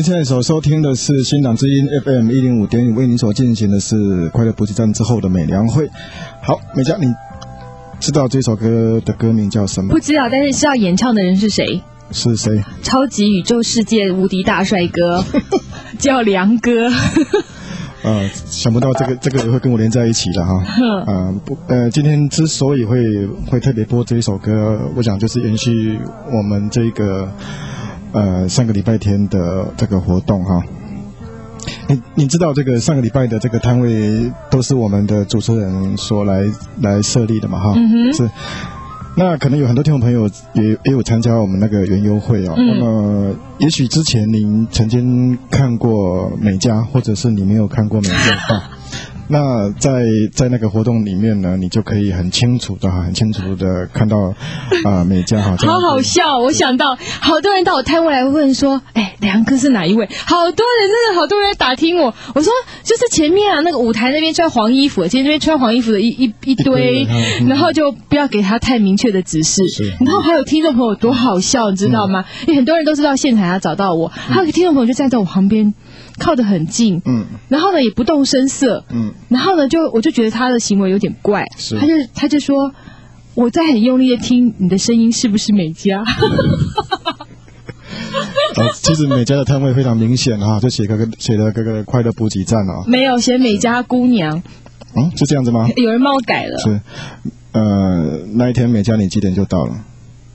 您现在所收听的是新党之音 FM 105.5，为您所进行的是快乐补给站之后的美良会。好，美嘉，你知道这首歌的歌名叫什么？ 不知道，但是知道演唱的人是谁？ 是谁？ 超级宇宙世界无敌大帅哥，叫梁哥。 想不到这个也会跟我连在一起了哈。今天之所以会特别播这一首歌，我想就是延续我们这个上个礼拜天的这个活动哈。你知道这个上个礼拜的这个摊位都是我们的主持人所来设立的嘛哈？是。那可能有很多听众朋友也有参加我们那个园游会哦。那么也许之前您曾经看过美嘉，或者是你没有看过美嘉啊。那在那个活动里面呢，你就可以很清楚的看到美嘉哈。 好好笑！我想到好多人到我摊位来问说，梁哥是哪一位？好多人真的好多人打听我。我说就是前面那个舞台那边穿黄衣服，其实那边穿黄衣服的一堆，然后就不要给他太明确的指示。然后还有听众朋友多好笑，你知道吗？因为很多人都知道现场要找到我，还有个听众朋友就站在我旁边。靠得很近，然后呢也不动声色，然后呢我就觉得他的行为有点怪，他就说我在很用力的听你的声音是不是美嘉？ 其实美嘉的摊位非常明显哈，就写了个快乐补给站啊， 没有写美嘉姑娘， 是这样子吗？ 有人帮我改了， 是，那一天美嘉你几点就到了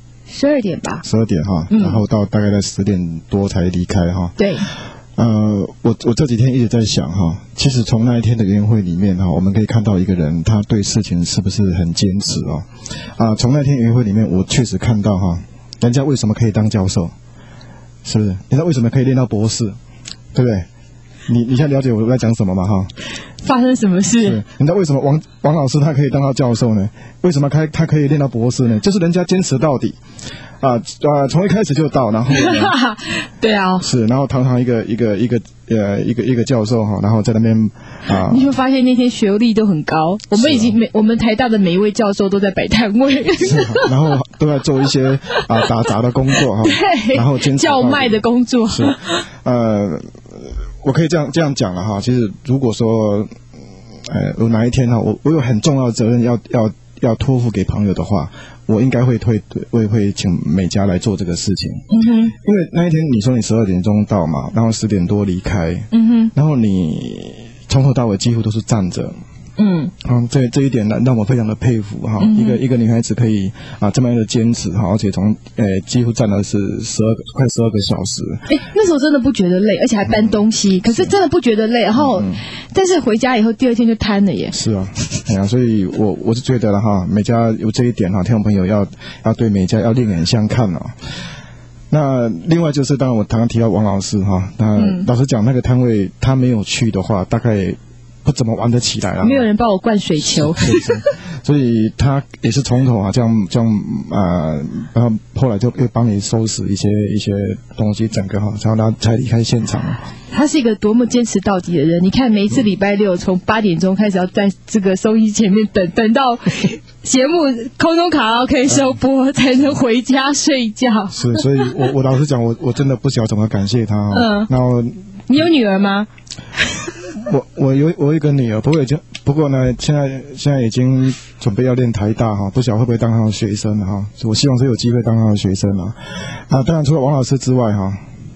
？12点吧 ，12点哈，然后到大概在10点多才离开哈， 对。 我这几天一直在想哈，其实从那一天的园游会里面哈，我们可以看到一个人他对事情是不是很坚持哦。从那天园游会里面，我确实看到哈，人家为什么可以当教授，是不是？人家为什么可以练到博士，对不对？你现在了解我在讲什么吗？哈， 发生什么事？ 人家为什么王老师他可以当到教授呢？为什么他可以练到博士呢？就是人家坚持到底。从一开始就到，然后对啊， 是，然后堂堂一个教授哈，然后在那边你会发现那天学历都很高，我们台大的每一位教授都在摆摊位， 然后都在做一些打杂的工作哈，然后坚持叫卖的工作是，我可以这样讲了哈，其实如果说有哪一天哈，我有很重要的责任要托付给朋友的话，我应该会请美嘉来做这个事情。因为那一天你说你12点钟到嘛，然后10点多离开，然后你从头到尾几乎都是站着。这一点让我非常的佩服哈，一个女孩子可以这么样的坚持哈，而且从几乎站了是快12个小时。 那时候真的不觉得累，而且还搬东西，可是真的不觉得累。然后，但是回家以后第二天就瘫了耶。 是啊，所以我是觉得了哈，美嘉有这一点哈，听众朋友要对美嘉要另眼相看哦。那另外就是当然我刚刚提到王老师哈，那老实讲那个摊位他没有去的话，大概不怎么玩得起来了， 没有人帮我灌水球， 所以他也是从头这样然后后来就又帮你收拾一些东西，整个然后他才离开现场。 他是一个多么坚持到底的人，你看每一次礼拜六从8点钟开始要在这个收音前面等到节目空中卡拉 OK 收播才能回家睡觉。是， 所以我老实讲，我真的不晓得怎么感谢他。然后你有女儿吗？ 我有一个女儿，不过呢，现在已经准备要练台大哈，不晓得会不会当她的学生哈。我希望是有机会当她的学生当然除了王老师之外哈，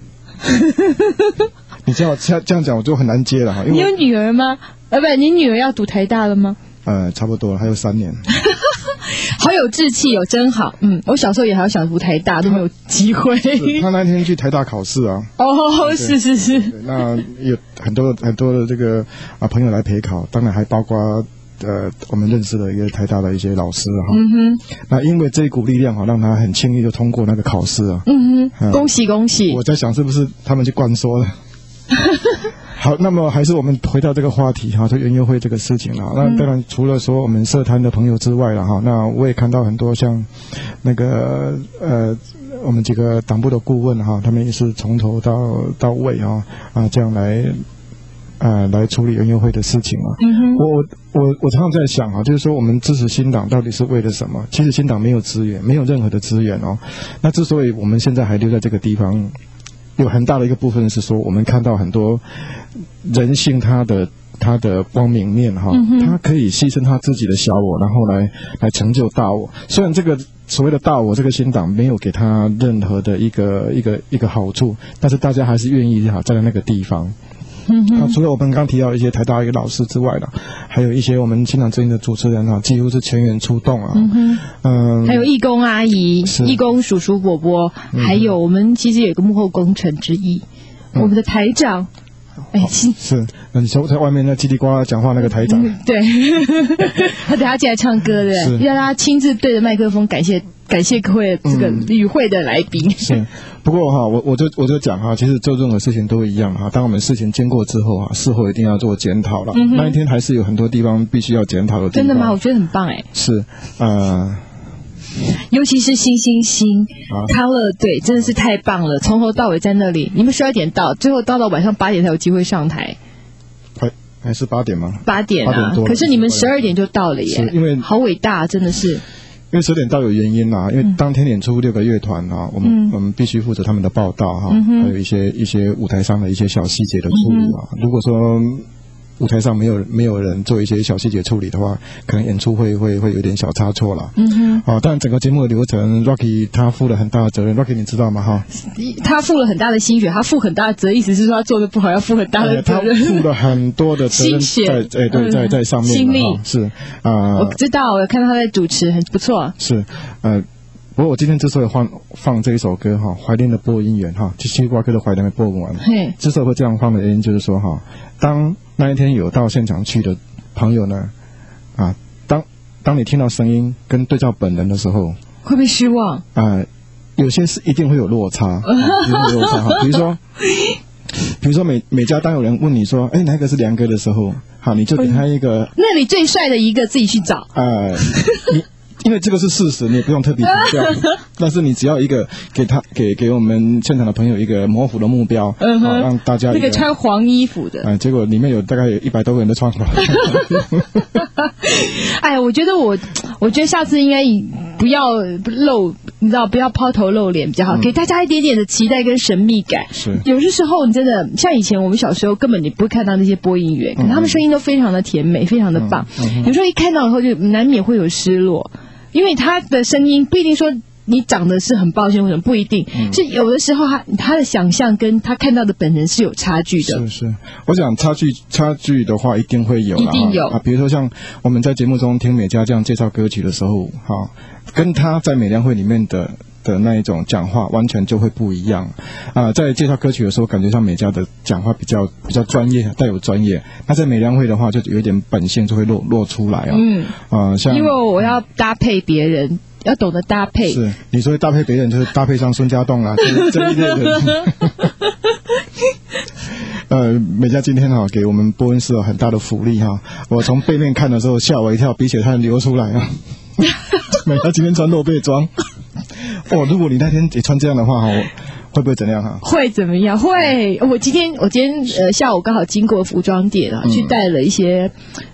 你这样讲我就很难接了哈。 你有女儿吗？不，你女儿要读台大了吗？ 差不多了，还有3年。 好有志气哦，真好。我小时候也好想读台大，都没有机会。 他那天去台大考试啊。 是。 那有很多的这个朋友来陪考，当然还包括我们认识的一个台大的一些老师哈。那因为这一股力量让他很轻易就通过那个考试啊。 恭喜恭喜！ 我在想是不是他们去灌输了。好，那么还是我们回到这个话题哈，就园游会这个事情了。那当然除了说我们社团的朋友之外了哈，那我也看到很多像那个我们几个党部的顾问哈，他们也是从头到尾这样来处理园游会的事情我常常在想就是说我们支持新党到底是为了什么？其实新党没有资源，没有任何的资源那之所以我们现在还留在这个地方。 有很大的一个部分是说，我们看到很多人性它的光明面哈，他可以牺牲他自己的小我，然后来成就大我。虽然这个所谓的大我这个新党没有给他任何的一个好处，但是大家还是愿意站在那个地方。除了我们刚提到一些台大一个老师之外呢，还有一些我们新党阵营的主持人几乎是全员出动啊。 还有义工阿姨、义工叔叔伯伯，还有我们其实有一个幕后功臣之一，我们的台长。 是，你说在外面那叽里呱啦讲话那个台长， 对，他等下进来唱歌的，让他亲自对着麦克风感谢各位这个与会的来宾。 是，不过我就讲其实做任何事情都一样当我们事情经过之后事后一定要做检讨了。那一天还是有很多地方必须要检讨的地方。 真的吗？我觉得很棒是， 尤其是星康乐队真的是太棒了，从头到尾在那里。你们12点到，最后到晚上8点才有机会上台。 还是8点吗 ？8点啊！可是你们12点就到了耶， 因为好伟大，真的是。 因为10点到有原因因为当天演出6个乐团我们必须负责他们的报道还有一些舞台上的一些小细节的处理如果说舞台上没有人做一些小细节处理的话，可能演出会有点小差错了。但整个节目的流程 ，Rocky 他负了很大的责任。Rocky 你知道吗？ 他负了很大的心血，他负很大的责任，意思是说他做的不好要负很大的责任。 他负了很多的责任在上面。 心力是我知道，我有看到他在主持，很不错。 是不过我今天之所以放这一首歌怀念的播音员就西瓜哥的怀念的播音员，之所以会这样放的原因就是说当那一天有到现场去的朋友呢当你听到声音跟对照本人的时候， 会不会失望？ 有些是一定会有落差，比如说每家当有人问你说哪个是梁哥的时候你就给他一个那里最帅的一个自己去找因为这个是事实，你也不用特别强调。但是你只要一个给我们现场的朋友一个模糊的目标，让大家那个穿黄衣服的， 结果里面有大概有100多个人都穿黄衣服。 我觉得下次应该不要你知道，不要抛头露脸比较好，给大家一点点的期待跟神秘感。 是， 有些时候你真的像以前我们小时候根本你不会看到那些播音员，可他们声音都非常的甜美，非常的棒。有时候一看到以后就难免会有失落。因为他的声音不一定说你长得是很抱歉或者不一定，是有的时候他的想象跟他看到的本人是有差距的。是， 我想差距的话一定会有， 一定有比如说像我们在节目中听美嘉这样介绍歌曲的时候跟他在美良会里面的那一种讲话完全就会不一样在介绍歌曲的时候，感觉上美嘉的讲话比较专业，带有专业。那在美良会的话，就有一点本性就会露出来像因为我要搭配别人，要懂得搭配。 是，你说搭配别人就是搭配上孙家栋这一类的。美嘉今天给我们播音室很大的福利我从背面看的时候吓我一跳，鼻血差点流出来美嘉今天穿露背装。如果你那天也穿这样的话会不会怎样会怎么样？会。我今天下午刚好经过服装店去带了一些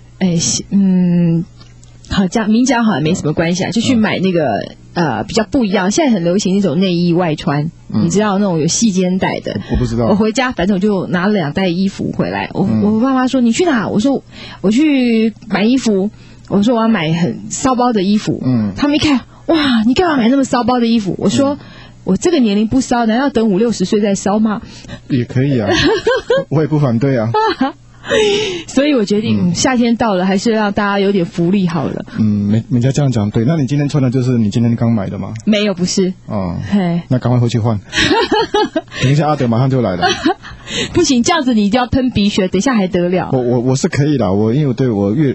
明讲好像没什么关系就去买那个比较不一样，现在很流行那种内衣外穿，你知道那种有细肩带的。 我不知道。我回家反正我就拿了2袋衣服回来。我爸妈说你去哪？我说我去买衣服。我说我要买很骚包的衣服。他们一看，哇，你干嘛买那么骚包的衣服？我说我这个年龄不骚，难道等50-60岁再骚吗？ 也可以我也不反对所以我决定夏天到了，还是让大家有点福利好了。 人家这样讲对。那你今天穿的就是你今天刚买的吗？ 没有，不是。 那赶快回去换。等一下阿德马上就来了。 不行，这样子你一定要喷鼻血，等一下还得了。 我是可以的，因为我对我越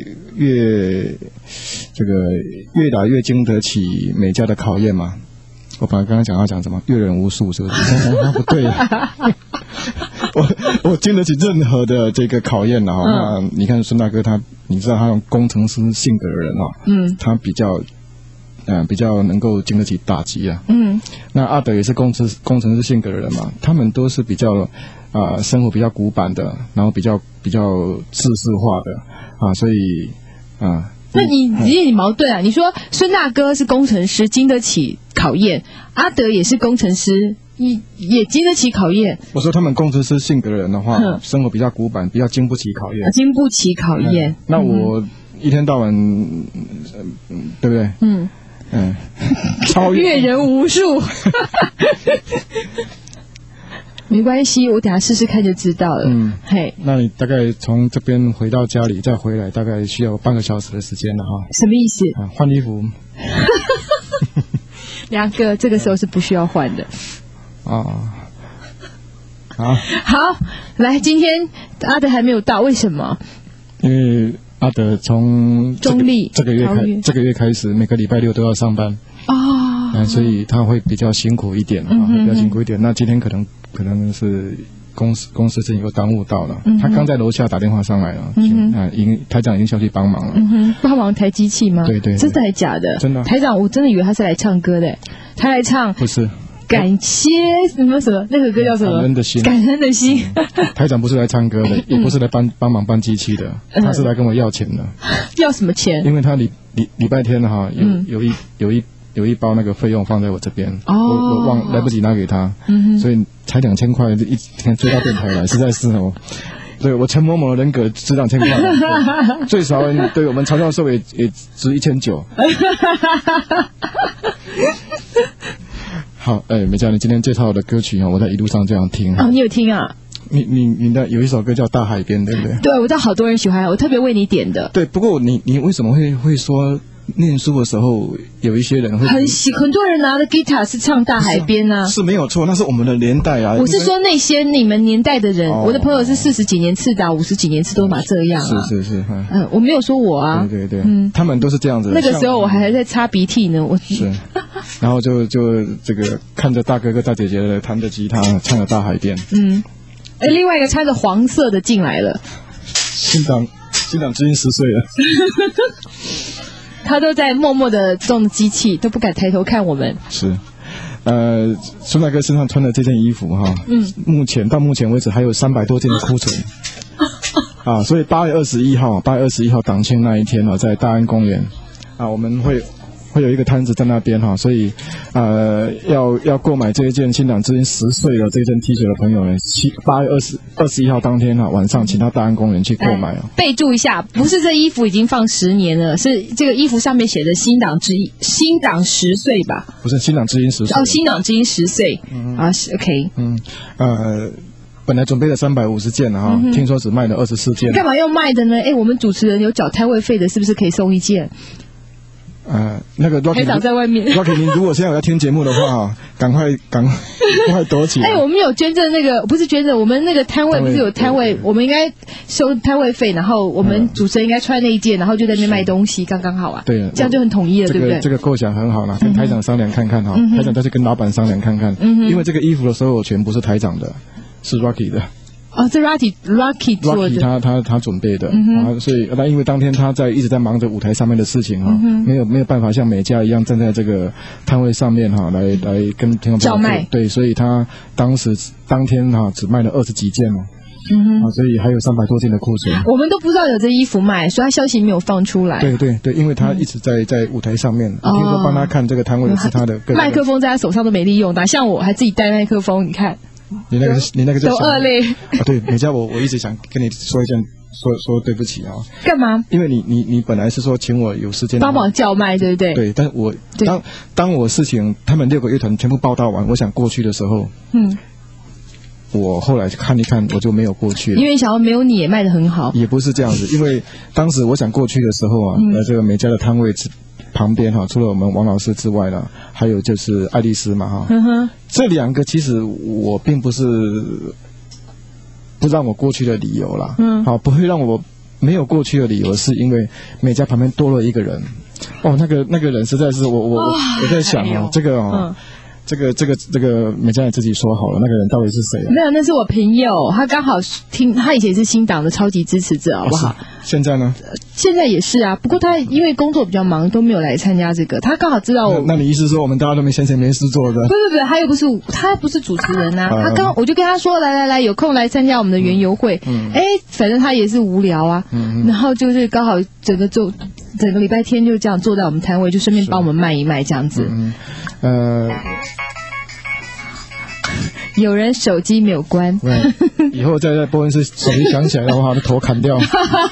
来越经得起美嘉的考验嘛。我本来刚刚要讲什么阅人无数，是不是？不对我经得起任何的这个考验那你看孙大哥你知道他用工程师性格的人他比较能够经得起打击那阿德也是工程师性格的人嘛，他们都是比较生活比较古板的，然后比较制式化的所以那你矛盾你说孙大哥是工程师，经得起考验，阿德也是工程师， 也经得起考验。 我说他们工程师性格的人的话，生活比较古板，比较经不起考验。 经不起考验。 那我一天到晚，对不对？超阅人无数。没关系，我等下试试看就知道了。嘿， 那你大概从这边回到家里再回来，大概需要半个小时的时间了哈。 什么意思？ 换衣服。 梁哥，这个时候是不需要换的。好，来，今天阿德还没有到，为什么？ 因为阿德从中立这个月开始，每个礼拜六都要上班所以他会比较辛苦一点比较辛苦一点。那今天可能是公司事情又耽误到了。他刚在楼下打电话上来了，台长已经下去帮忙了。 帮忙抬机器吗？ 对， 真的还假的？ 真的。 台长，我真的以为他是来唱歌的，他来唱不是。 感谢什么那个歌叫什么？ 感恩的心。 感恩的心。 台长不是来唱歌的，也不是来帮忙搬机器的，他是来跟我要钱的。 要什么钱？ 因为他礼拜天有一包那个费用放在我这边，我来不及拿给他，所以才2000块，一天追到电台来，实在是对我陈某某的人格值2000块，最少对我们曹教授也值1900。好，美嘉，你今天介绍的歌曲我在一路上这样听。 你有听啊？ 你的有一首歌叫《大海边》，对不对？ 对，我知道好多人喜欢，我特别为你点的。 对，不过你为什么会说念书的时候有一些人会很多人拿的 guitar 是唱《大海边》啊？ 是没有错，那是我们的年代啊。 我是说那些你们年代的人，我的朋友是40几年次的，50几年次都嘛这样啊。 是。 我没有说我啊。 对，他们都是这样子。 那个时候我还在擦鼻涕呢， 是。然后就这个看着大哥哥大姐姐的弹着吉他唱着《大海边》。 另外一个穿着黄色的进来了。 新党知音10岁了。 他都在默默的动机器，都不敢抬头看我们。 是，孙大哥身上穿的这件衣服到目前为止还有300多件的库存。所以8月21号党庆那一天在大安公园我们会有一个摊子在那边所以要购买这一件新党之音10岁的这件 T 恤的朋友呢，8月21号当天晚上请到大安公园去购买备注一下，不是这衣服已经放10年了，是这个衣服上面写的新党10岁吧？ 不是新党之音10岁。 新党之音10岁OK。 本来准备了350件听说只卖了24件。 干嘛要卖的呢？我们主持人有缴摊位费的，是不是可以送1件？ 那个 Rocky 台长在外面。 Rocky， 你如果现在有在听节目的话赶快躲起来。 我们有捐赠那个，不是捐赠，我们那个摊位不是有摊位，我们应该收摊位费，然后我们主持人应该穿那一件，然后就在那边卖东西，刚刚好啊。 对， 这样就很统一了，对不对？ 这个构想很好啦，跟台长商量看看台长再去跟老板商量看看，因为这个衣服的所有权不是台长的，是 Rocky 的。这 Rocky 做的， 他准备的，所以因为当天他一直在忙着舞台上面的事情没有办法像美嘉一样站在这个摊位上面来跟听众朋友叫卖， 对，所以他当天只卖了20几件所以还有300多件的库存。 我们都不知道有这衣服卖，所以他消息没有放出来。 对，因为他一直在舞台上面，听说帮他看这个摊位的是他的麦克风在他手上都没利用，哪像我还自己带麦克风，你看。 你那个就都恶劣对，美嘉，我一直想跟你说一件说对不起干嘛？ 因为你本来是说请我有时间帮忙叫卖，对不对？ 对，但是我当我事情他们6个乐团全部报道完，我想过去的时候，我后来看一看，我就没有过去了。 因为想要没有你也卖得很好。 也不是这样子，因为当时我想过去的时候这个美嘉的摊位旁边除了我们王老师之外呢，还有就是爱丽丝嘛这2个其实我并不是不让我过去的理由啦，不会让我没有过去的理由，是因为美嘉旁边多了一个人那个人实在是我在想这个美嘉也自己说好了，那个人到底是谁没有，那是我朋友，他刚好他以前是新党的超级支持者，好不好？ 现在呢？ 现在也是啊，不过他因为工作比较忙，都没有来参加这个。他刚好知道我。 那你意思说我们大家都没闲没事做的？ 不，他不是主持人啊。我就跟他说，来，有空来参加我们的园游会。反正他也是无聊啊。然后就是刚好整个礼拜天就这样坐在我们摊位，就顺便帮我们卖一卖这样子。 有人手机没有关。 以后再在播音室手机响起来的话，把头砍掉。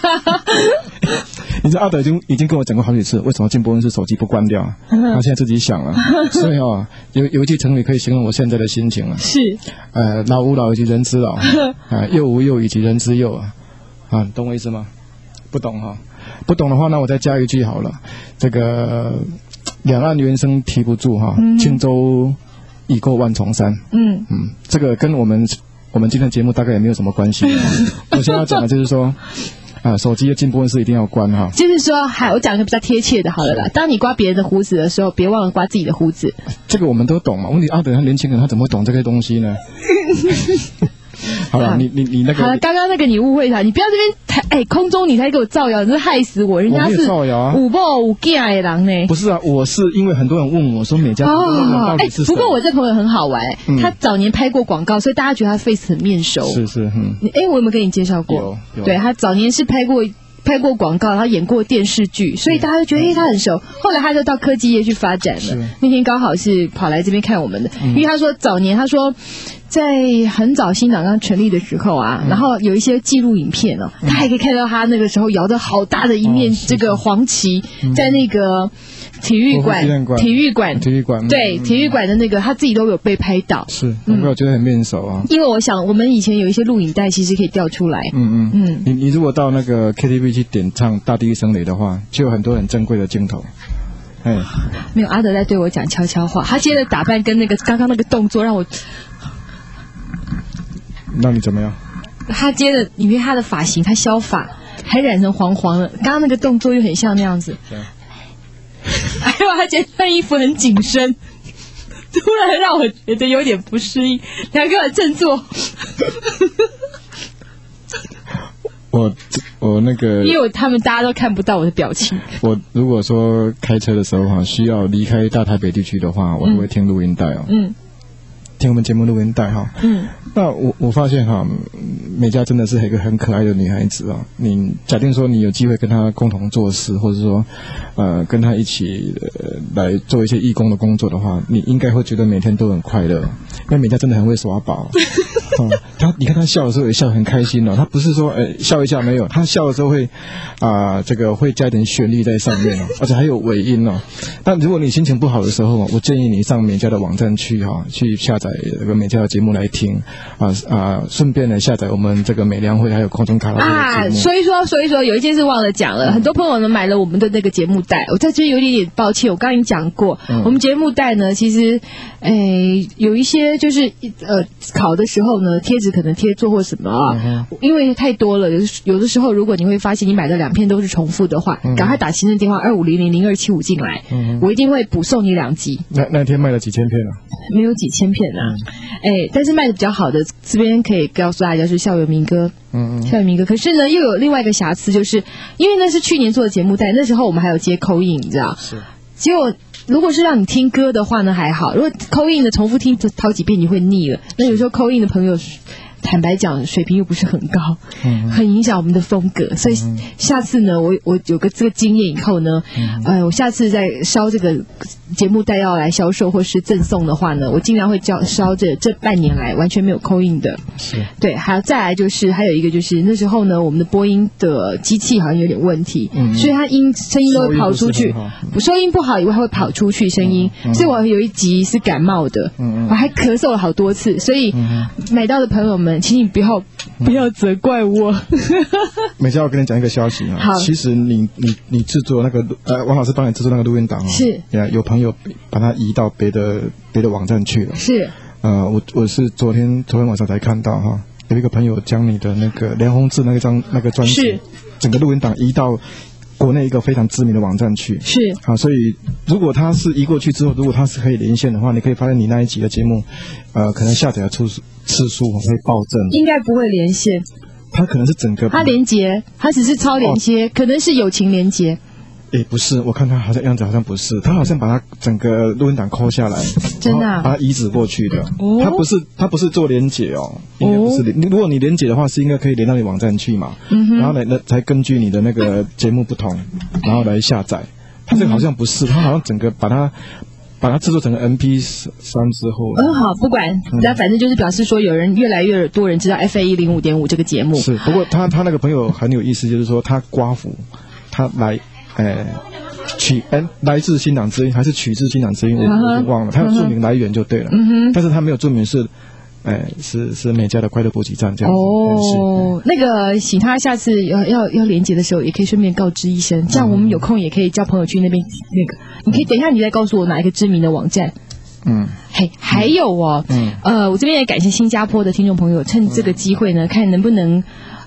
你知道阿德已经跟我讲过好几次，为什么进播音室手机不关掉？他现在自己想了。所以有一句成语可以形容我现在的心情了。 是老吾老以及人之老，幼吾幼以及人之幼啊，懂我意思吗？不懂哈。不懂的话，那我再加一句好了。这个两岸猿声啼不住哈，轻舟已过万重山。这个跟我们今天的节目大概也没有什么关系。我现在要讲的就是说，手机的进播音室一定要关哈。 就是说，我讲一个比较贴切的，好了啦。当你刮别人的胡子的时候，别忘了刮自己的胡子。这个我们都懂嘛。问题阿德他年轻人，他怎么会懂这些东西呢？好了，你那个好了， 刚刚那个你误会他，你不要这边空中你才给我造谣，你是害死我！人家是造谣啊， 五某五囝的人呢。 不是啊，我是因为很多人问我说美嘉到底是谁？ 不过我这朋友很好玩，他早年拍过广告，所以大家觉得他 face 很面熟。 是， 我有没有跟你介绍过？ 有。 对，他早年是拍过广告，他演过电视剧，所以大家就觉得他很熟。后来他就到科技业去发展了。那天刚好是跑来这边看我们的，因为他说早年在很早新党刚成立的时候啊，然后有一些记录影片哦，他还可以看到他那个时候摇着好大的一面这个黄旗，在那个体育馆对体育馆的那个他自己都有被拍到。 是，我觉得很面熟啊。 因为我想我们以前有一些录影带其实可以调出来。 你如果到那个 KTV 去点唱《大地一声雷》的话，就有很多很珍贵的镜头。 没有，阿德在对我讲悄悄话，他今天的打扮跟那个刚刚那个动作让我。 那你怎么样？ 他接着，因为他的发型，他削发还染成黄黄的，刚刚那个动作又很像那样子。哎呦，他今天穿衣服很紧身，突然让我觉得有点不适应。两个人振作。 我那个， 因为他们大家都看不到我的表情。 我如果说开车的时候需要离开大台北地区的话，我都会听录音带哦。听我们节目录音带哈。那我发现哈，美嘉真的是一个很可爱的女孩子啊。你假定说你有机会跟她共同做事，或者说跟她一起来做一些义工的工作的话，你应该会觉得每天都很快乐，因为美嘉真的很会耍宝。你看她笑的时候也笑得很开心哦，她不是说笑一下没有，她笑的时候会这个会加一点旋律在上面哦，而且还有尾音哦。但如果你心情不好的时候，我建议你上美嘉的网站去去下载这个美嘉的节目来听顺便呢下载我们这个美良会还有空中卡拉 OK 的节目。 所以说有一件事忘了讲了，很多朋友呢买了我们的那个节目带，我在这有点抱歉，我刚刚已经讲过，我们节目带呢其实有一些就是考的时候呢贴纸可能贴错或什么因为太多了，有的时候如果你会发现你买的2片都是重复的话，赶快打行政电话25000275进来，我一定会补送你2集。 那天卖了几千片啊？ 没有几千片啊，但是卖的比较好的，这边可以告诉大家是校园民歌。校园民歌，可是呢又有另外一个瑕疵，就是因为那是去年做的节目带，那时候我们还有接 call in， 你知道？是。结果如果是让你听歌的话呢还好，如果 call in 的重复听好几遍你会腻了。那有时候 call in 的朋友坦白讲水平又不是很高，很影响我们的风格，所以下次呢我有个这个经验以后呢我下次再烧这个节目带要来销售或是赠送的话呢，我尽量会烧这半年来完全没有call in的。是。对，还有再来就是还有一个就是那时候呢我们的播音的机器好像有点问题，所以它声音都会跑出去，收音不好以外它会跑出去声音，所以我有一集是感冒的，我还咳嗽了好多次，所以买到的朋友们请你不要责怪我。 美嘉，我跟你讲一个消息啊，其实你制作那个王老师帮你制作那个录音档是有朋友把它移到别的网站去了。 是我是昨天晚上才看到哈，有一个朋友将你的那个梁宏志那个专辑整个录音档移到国内一个非常知名的网站去。是所以如果他是移过去之后，如果他是可以连线的话，你可以发现你那一集的节目可能下载的次数会暴增。应该不会连线，他可能是整个他连接，他只是超连接，可能是友情连接。不是，我看他好像样子好像不是，他好像把他整个录音档抠下来，真的把它移植过去的。他不是做连结应该不是。如果你连结的话，是应该可以连到你网站去嘛，然后才根据你的那个节目不同，然后来下载。他这个好像不是，他好像整个把它把它制作成MP3之后， 好，不管，那反正就是表示说，有人越来越多人知道 FA105.5这个节目。 是，不过他那个朋友很有意思，就是说他刮胡，他来，来自新党之音还是取自新党之音，我已经忘了，他有注明来源就对了，但是他没有注明是。是美嘉的快乐补给站这样子。 哦，那个请他下次要连结的时候，也可以顺便告知一声，这样我们有空也可以叫朋友去那边那个。你可以等一下，你再告诉我哪一个知名的网站。还有我这边也感谢新加坡的听众朋友，趁这个机会呢，看能不能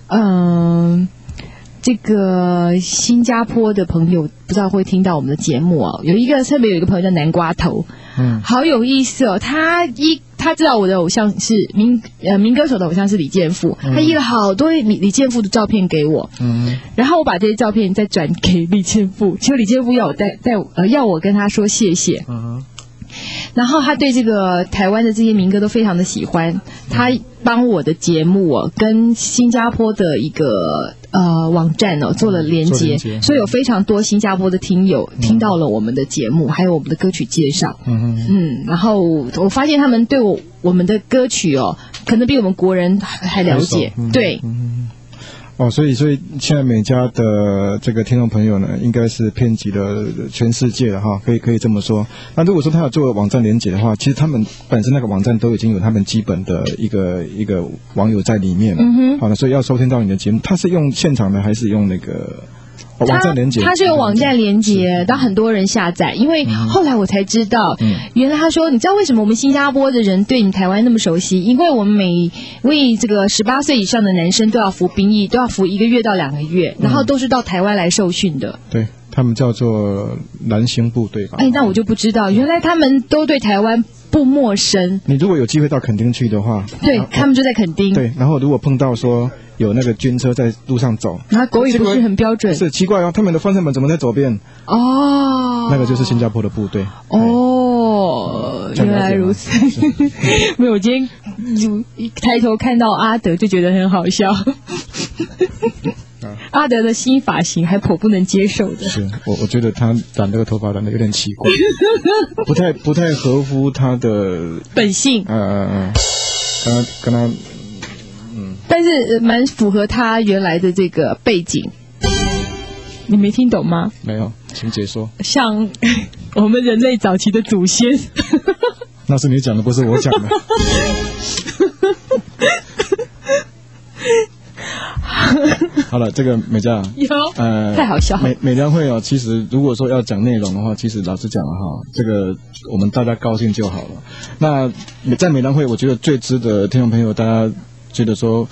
这个新加坡的朋友不知道会听到我们的节目哦。特别有一个朋友叫南瓜头，好有意思哦。他知道我的偶像是民歌手的偶像是李健富，他译了好多李健富的照片给我，然后我把这些照片再转给李健富，结果李健富要我要我跟他说谢谢。然后他对这个台湾的这些民歌都非常的喜欢，他帮我的节目跟新加坡的一个网站做了连接，所以有非常多新加坡的听友听到了我们的节目，还有我们的歌曲介绍。然后我发现他们对我们的歌曲可能比我们国人还了解。对。 所以现在美嘉的这个听众朋友呢，应该是遍及了全世界了哈，可以这么说。那如果说他要做网站连结的话，其实他们本身那个网站都已经有他们基本的一个网友在里面了。好了，所以要收听到你的节目，他是用现场的还是用那个？网站连结，他是有网站连结，让很多人下载。因为后来我才知道，原来他说，你知道为什么我们新加坡的人对你台湾那么熟悉？因为我们每位这个18岁以上的男生都要服兵役，都要服1个月到2个月，然后都是到台湾来受训的。 对，他们叫做蓝星部队吧？ 那我就不知道，原来他们都对台湾不陌生。 你如果有机会到垦丁去的话， 对，他们就在垦丁。 对，然后如果碰到说有那个军车在路上走， 然后国语不是很标准， 是奇怪他们的方向盘怎么在左边？那个就是新加坡的部队。 原来如此。没有，我今天一抬头看到阿德就觉得很好笑。阿德的新发型还颇不能接受的。 是，我觉得他染这个头发染的有点奇怪，不太合乎他的本性。 跟他。 但是蛮符合他原来的这个背景，你没听懂吗？ 没有，请解说。 像我们人类早期的祖先。 那是你讲的，不是我讲的。好了，这个美嘉太好笑。 美良会其实如果说要讲内容的话，其实老实讲这个我们大家高兴就好了。那在美良会，我觉得最值得听众朋友大家觉得说，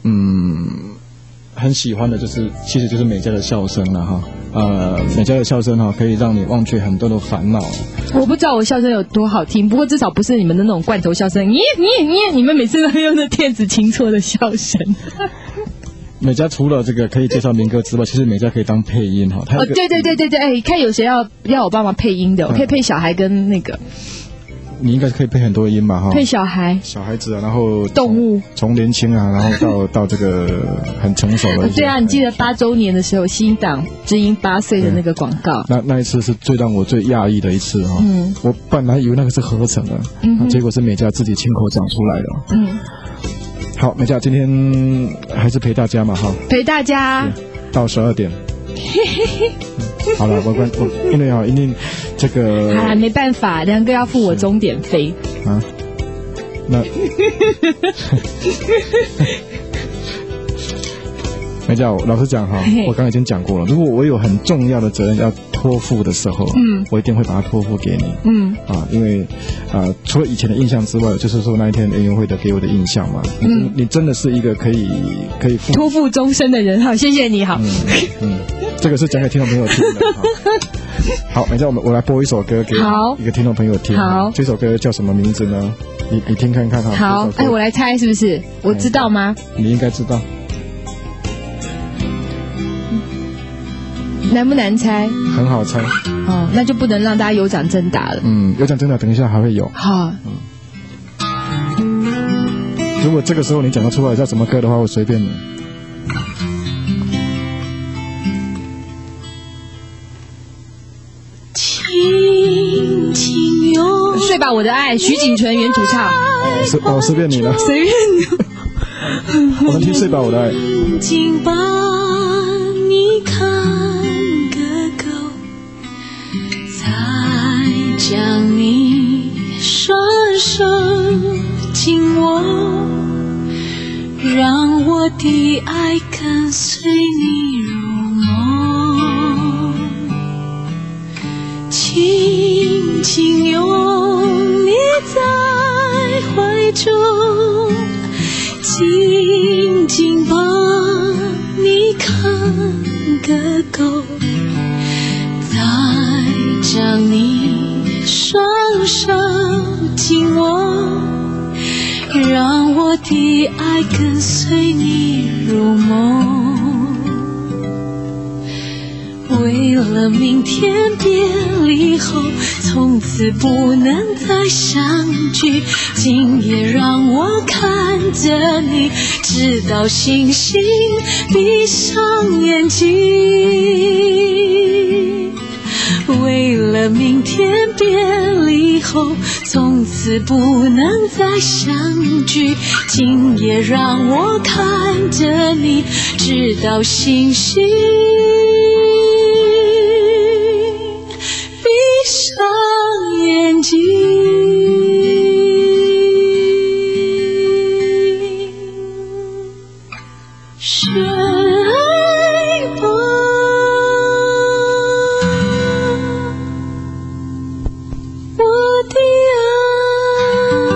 很喜欢的其实就是美嘉的笑声了哈。美嘉的笑声可以让你忘却很多的烦恼。 我不知道我笑声有多好听，不过至少不是你们的那种罐头笑声，你们每次都用那电子琴错的笑声。 美嘉除了这个可以介绍民歌之外，其实美嘉可以当配音哈。 对，看有谁要我帮忙配音的，我可以配小孩跟那个。 你应该可以配很多音吧哈？ 配小孩子然后动物， 从年轻然后到这个很成熟的。 对啊，你记得8周年的时候，新党知音8岁的那个广告， 那一次是让我最讶异的一次哈。我本来以为那个是合成的，结果是美嘉自己亲口讲出来的。好，美嘉今天还是陪大家嘛哈？陪大家到12点。好了，我因为这个没办法，梁哥要付我钟点费啊。那美嘉，老实讲我刚才已经讲过了，如果我有很重要的责任要托付的时候，我一定会把它托付给你。因为除了以前的印象之外，就是说那一天联谊会的给我的印象嘛。你真的是一个可以托付终身的人。好，谢谢你。好，这个是讲给听众朋友听的。好，美嘉，我来播一首歌给一个听众朋友听。好，这首歌叫什么名字呢？你听看看哈。好，我来猜是不是？我知道吗？你应该知道。难不难猜？很好猜。那就不能让大家有奖征答了。有奖征答等一下还会有。好。如果这个时候你讲得出来叫什么歌的话，我随便你。轻轻吧我的爱，徐锦纯原主唱。 随便你了， 随便你。 我们听睡吧我的爱。 紧把你看个够，再将你双手紧握，让我的爱跟随你入梦，紧紧拥你在怀中，紧紧把你看个够，再将你双手紧握，让我的爱跟随你入梦。为了明天别离后，从此不能再相聚，今夜让我看着你，直到星星闭上眼睛。为了明天别离后，从此不能再相聚，今夜让我看着你，直到星星闭上眼睛。睡吧，我的爱。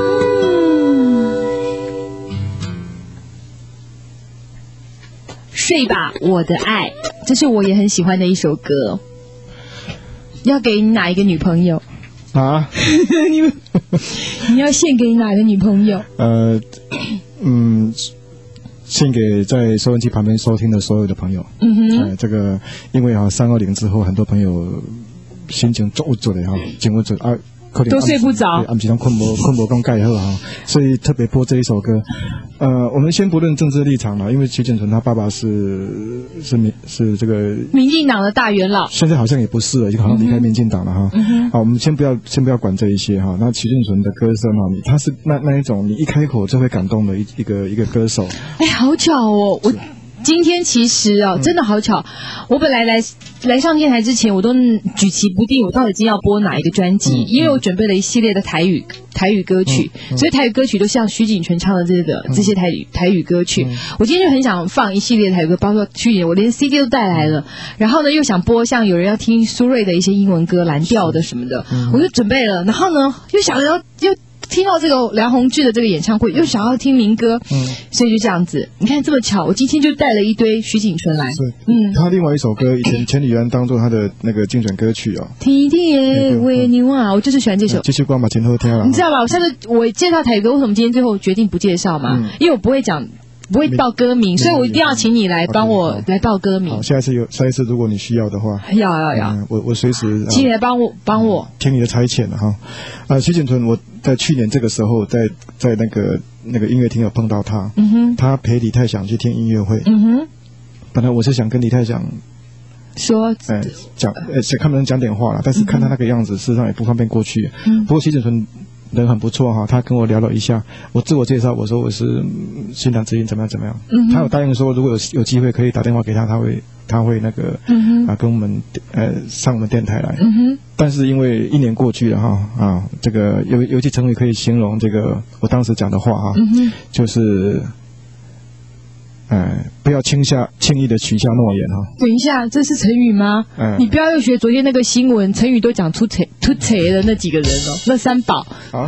睡吧我的爱，这是我也很喜欢的一首歌。要给你哪一个女朋友啊？ 你要献给哪个女朋友？ 献给在收音机旁边收听的所有的朋友。这个因为320之后，很多朋友心情足足的真有足啊，可能都睡不着， 暗时都困不更盖好所以特别播这一首歌。我们先不论政治立场了，因为徐锦纯他爸爸是这个民进党的大元老， 现在好像也不是了，就好像离开民进党了好，我们先不要管这一些那徐锦纯的歌声他是那一种你一开口就会感动的一个歌手。 好巧哦，我今天其实真的好巧，我本来来上电台之前，我都举棋不定，我到底今天要播哪一个专辑，因为我准备了一系列的台语歌曲，所以台语歌曲都像徐锦纯唱的这些台语歌曲。我今天就很想放一系列的台语歌，包括去年我连 CD 都带来了，然后呢又想播像有人要听苏芮的一些英文歌，蓝调的什么的，我就准备了，然后呢又想要听到这个梁鸿志的这个演唱会，又想要听民歌，所以就这样子。你看这么巧，我今天就带了一堆徐锦纯来。 他另外一首歌以前千里原当做他的那个竞选歌曲天天为你啊，我就是喜欢这首。 继续光把前后挑了。 你知道吗？我下次我介绍台语歌，为什么今天最后决定不介绍嘛？因为我不会报歌名，所以我一定要请你来帮我来报歌名。 好，下一次如果你需要的话， 要， 我随时请你来帮我听你的差遣了哈。徐锦纯，我在去年这个时候在那个音乐厅有碰到他，他陪李泰祥去听音乐会，本来我是想跟李泰祥说讲看能讲点话了，但是看他那个样子，事实上也不方便过去。不过徐锦纯人很不错他跟我聊了一下，我自我介绍，我说我是新党之音怎么样，他有答应说如果有机会可以打电话给他，他会那个跟我们上我们电台来。但是因为1年过去了这个有句成语可以形容这个我当时讲的话就是不要轻易的许下诺言等一下，这是成语吗？你不要又学昨天那个新闻，成语都讲出彩的那几个人那三宝。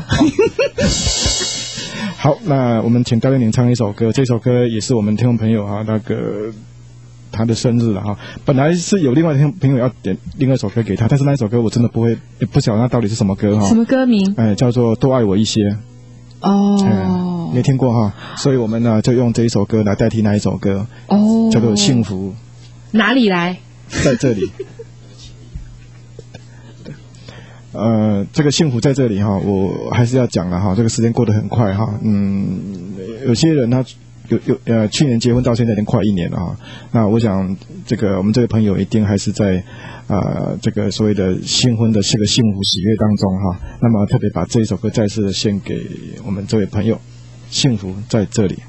好，那我们请戴玲唱一首歌，这首歌也是我们听众朋友那个他的生日了本来是有另外的朋友要点另外一首歌给他，但是那一首歌我真的不晓得那到底是什么歌什么歌名？ 叫做多爱我一些。没听过所以我们呢就用这一首歌来代替那一首歌叫做幸福。 哪里来？ 在这里。这个幸福在这里我还是要讲了这个时间过得很快有些人他去年结婚到现在已经快1年了啊。那我想我们这个朋友一定还是在这个所谓的新婚的这个幸福喜悦当中哈。那么特别把这一首歌再次献给我们这位朋友，幸福在这里。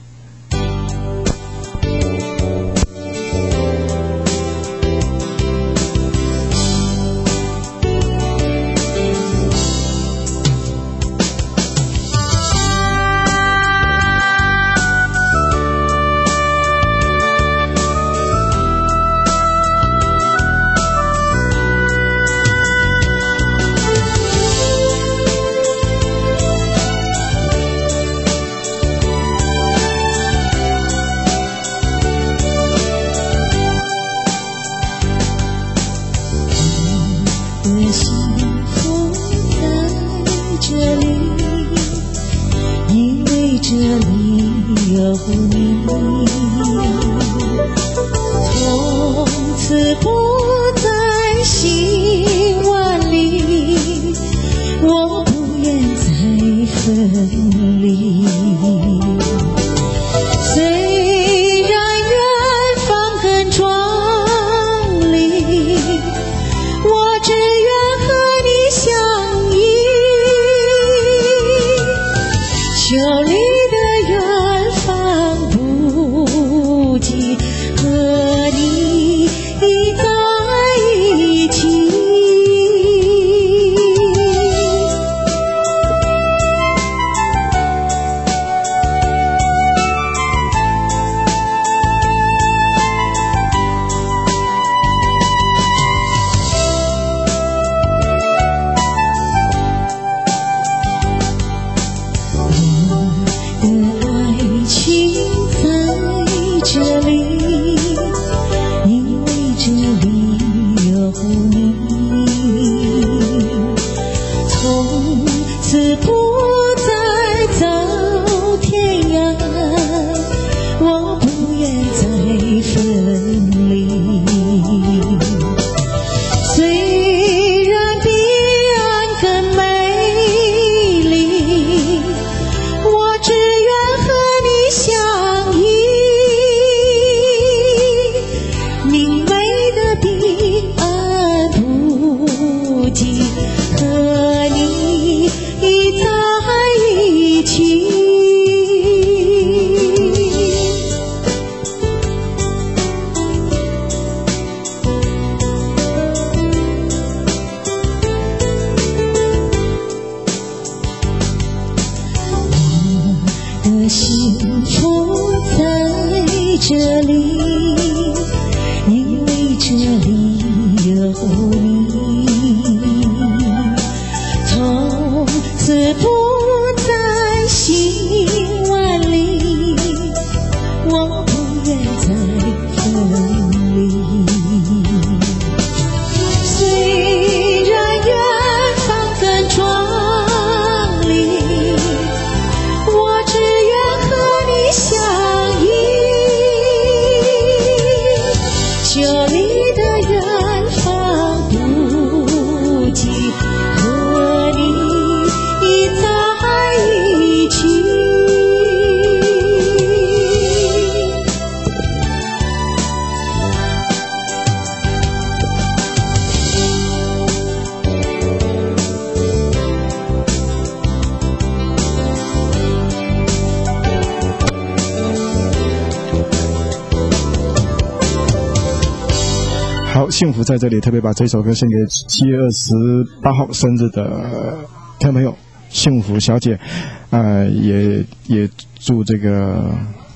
好，幸福在这里，特别把这首歌献给7月28号生日的听众朋友，幸福小姐，也祝这个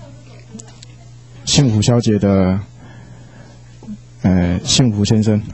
幸福小姐的幸福先生，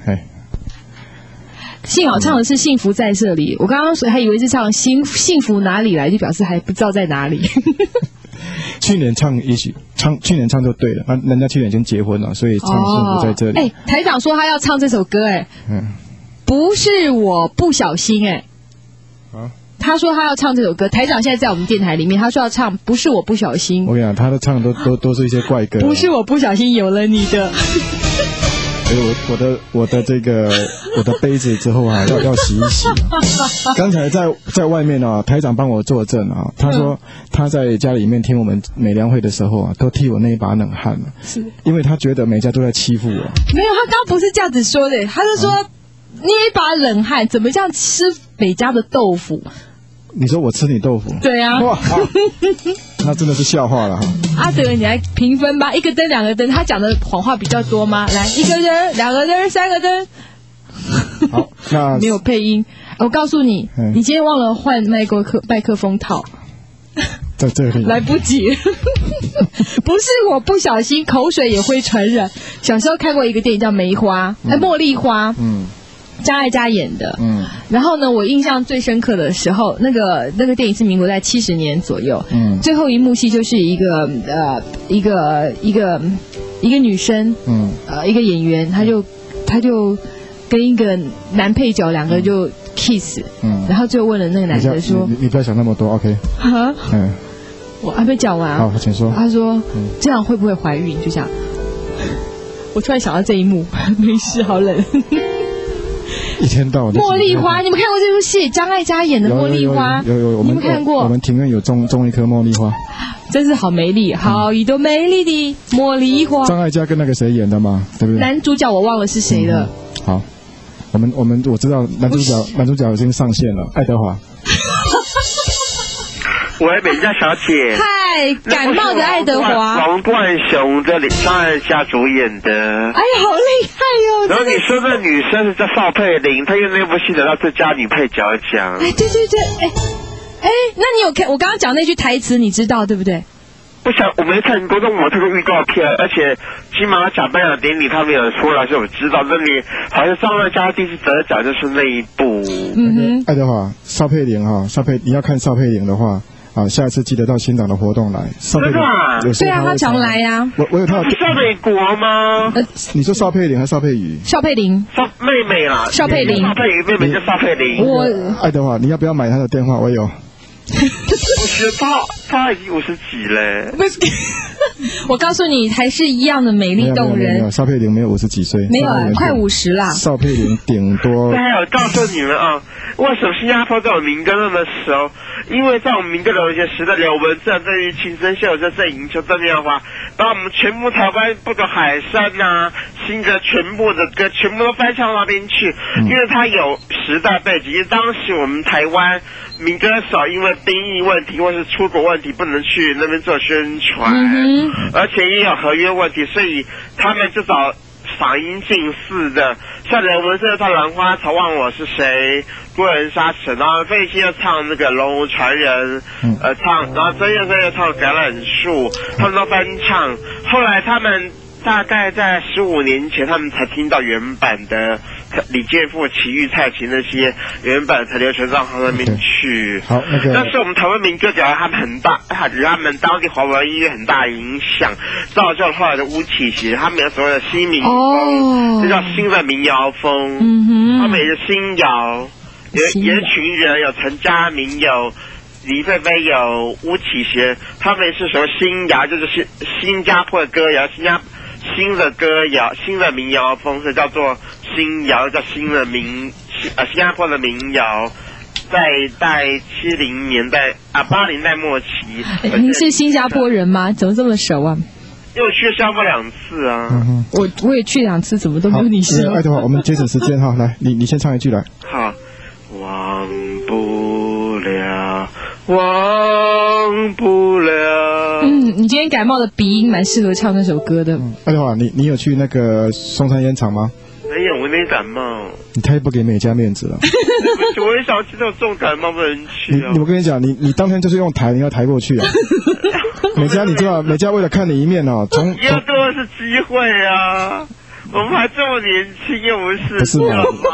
幸好唱的是幸福在这里，我刚刚还以为是唱幸福哪里来，就表示还不知道在哪里。 去年唱就对了，人家去年已经结婚了，所以唱幸福在这里。 台长说他要唱这首歌，不是我不小心，他说他要唱这首歌。台长现在在我们电台里面，他说要唱不是我不小心。 我跟你讲，他的唱都是一些怪歌， 不是我不小心有了你的。 我的这个我的杯子之后啊，要洗一洗。刚才在外面啊，台长帮我作证啊，他说他在家里面听我们美良会的时候啊，都替我那一把冷汗了，是因为他觉得美家都在欺负我。 没有，他刚不是这样子说的，他是说捏一把冷汗，怎么这样吃美家的豆腐？ 你说我吃你豆腐？ 对啊。哇， 那真的是笑话了哈。 阿德，你来评分吧，一个灯两个灯，他讲的谎话比较多吗？来，一个灯两个灯三个灯。 好，那没有配音。我告诉你，你今天忘了换麦克风套。 在这里来不及。不是我不小心，口水也会传染。小时候看过一个电影叫《梅花》，茉莉花。张艾嘉演的，然后呢，我印象最深刻的时候，那个电影是民国在70年左右，最后一幕戏就是一个女生，一个演员，她就跟一个男配角两个就 kiss，然后就问了那个男的说， 你不要想那么多 ，OK？ 哈，我还没讲完， 好，请说。 他说，这样会不会怀孕？就这样，我突然想到这一幕，没事，好冷。 一天到晚茉莉花，你们看过这部戏？张艾嘉演的茉莉花， 有， 你们看过？ 我们庭院有种一棵茉莉花， 真是好美丽，好一朵美丽的茉莉花。 张艾嘉跟那个谁演的嘛，对不对？ 男主角我忘了是谁了。 好，我知道男主角已经上线了，爱德华。 喂，美嘉小姐。 嗨，感冒的爱德华。 王冠雄的张艾嘉主演的。 哎呀，好厉害哟！ 然后你说那女生是叫邵佩玲，她因为那部戏得到最佳女配角奖。 哎，对，那你有看我刚刚讲那句台词，你知道对不对？ 我没看过，但我看过预告片，而且金马奖颁奖典礼他们有出来，所以我知道那里好像张艾嘉第一次得奖就是那一部。 爱德华，邵佩玲哈，你要看邵佩玲的话。啊，下一次记得到新党的活动来。 真的啊？ 对啊，他常来呀。 我有他。 是在美国吗？ 你说邵佩玲还是邵佩瑜？ 邵佩玲。 妹妹啦。 邵佩玲。 邵佩瑜妹妹叫邵佩玲。 爱德华，你要不要买他的电话？我有。 我觉得他已经50几嘞。 不是，我告诉你，还是一样的美丽动人。 没有，邵佩玲没有50几岁。 没有，快50啦。 邵佩玲顶多。 对，我告诉你们啊，为什么新加坡这种民歌那么熟？因为在我们民歌流行时代，刘文正、郑玉清、曾秀珍、郑盈秋、郑妙华，把我们全部台湾不管海山啊、新歌全部的歌全部都翻唱那边去，因为它有时代背景。因为当时我们台湾民歌手因为兵役问题或是出国问题不能去那边做宣传，而且也有合约问题，所以他们就找嗓音近似的，像刘文正唱《兰花草忘我是谁》，孤人沙尘，然后费玉清又唱那个《龙舞传人》，唱，然后曾艳生又唱《橄榄树》，他们都翻唱。后来他们大概在15年前，他们才听到原版的李健富、齐豫、蔡琴那些原版才流传到他们那边去。 好， 但是我们台湾民歌给他们很大，给他们当地华文音乐很大影响，造就后来的巫启贤，他们有所谓的新民风，这叫新的民谣风。他们也是新谣，有严群人，有陈嘉明，有李菲菲，有巫启贤，他们是什么新谣，就是新加坡的歌谣，新的歌谣，新的民谣风，所以叫做新谣，叫新加坡的民谣，在70年代80年代末期。 您是新加坡人吗？怎么这么熟啊？ 因为我去了新加坡2次啊。 我也去2次，怎么都没有你熟？ 爱德华，我们节省时间哈，来，你先唱一句来。 好，忘不了，忘不了。 你今天感冒的鼻音蛮适合唱那首歌的。 爱德华，你有去那个松山烟厂吗？ 没有，我没感冒。 你太不给美嘉面子了。 我也想去这种重感冒不能去啊。 我跟你讲，你当天就是用抬，你要抬过去啊。美嘉，你知道美嘉为了看你一面哦， 要多的是机会啊。我们还这么年轻，又不是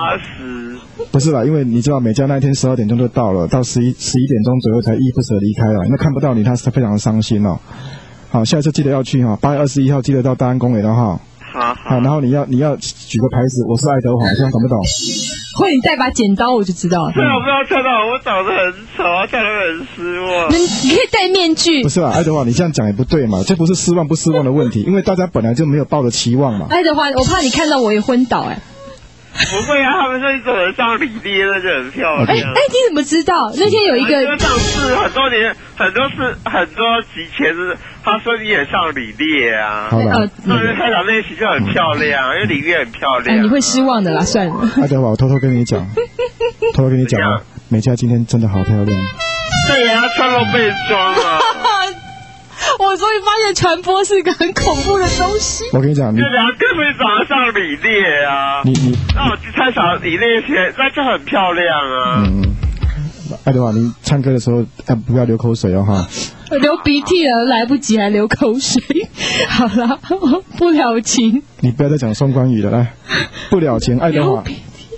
80。 不是啦，因为你知道美嘉那一天12点钟就到了，到11点钟左右才依不舍离开了，那看不到你，他是非常的伤心哦。好，下一次记得要去哈，8月21号记得到大安公园了哈。好，然后你要举个牌子，我是爱德华，这样懂不懂？ 或者你带把剪刀，我就知道了。 对啊，我不知道跳到我长得很丑，跳得很失望。 你可以戴面具。 不是啊，爱德华，你这样讲也不对嘛，这不是失望不失望的问题，因为大家本来就没有抱着期望嘛。 爱德华，我怕你看到我也昏倒不会啊，他们说你走得上李烈，那就很漂亮。 你怎么知道？那天有一个上次很多集前是他说你很像李烈啊。 好了， 那开场那一期就很漂亮，因为李烈很漂亮。 你会失望的啦，算了。 爱德华，我偷偷跟你讲啊，美嘉今天真的好漂亮。 对呀，他穿露背装啊。 我终于发现传播是一个很恐怖的东西。 我跟你讲， 就两个根本长得像李烈啊。你那我去参赏李烈前，那就很漂亮啊。 爱德华，你唱歌的时候不要流口水哦哈。 流鼻涕了，来不及还流口水。好了，不了情。 你不要再讲双关语了，来，不了情，爱德华。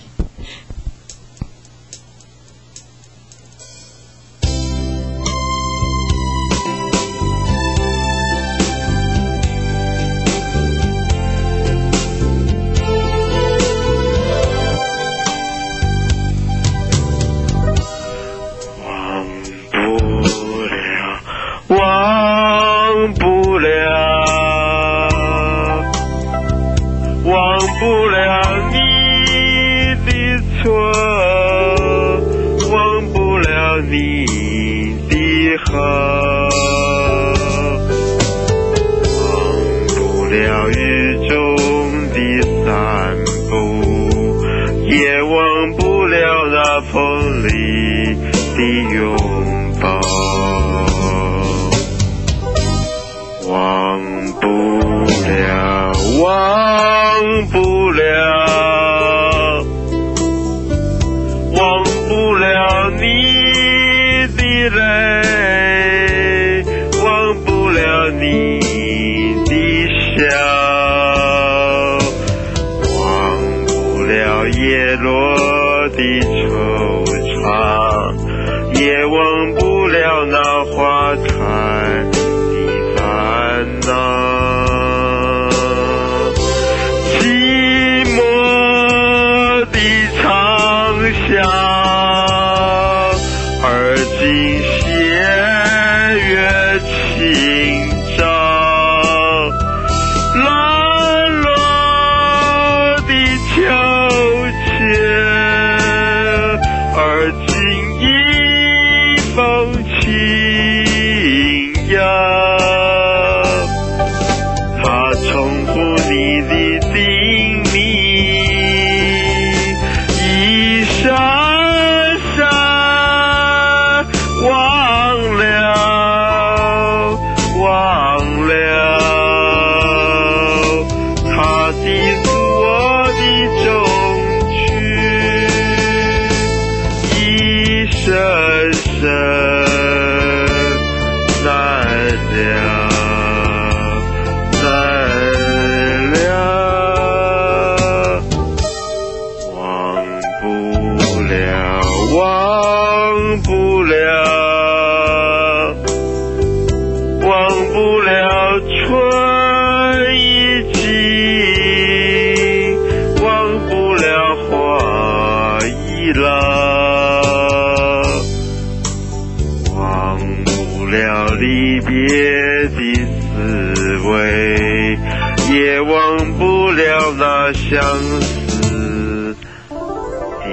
相思的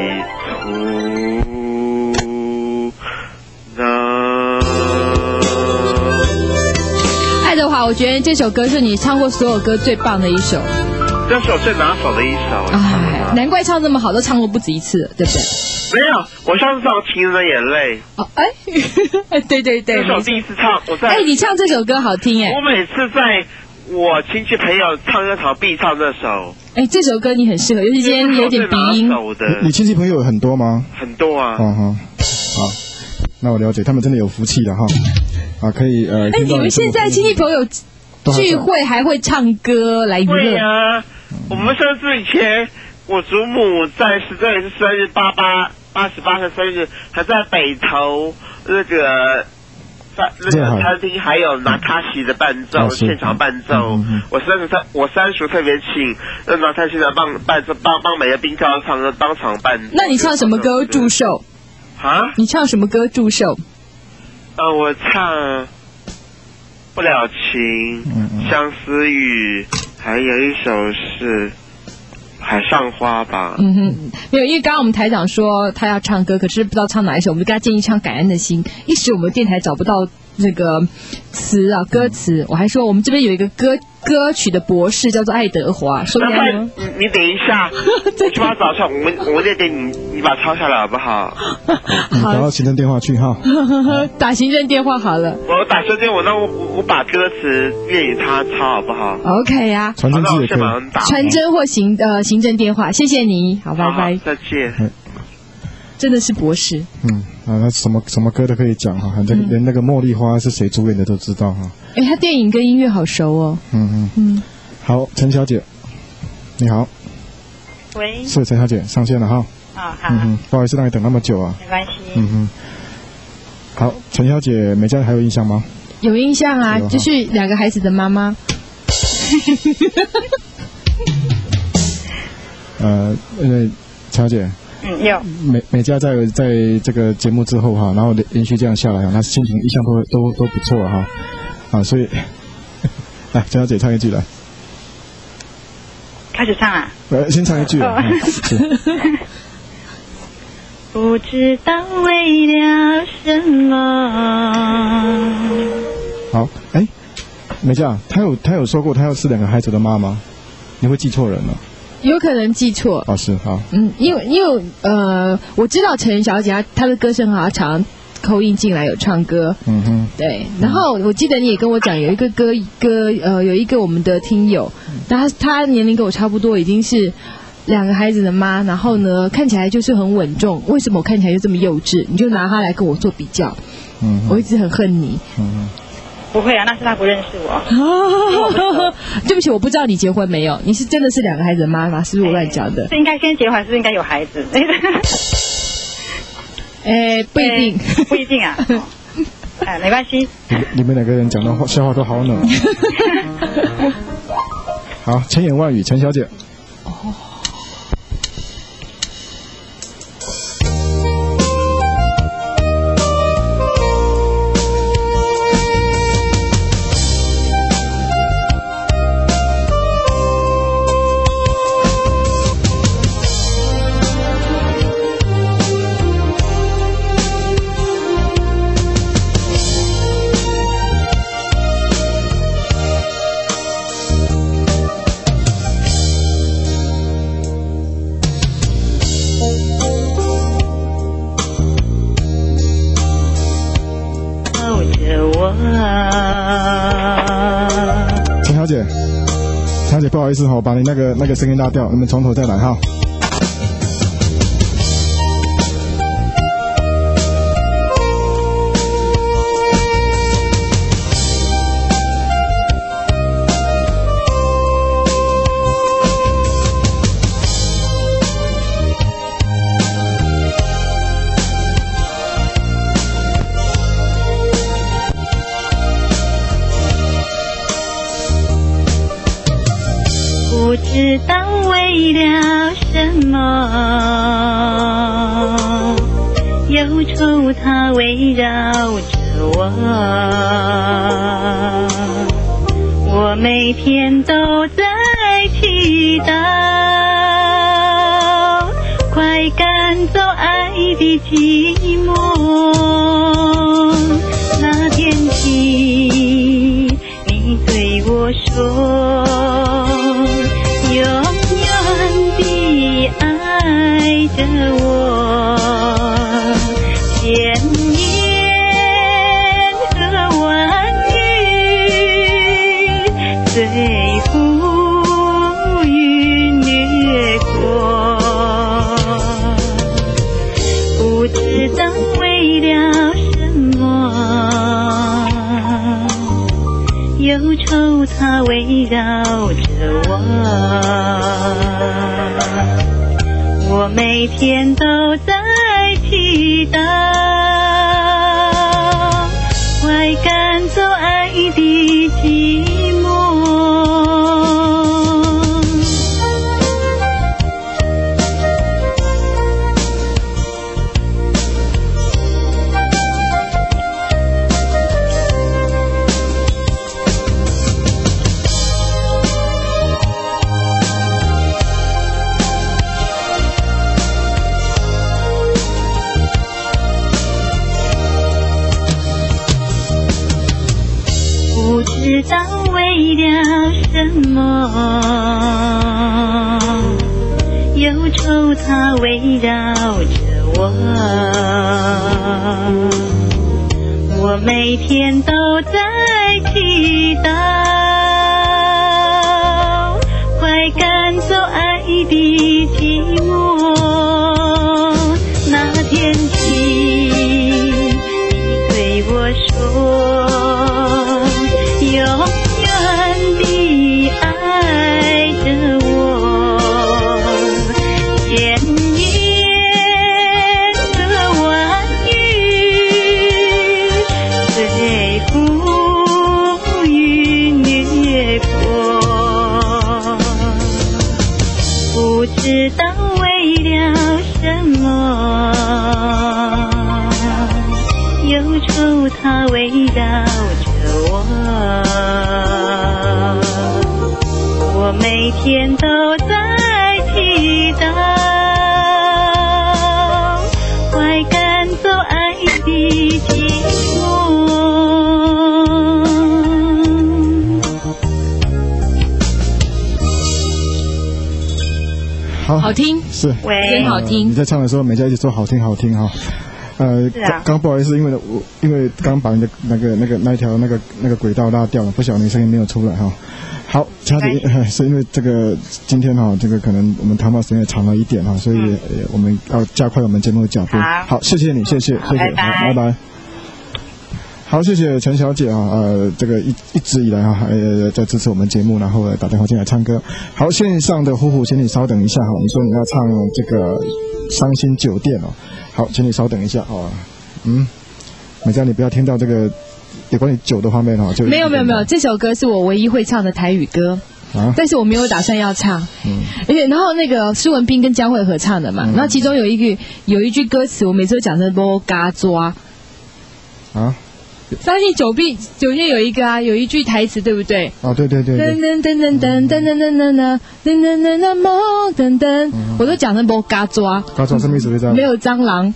途难。 爱德华，我觉得这首歌是你唱过所有歌最棒的一首， 这首最拿手的一首。 哎，难怪唱这么好，都唱过不止一次了，对不对？ 没有，我上次唱《情人的眼泪》。 哦，对， 这首第一次唱， 你唱这首歌好听哎。 我每次在我亲戚朋友唱歌场必唱这首。 这首歌你很适合，尤其今天有点鼻音。 你亲戚朋友有很多吗？ 很多啊。 好，那我了解，他们真的有福气的哈。可以你们现在亲戚朋友聚会还会唱歌来娱乐？ 会啊，我们甚至以前我祖母在12月生日，88岁生日，还在北投那个在那个餐厅还有拿他席的伴奏，现场伴奏。我三叔特别请那拿他现场帮每个宾客唱歌当场伴奏。 那你唱什么歌祝寿？ 啊？ 你唱什么歌祝寿？ 我唱不了情、相思雨，还有一首是海上花吧。 没有，因为刚刚我们台长说他要唱歌，可是不知道唱哪一首，我们就跟他建议唱《感恩的心》。一时我们电台找不到这个词啊，歌词。我还说我们这边有一个歌曲的博士叫做爱德华，说不定呢。 你等一下，我去把它找出来，我再给你把它抄下来好不好？ 打到行政电话去哈。 打行政电话好了。 我打行政电话，那我把歌词粤语他抄好不好 ？OK 呀， 传真机也可以。 传真或行政电话，谢谢你，好，拜拜， 再见。 真的是博士。 他什么歌都可以讲哈，连那个茉莉花是谁主演的都知道哈。 他电影跟音乐好熟哦。 好，陈小姐，你好。 喂。 是陈小姐上线了哈。 好。 不好意思让你等那么久啊。 没关系。 好，陈小姐，美嘉还有印象吗？ 有印象啊，就是2个孩子的妈妈。 因为陈小姐。 有美嘉在这个节目之后哈，然后连续这样下来哈，她心情一向都不错哈，所以来陈小姐唱一句来， 开始唱啊？ 先唱一句啊。 不知道为了什么。 好，美嘉，她有说过她要是2个孩子的妈妈，你会记错人了。 有可能记错。 是好。 因为我知道陈小姐她的歌声很好，常扣印进来有唱歌。对。然后我记得你也跟我讲有一个歌有一个我们的听友，她年龄跟我差不多，已经是2个孩子的妈，然后呢看起来就是很稳重，为什么我看起来就这么幼稚？你就拿她来跟我做比较。我一直很恨你。 不会啊，那是他不认识我。 对不起，我不知道你结婚没有？你是真的是2个孩子的妈妈，是不是我乱讲的？ 是应该先结婚，还是应该有孩子？ 不一定， 不一定啊。没关系。 你们2个人讲的笑话都好冷。好，千言万语，陈小姐。陈小姐，不好意思我把你那个声音拉掉，我们从头再来哈。 不知道为了什么，忧愁它围绕着我，我每天都在祈祷，快赶走爱的寂寞。那天起，你对我说，永远地爱着我，千言和万语随浮云掠过，不知道为了什么，忧愁它围绕着我，我每天都在祈祷，快知道为了什么，忧愁它围绕着我，我每天都在祈祷，快赶走爱的寂寞。那天起，你对我说，永远地爱着我，千言的万语随风云掠过，不知道为了什么，忧愁它围绕着我，我每天都在祈祷，快赶走爱的寂寞。 好， 好听， 是， 喂真好听你在唱的时候，美嘉一直说好听好听哈。 是啊刚不好意思，因为刚把你的那一条那个轨道拉掉了，不晓得你声音没有出来哈。好，佳姐，是因为这个今天哈，这个可能我们谈话时间也长了一点哈，所以我们要加快我们节目的脚步。好，谢谢你，谢谢， 拜拜好，拜拜。好，谢谢陈小姐啊，这个一直以来啊，在支持我们节目，然后打电话进来唱歌。好，线上的呼呼，请你稍等一下哈，你说你要唱这个伤心酒店哦。好，请你稍等一下哦。美嘉，你不要听到这个有关于酒的方面哈，就没有，这首歌是我唯一会唱的台语歌。但是我没有打算要唱，而且然后那个施文彬跟江蕙合唱的嘛，然后其中有一句歌词，我每次都讲成不嘎抓啊。 相信酒店有一个啊，有一句台词对不对？ 哦，对。噔噔噔噔噔噔噔噔噔噔噔噔噔噔噔， 我都讲成不嘎抓。 嘎抓什么意思？ 没有蟑螂。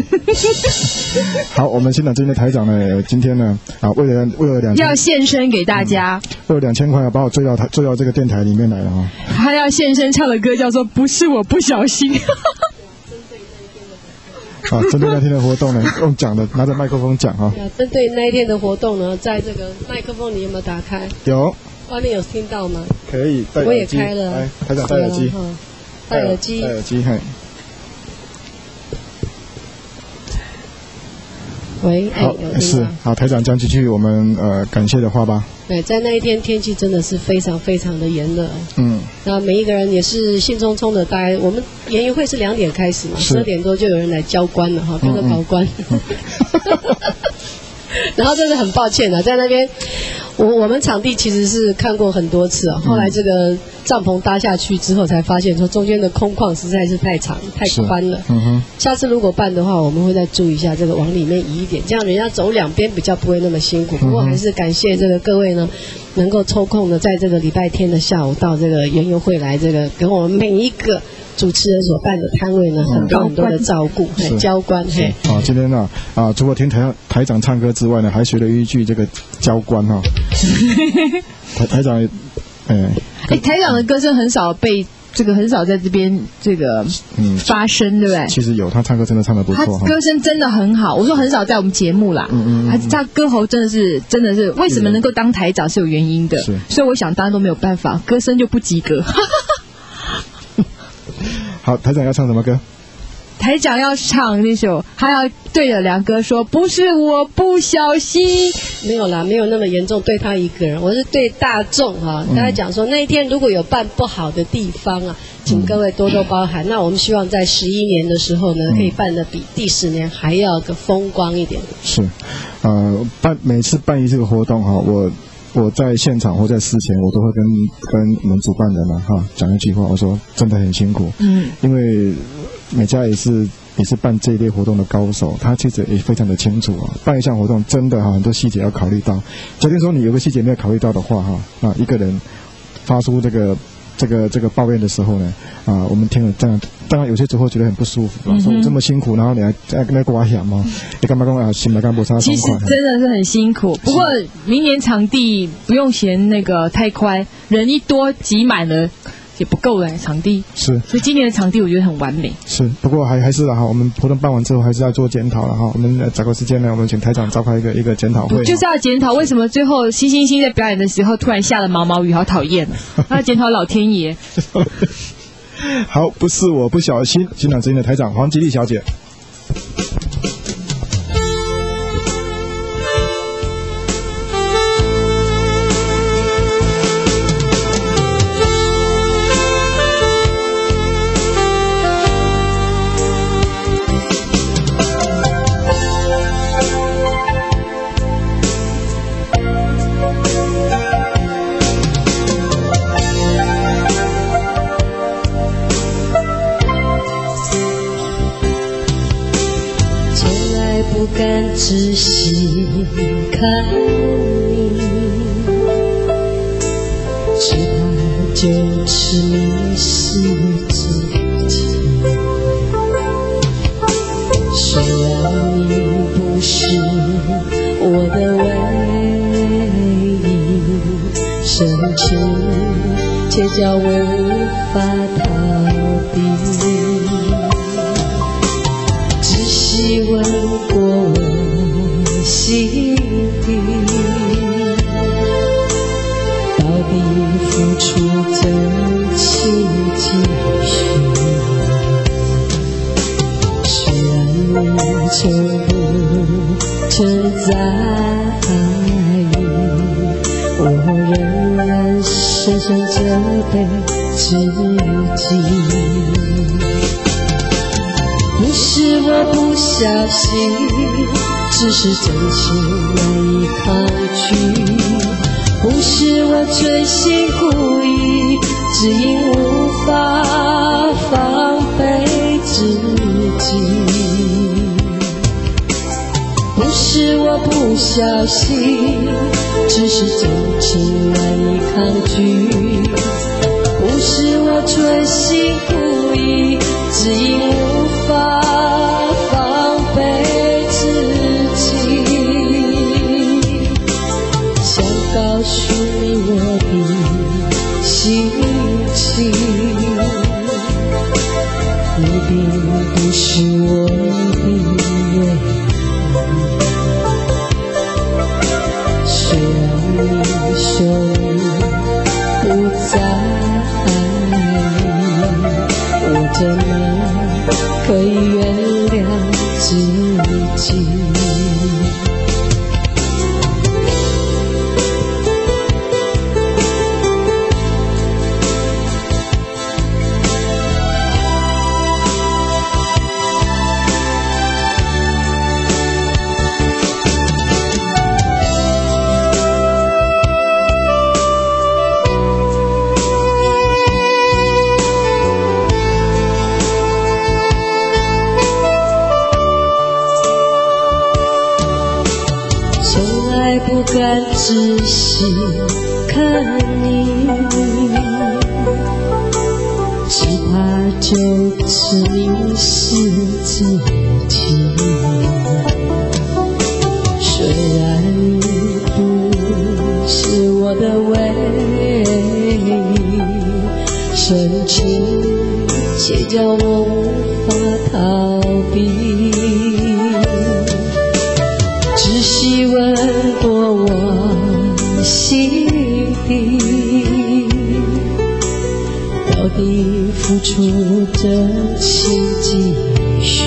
好，我们现场这边的台长呢，今天呢为了2000 要献身给大家， 为了2000块把我追到这个电台里面来了哈。 他要献身唱的歌叫做《不是我不小心》。 针对那天的活动呢，用讲的，拿着麦克风讲哈。 针对那一天的活动呢，在这个麦克风你有没有打开？ 有。 外面有听到吗？ 可以，戴耳机。 我也开了。 来，台长戴耳机。 戴耳机。 戴耳机，嘿。 喂， 好，是好，台长讲几句我们感谢的话吧。 对，在那一天天气真的是非常非常的炎热。那每一个人也是兴冲冲的，大概我们研游会是2点开始嘛，12点多就有人来交关了哈，跟着跑关。然后真的很抱歉啊，在那边，我们场地其实是看过很多次啊，后来这个帐篷搭下去之后，才发现说中间的空旷实在是太长太宽了。下次如果办的话，我们会再注意一下这个往里面移一点，这样人家走两边比较不会那么辛苦。不过还是感谢这个各位呢，能够抽空的在这个礼拜天的下午到这个园游会来，这个给我们每一个主持人所办的摊位呢，很多很多的照顾，交关。 今天除了听台长唱歌之外呢，还学了一句这个交关哈。台长， 台长的歌声很少被很少在这边发声，对不对？ 其实有，他唱歌真的唱得不错， 他歌声真的很好。我说很少在我们节目啦，他歌喉真的是为什么能够当台长是有原因的，所以我想当然都没有办法，歌声就不及格。 好，台长要唱什么歌？ 台长要唱那首，他要对着梁哥说：“不是我不小心。” 没有啦，没有那么严重，对他一个人，我是对大众哈。大家讲说那一天如果有办不好的地方啊，请各位多多包涵。那我们希望在11年的时候呢，可以办得比第10年还要个风光一点。 是，每次办一这个活动哈，我在现场或在事前，我都会跟我们主办人讲一句话，我说真的很辛苦，因为美嘉也是办这一类活动的高手，他其实也非常的清楚办一项活动真的很多细节要考虑到。假定说你有个细节没有考虑到的话那一个人发出这个这个抱怨的时候呢，我们听了这样，当然有些时候觉得很不舒服，说这么辛苦，然后你还在跟他刮响吗？你干嘛讲心来干不差？ 其实真的是很辛苦，不过明年场地不用嫌那个太宽，人一多挤满了。也不够了，场地是， 所以今年的场地我觉得很完美。 是，不过还是哈，我们活动办完之后还是要做检讨了哈。我们找个时间呢，我们请台长召开一个检讨会， 就是要检讨为什么最后星星星在表演的时候突然下了毛毛雨，好讨厌啊！要检讨老天爷。 好，不是我不小心，新港之音的台长黄吉利小姐。 仔细看你，只怕就痴迷失自己。虽然你不是我的唯一，深情却叫我无法逃避。只希问过我心底，到底付出真情几许？虽然你从不曾在意，我仍然深深责备自己。不是我不小心，只是真情难以抗拒。不是我存心故意，只因无法防备自己。不是我不小心，只是真情难以抗拒。不是我存心故意，只因无法防备自己。想告诉你我的心情，你并不是我的唯一。虽然你说你不在意，我怎么可以原谅自己？不敢仔细看你，只怕就此迷失自己。虽然你不是我的唯一，深情却叫我无法逃避。只希问过我心底，到底付出真情几许？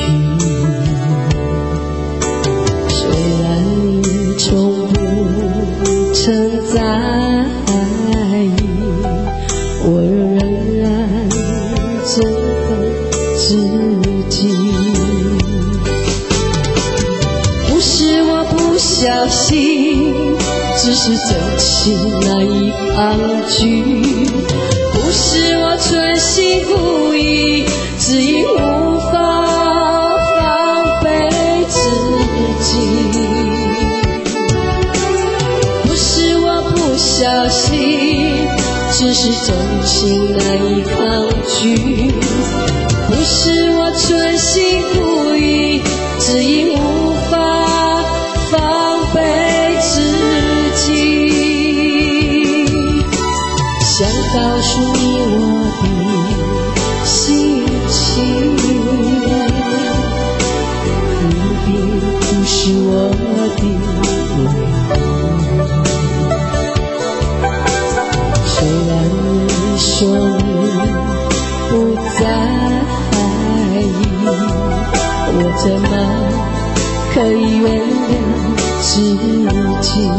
虽然你从不曾在意，我仍然责备自己。不是我不小心，只是真情难以抗拒。不是我存心故意，只因无法防备自己。不是我不小心，只是真情难惧，不是我存心故意，只因无法防备自己。想告诉你我的心情，你并不是我的唯一。虽然你说你不在意，我怎么可以原谅自己？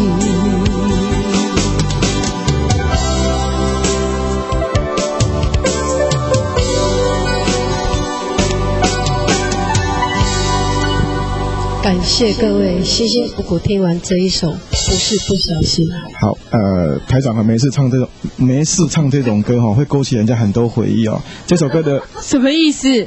感谢各位辛辛苦苦听完这一首不是不小心。 好，台长每次唱这种歌会勾起人家很多回忆哦。这首歌的什么意思？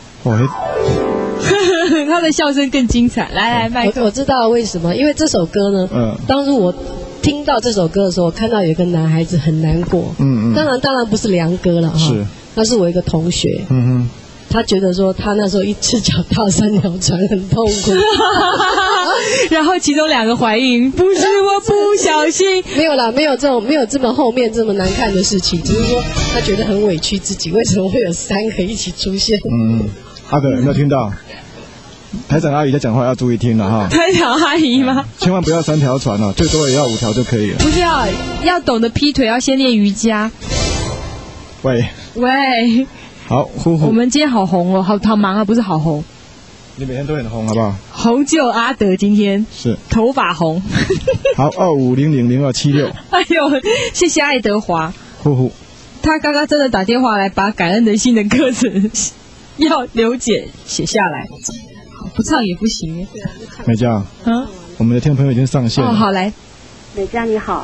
他的笑声更精彩。来，麦克， 我知道为什么，因为这首歌呢，当初我听到这首歌的时候，我看到有一个男孩子很难过，当然不是梁哥了哈，是，那是我一个同学，他觉得说他那时候一只脚踏3条船很痛苦， 然后其中2个怀孕，不是我不小心， 没有啦，没有这么后面这么难看的事情，只是说他觉得很委屈自己，为什么会有3个一起出现？ 阿德有没有听到？台长阿姨在讲话要注意听了哈。 台长阿姨吗？ 千万不要3条船哦，最多也要5条就可以了。 不是要懂得劈腿，要先练瑜伽。 喂。好，呼呼。 我们今天好红哦，好忙啊，不是好红。 你每天都很红，好不好？ 红就阿德今天是头发红。 好，25000276。 哎呦，谢谢爱德华。 呼呼。他刚刚真的打电话来，把感恩的心的歌词要刘姐写下来，不唱也不行。 美嘉，我们的听众朋友已经上线了。 好来。 美嘉你好。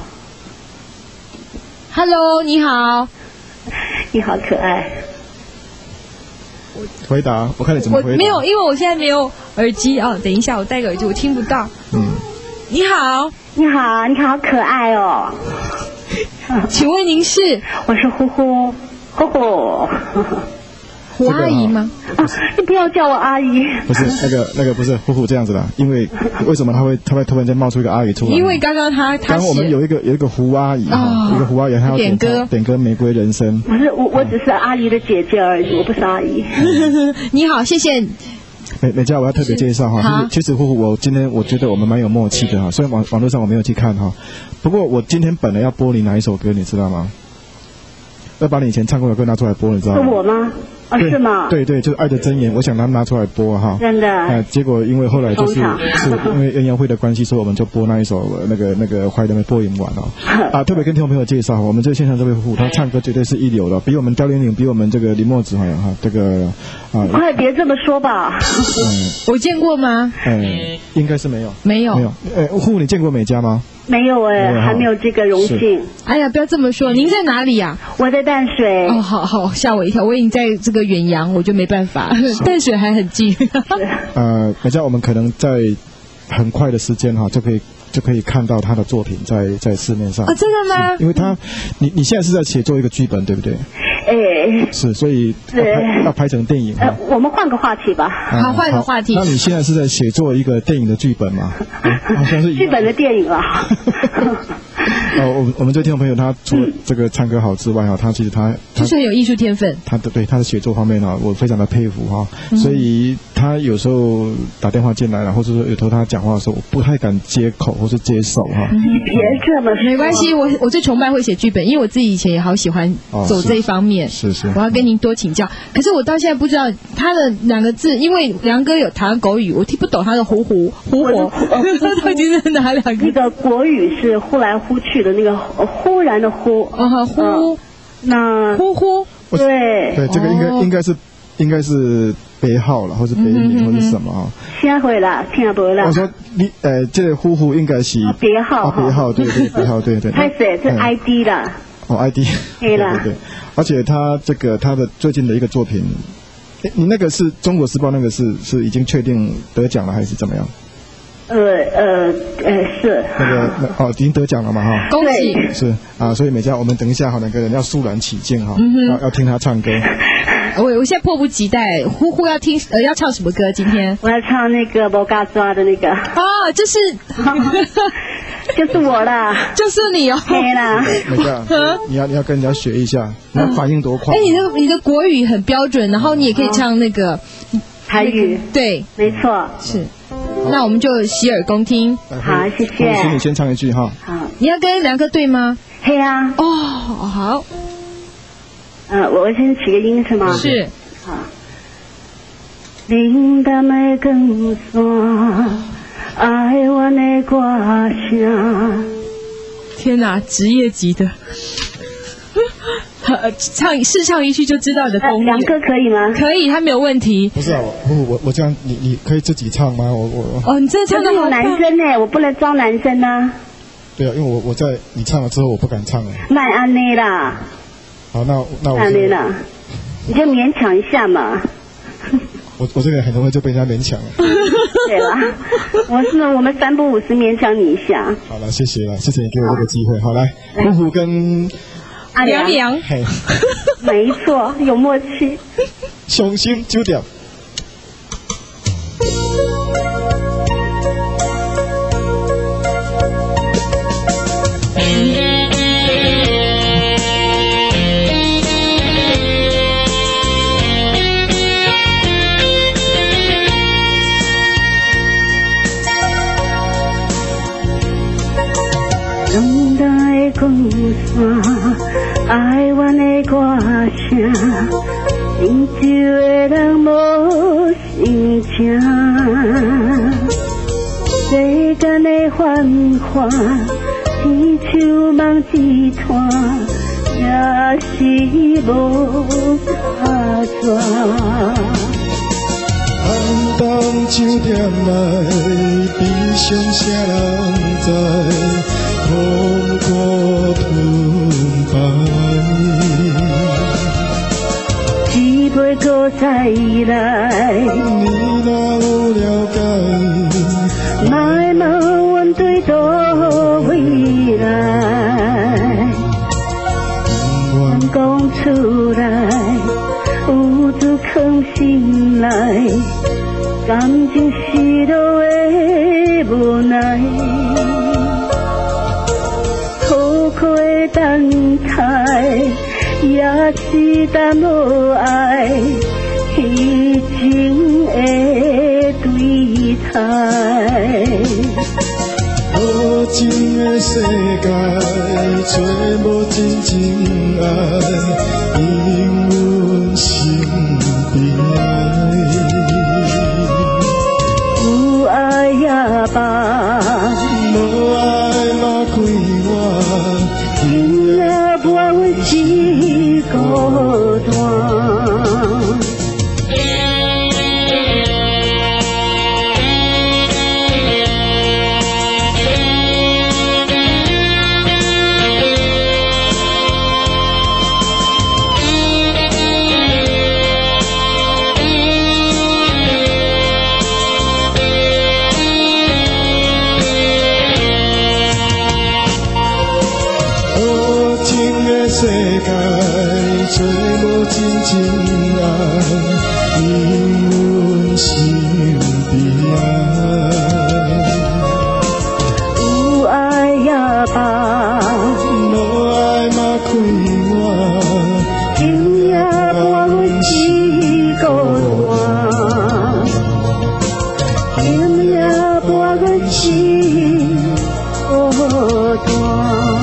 Hello， 你好。 你好可爱。 回答，我看你怎么回答。 没有，因为我现在没有耳机哦。等一下，我戴个耳机，我听不到。你好， 你好，你好可爱哦。 请问您是？ 我是呼呼。 胡阿姨吗？ 你不要叫我阿姨。 不是那个不是呼呼这样子的，因为为什么他会突然间冒出一个阿姨出来？ 因为刚刚我们有一个胡阿姨，一个胡阿姨，她要点歌《玫瑰人生》。 不是我只是阿姨的姐姐而已，我不是阿姨。 你好，谢谢。 美嘉，我要特别介绍哈，其实呼呼，今天我觉得我们蛮有默契的哈，虽然网络上我没有去看哈，不过我今天本来要播你哪一首歌，你知道吗？要把你以前唱过的歌拿出来播，你知道吗？ 是我吗？是吗？ 对，就是《爱的箴言》，我想拿出来播哈。 真的。 结果因为后来是因为鸳鸯会的关系，所以我们就播那一首那个怀的没播音完哦。特别跟听众朋友介绍，我们这个现场这位呼呼，他唱歌绝对是一流的，比我们刁玲玲，比我们这个林墨子哈这个快别这么说吧。 我见过吗？ 应该是没有。 没有。 呼呼，你见过美嘉吗？ 没有还没有这个荣幸。 哎呀，不要这么说，您在哪里呀？ 我在淡水。 好，吓我一跳，我已经在这个远洋，我就没办法。淡水还很近。 美嘉，我们可能在很快的时间哈，就可以看到他的作品在市面上。 真的吗？ 因为你现在是在写作一个剧本，对不对？是，所以要拍成电影。 我们换个话题吧。 好，换个话题。 那你现在是在写作一个电影的剧本吗？好像是剧本的电影了。 我们这听众朋友，他除了这个唱歌好之外他其实他就是很有艺术天分。 他的写作方面我非常的佩服哈。所以他有时候打电话进来，或者说有时候他讲话的时候，我不太敢接口或是接手哈。 你别这么说。 没关系，我最崇拜会写剧本，因为我自己以前也好喜欢走这一方面。 是。 我要跟您多请教。可是我到现在不知道他的2个字，因为梁哥有台湾国语，我听不懂他的呼火，到底是哪2个？ 那个国语是忽来忽去的那个忽然的忽。 呼。那呼。 对， 这个应该是北号了，或是北闽或是什么哈。 先回了，听不了。 我说你这个呼呼应该是别号。 别号对，别号对。 开始是 ID 了。 ID。对。而且他的最近的一个作品，你那个是中国时报那个是已经确定得奖了还是怎么样？ 是已经得奖了嘛哈， 恭喜！ 是啊，所以美嘉，我们等一下两个人要肃然起敬哈，要听他唱歌。 我现在迫不及待，呼呼要听要唱什么歌？今天我要唱那个摩嘎抓的那个就是就是我啦， 就是你哦， 对啦， 美嘉，你要跟人家学一下，你要反应多快。 你的国语很标准，然后你也可以唱那个台语， 对， 没错， 是。那我们就洗耳恭听。 好，谢谢。 请你先唱一句哈。 好。 你要跟梁哥对吗？ 嘿啊。 哦，好。 我先起个音是吗？ 是。 好。冷淡的光线，哀怨的歌声。 天哪，职业级的。试唱一句就知道你的功力。 梁哥可以吗？ 可以，他没有问题。 不是啊，我这样，你可以自己唱吗？ 你真的唱得好棒。 男生呢，我不能装男生啊。 对啊，因为我在你唱了之后，我不敢唱了。 卖安内啦。 好，那我安内啦，你就勉强一下嘛。 我这个人很容易就被人家勉强了。 对啦，我们3不5时勉强你一下。 好了，谢谢了，谢谢你给我这个机会。好，来，呼呼跟阿良， 没错，有默契。 雄心9点。 冷淡的光线，哀怨的歌声，饮酒的人无心情。世间的繁华，千秋梦一团，也是无打转。 寒冬9点来，悲伤谁人知？风过春白， 一杯搁再来。 你若有了解， 莫问阮对倒未来。阮讲出来，有主藏心内，感情失落的无奈。苦苦的等待，也是淡无爱，虚情的对待。 无情的世界，找无真情爱，因阮心悲哀。 有爱也罢， 无爱嘛开我， 今夜伴阮一孤单。 世界找无真情爱，因阮心悲哀。 有爱也罢， 无爱嘛开我， 今夜伴阮一孤单，今夜伴阮一孤单。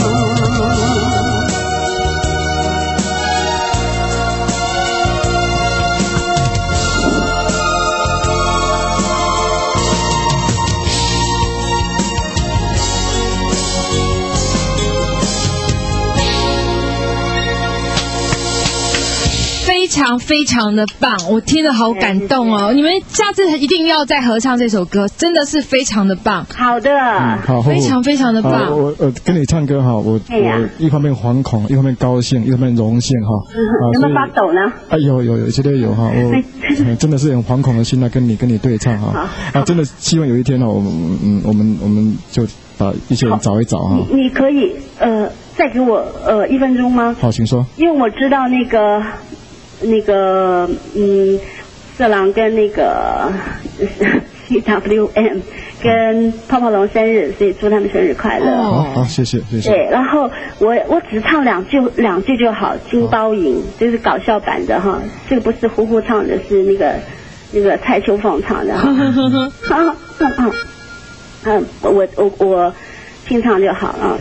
常非常的棒，我听得好感动哦！你们下次一定要再合唱这首歌，真的是非常的棒。 好的， 好， 非常非常的棒。 我跟你唱歌哈，我一方面惶恐，一方面高兴，一方面荣幸哈。 有没有发抖呢？ 啊，有，绝对有哈。我真的是很惶恐的心来跟你对唱哈。真的希望有一天呢，我们就把一些人找一找哈。 你可以再给我1分钟吗？ 好，请说。因为我知道那个色狼跟那个CWM 跟泡泡龙生日，所以祝他们生日快乐。 好，谢谢。 对，然后我只唱两句就好，金包银就是搞笑版的哈，这个不是呼呼唱的，是那个蔡秋凤唱的哈。我清唱就好了。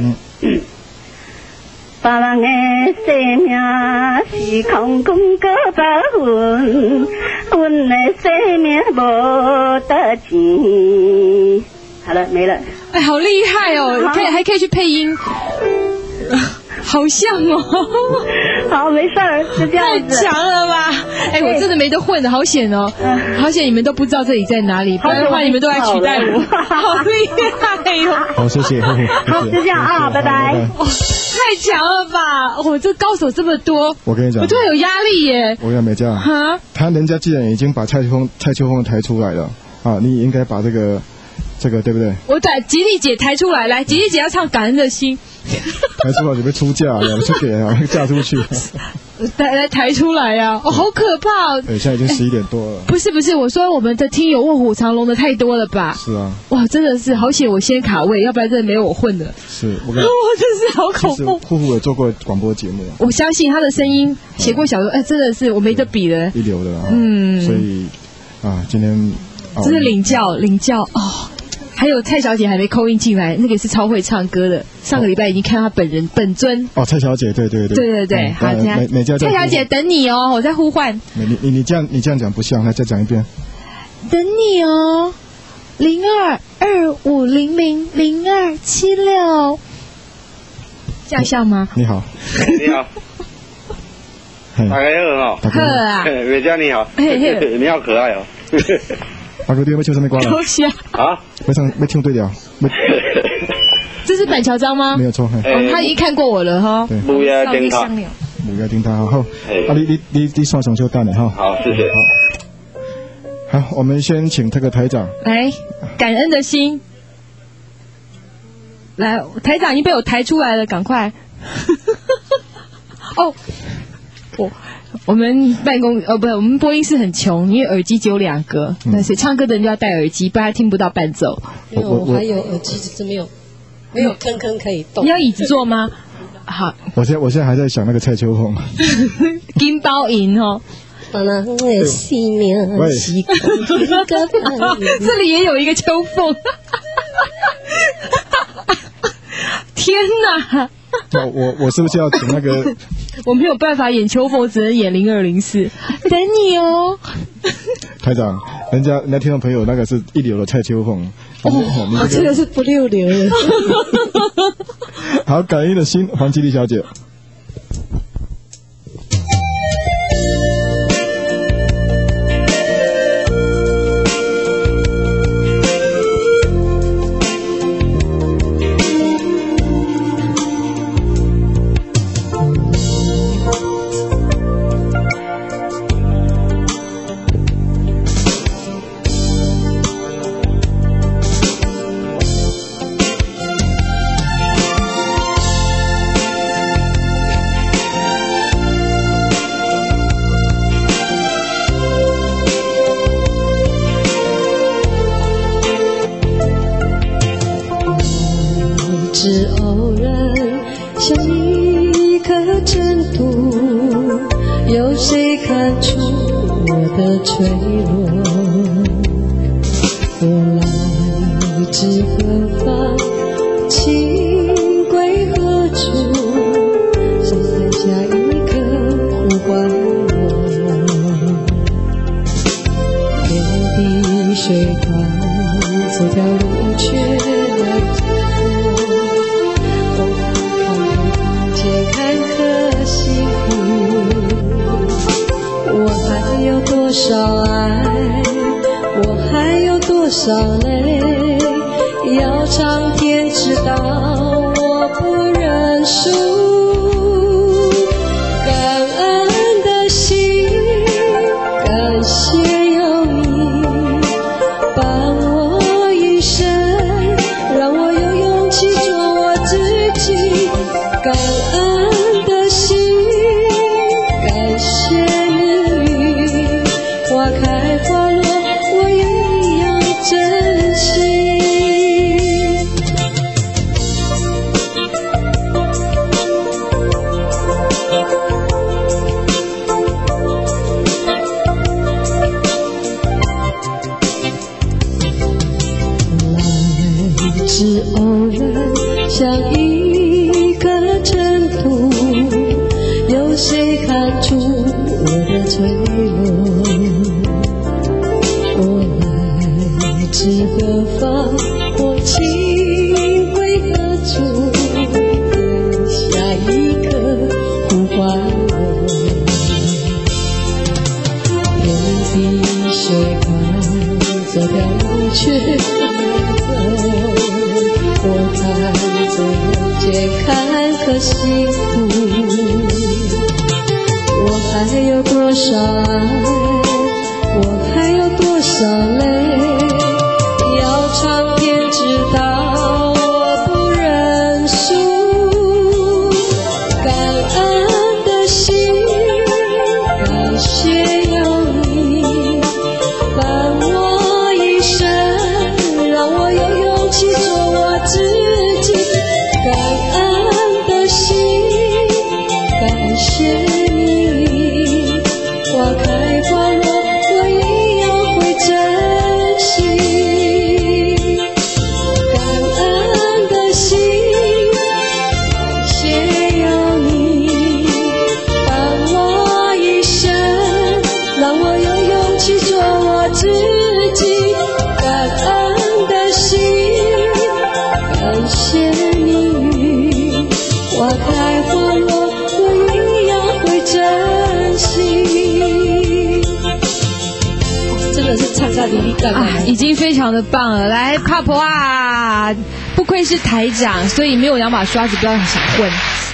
别人的生命是空空个百分，阮的生命无得钱。好了，没了。 哎，好厉害哦！还可以去配音，好像哦。 好，没事儿，就这样子。 太强了吧！哎，我真的没得混的，好险哦！好险你们都不知道这里在哪里，不然的话你们都来取代我，好厉害哟！ 好，谢谢。 好，就这样啊，拜拜。 太强了吧！我这高手这么多， 我跟你讲， 我突然有压力耶。 我跟美嘉，人家既然已经把蔡秋凤抬出来了啊，你应该把这个对不对？ 我把吉利姐抬出来，来，吉利姐要唱《感恩的心》。 抬出来准备出嫁了，出给嫁出去。 来抬出来呀！哦，好可怕！ 对，现在已经11点多了。 不是，我说我们的听友卧虎藏龙的太多了吧？ 是啊。 哇，真的是好险，我先卡位，要不然真的没有我混的。 是，我真是好恐怖。 呼呼也做过广播节目， 我相信他的声音，写过小说，真的是我没得比的， 一流的。所以今天真是领教哦。还有蔡小姐还没扣音进来，那个是超会唱歌的。上个礼拜已经看到她本尊。 哦，蔡小姐，对。 好，蔡小姐等你哦，我在呼唤。 你这样讲不像，来再讲一遍。 等你哦，0225000276，这样像吗？ 你好。 你好。大家好好啊。 美嘉你好。你好可爱哦。 大哥，你要唱什么歌了？ 啊？ 要唱对调。 这是板桥章吗？ 没有错。 他已经看过我了哈。 对。 母鸭叮他。 母鸭叮他，好。你上上就干了哈。 好，谢谢。 好，我们先请这个台长。 来，感恩的心。来，台长已经被我抬出来了，赶快。我们我们播音室很穷，因为耳机只有2个，所以唱歌的人就要戴耳机，不然听不到伴奏。 我还有耳机，只是没有坑可以动。 你要椅子坐吗？好， 我现在还在想那个蔡秋凤。 金包银哦。这里也有一个秋凤。天哪！ 我是不是要请那个？ 我没有办法演秋凤，只能演0204。等你哦。 台长，人家听众朋友那个是一流的蔡秋凤。 我这个是不溜流的。 好，感恩的心，黄吉利小姐。 只偶然像一颗珍珠，有谁看出我的脆弱？我来自何方，情归何处？谁在下一刻呼唤我？天地水宽，这条路却难走。看坷幸福，我少爱，我还有多少泪，要苍天知道我不认输。感恩的心，感谢有你伴我一生，让我有勇气做我自己。感恩的心，感谢命运，花开花落我也一样珍惜。来之偶然，像一个尘土，有谁看出我的脆弱？我来自何方？我情为何处？等下一刻呼唤我。天地谁看这条路却我看着人间坎坷辛苦，我还有多少爱，我还有多少泪，要苍天知道我不认输。感恩的心，感谢有你伴我一生，让我有勇气做我自己。感恩的心，感谢你，花开花落我一样会珍惜。感恩的心，感谢有你伴我一生，让我有勇气做我自己。感恩的心，感谢命运，花开花落我一样会珍惜。真的是唱到淋漓干嘛？ 已经非常的棒了。来，卡婆啊，不愧是台长，所以没有两把刷子，不要想混。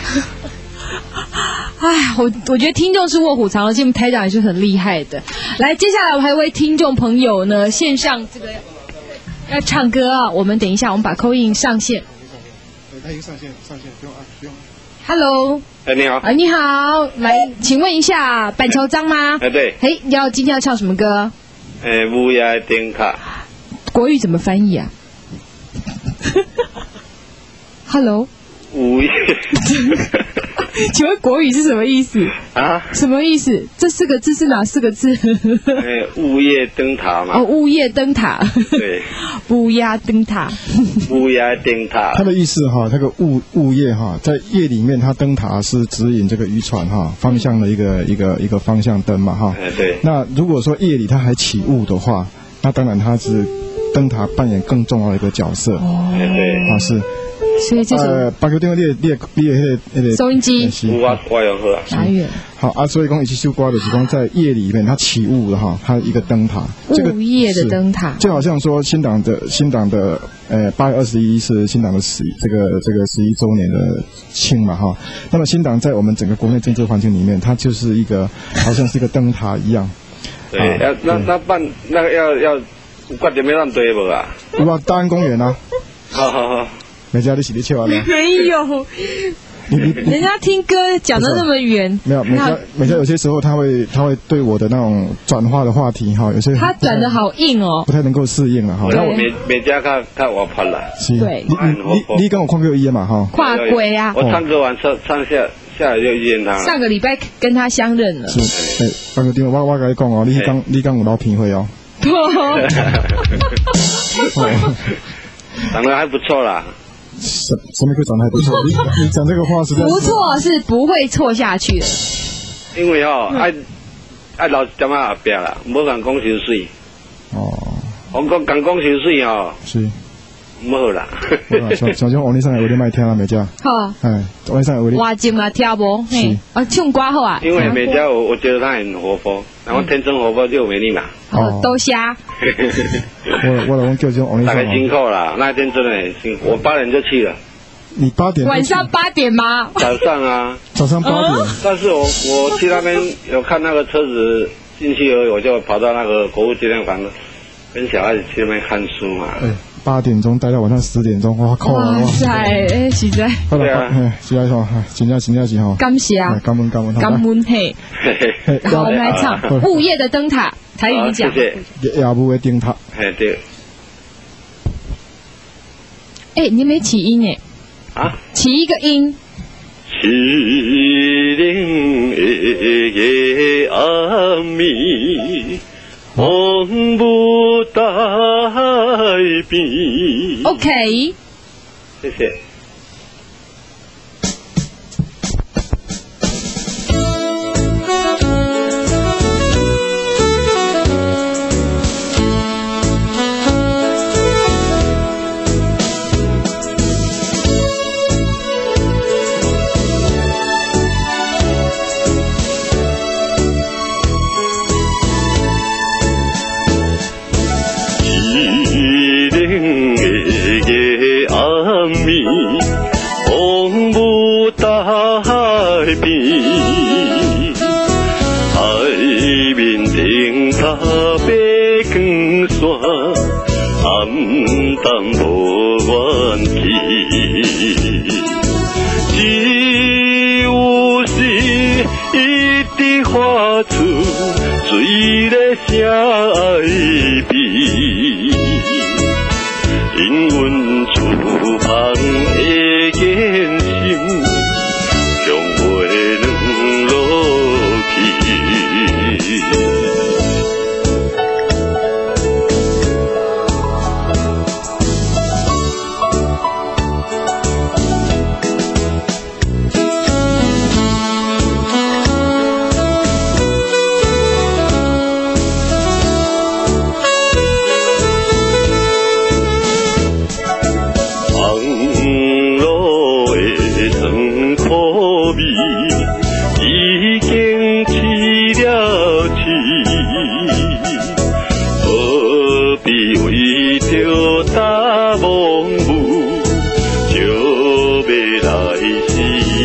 哎，我觉得听众是卧虎藏龙，其实台长也是很厉害的。来，接下来我还有位听众朋友呢，线上这个要唱歌啊，我们等一下，我们把call in上线。 他已经上线，不用按，不用。 Hello， 你好。 你好，来，请问一下，板桥张吗？ 对。 今天要唱什么歌？ 乌鸦灯塔。 国语怎么翻译啊？Hello。 乌鸦。 请问国语是什么意思啊？什么意思？这四个字是哪四个字？ 雾夜灯塔嘛。 雾夜灯塔。 对。 乌鸦灯塔。 乌鸦灯塔。 它的意思哈，那个雾夜哈，在夜里面，它灯塔是指引这个渔船哈方向的一个方向灯嘛哈。 对。 那如果说夜里它还起雾的话，那当然它是灯塔扮演更重要的一个角色。 对。 是。 所以这是巴克电话你收音机， 我用好啊。 哪远？ 好啊，所以讲一起修瓜的是讲在夜里面它起雾了哈，它一个灯塔， 雾夜的灯塔， 就好像说新党的8月21是新党的这个11周年的庆嘛哈。那么新党在我们整个国内政治环境里面，它就是一个好像是一个灯塔一样。 对，那办那个要挂点咩让对不啊？ 有啊，大安公园啊。 好。 美嘉，你洗的笑啊？ 没有，人家听歌讲得那么远。 没有，美嘉有些时候他会对我的那种转化的话题哈，有些他转得好硬哦， 不太能够适应了哈。 然后美嘉看我跑了。 对， 你跟我跨过一嘛哈？ 跨轨啊！ 我唱歌完唱下来就遇见他了。 上个礼拜跟他相认了。 是，那个地方我跟你讲哦，你刚有老品会哦。 长得还不错啦。 什么会长得还不错？你讲这个话实在不错，是不会错下去的。 因为爱老点啊后壁啦，无讲讲伤水。我讲伤水是。唔好啦。 小钟，王力上来有点卖听啦，美嘉。 好。 王力上来有点。 话静啊，听无？唱歌好啊。 因为美嘉，我觉得他很活泼， 然后天生活泼就有魅力嘛。 哦，都虾。 我老公叫这种。 大概辛苦啦，那天真的很辛苦。我8点就去了。 你8点？ 晚上8点吗？ 早上啊。 早上8点。 但是我去那边有看那个车子进去而已，我就跑到那个国父纪念馆跟小孩子去那边看书嘛。 8点钟待到晚上10点钟，哇靠！ 哇塞，实在。 对啊，实在说，真正是哈。 感谢啊！ 感恩嘿。好，我们来唱《午夜的灯塔》，台语你讲。 谢谢。夜幕的灯塔。 对。 你没起音耶？ 啊？ 起一个音。 凄冷的夜暗暝。望不待边。 OK， 谢谢。 望不到海边，海面灯塔白光线，暗淡无元气。只有是一直发出水的声爱悲。因阮厝旁的艰辛，将袂软落去。已经起了气，何必为着大梦舞就要来死？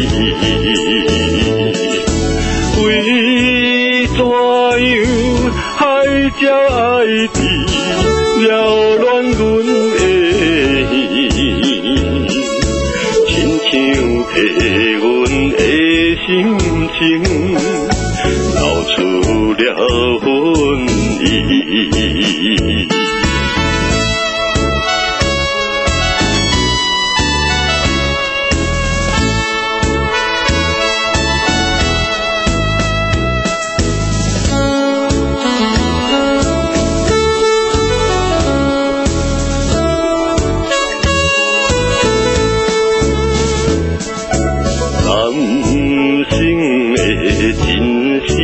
为怎样海鸟爱啼扰乱阮的耳，亲像替阮的心情流出了恨意。真是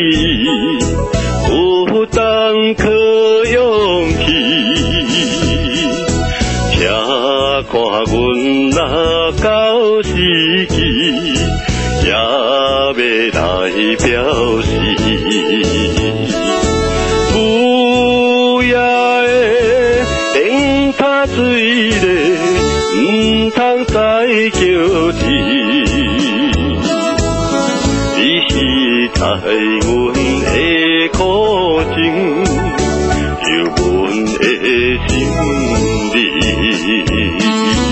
有当可勇气，请看阮若到时机，也要来表示。有夜的灯塔水咧，唔通再叫啼。你是知阮的苦情，有阮的心里。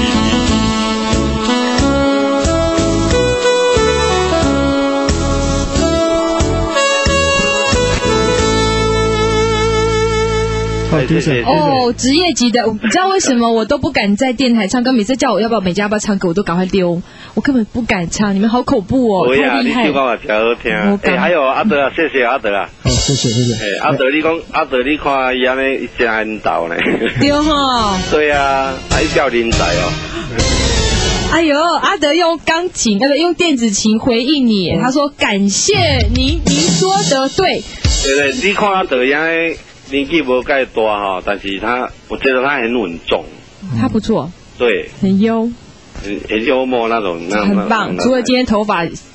哦，职业级的，你知道为什么我都不敢在电台唱歌？每次叫我要不要每家要不要唱歌，我都赶快丢，我根本不敢唱。你们好恐怖哦，太厉害！ 你唱我调好听。还有阿德啊，谢谢阿德啊。 好，谢谢。 阿德，你讲阿德，你看伊安尼真引导呢。 对哈。 对啊，还叫人才哦。 哎呦，阿德用钢琴，用电子琴回应你，他说感谢您说的对。 对，你看阿德安。年纪不盖大哈，但是我觉得他很稳重。 他不错， 对， 很幽默那种， 很棒。除了今天头发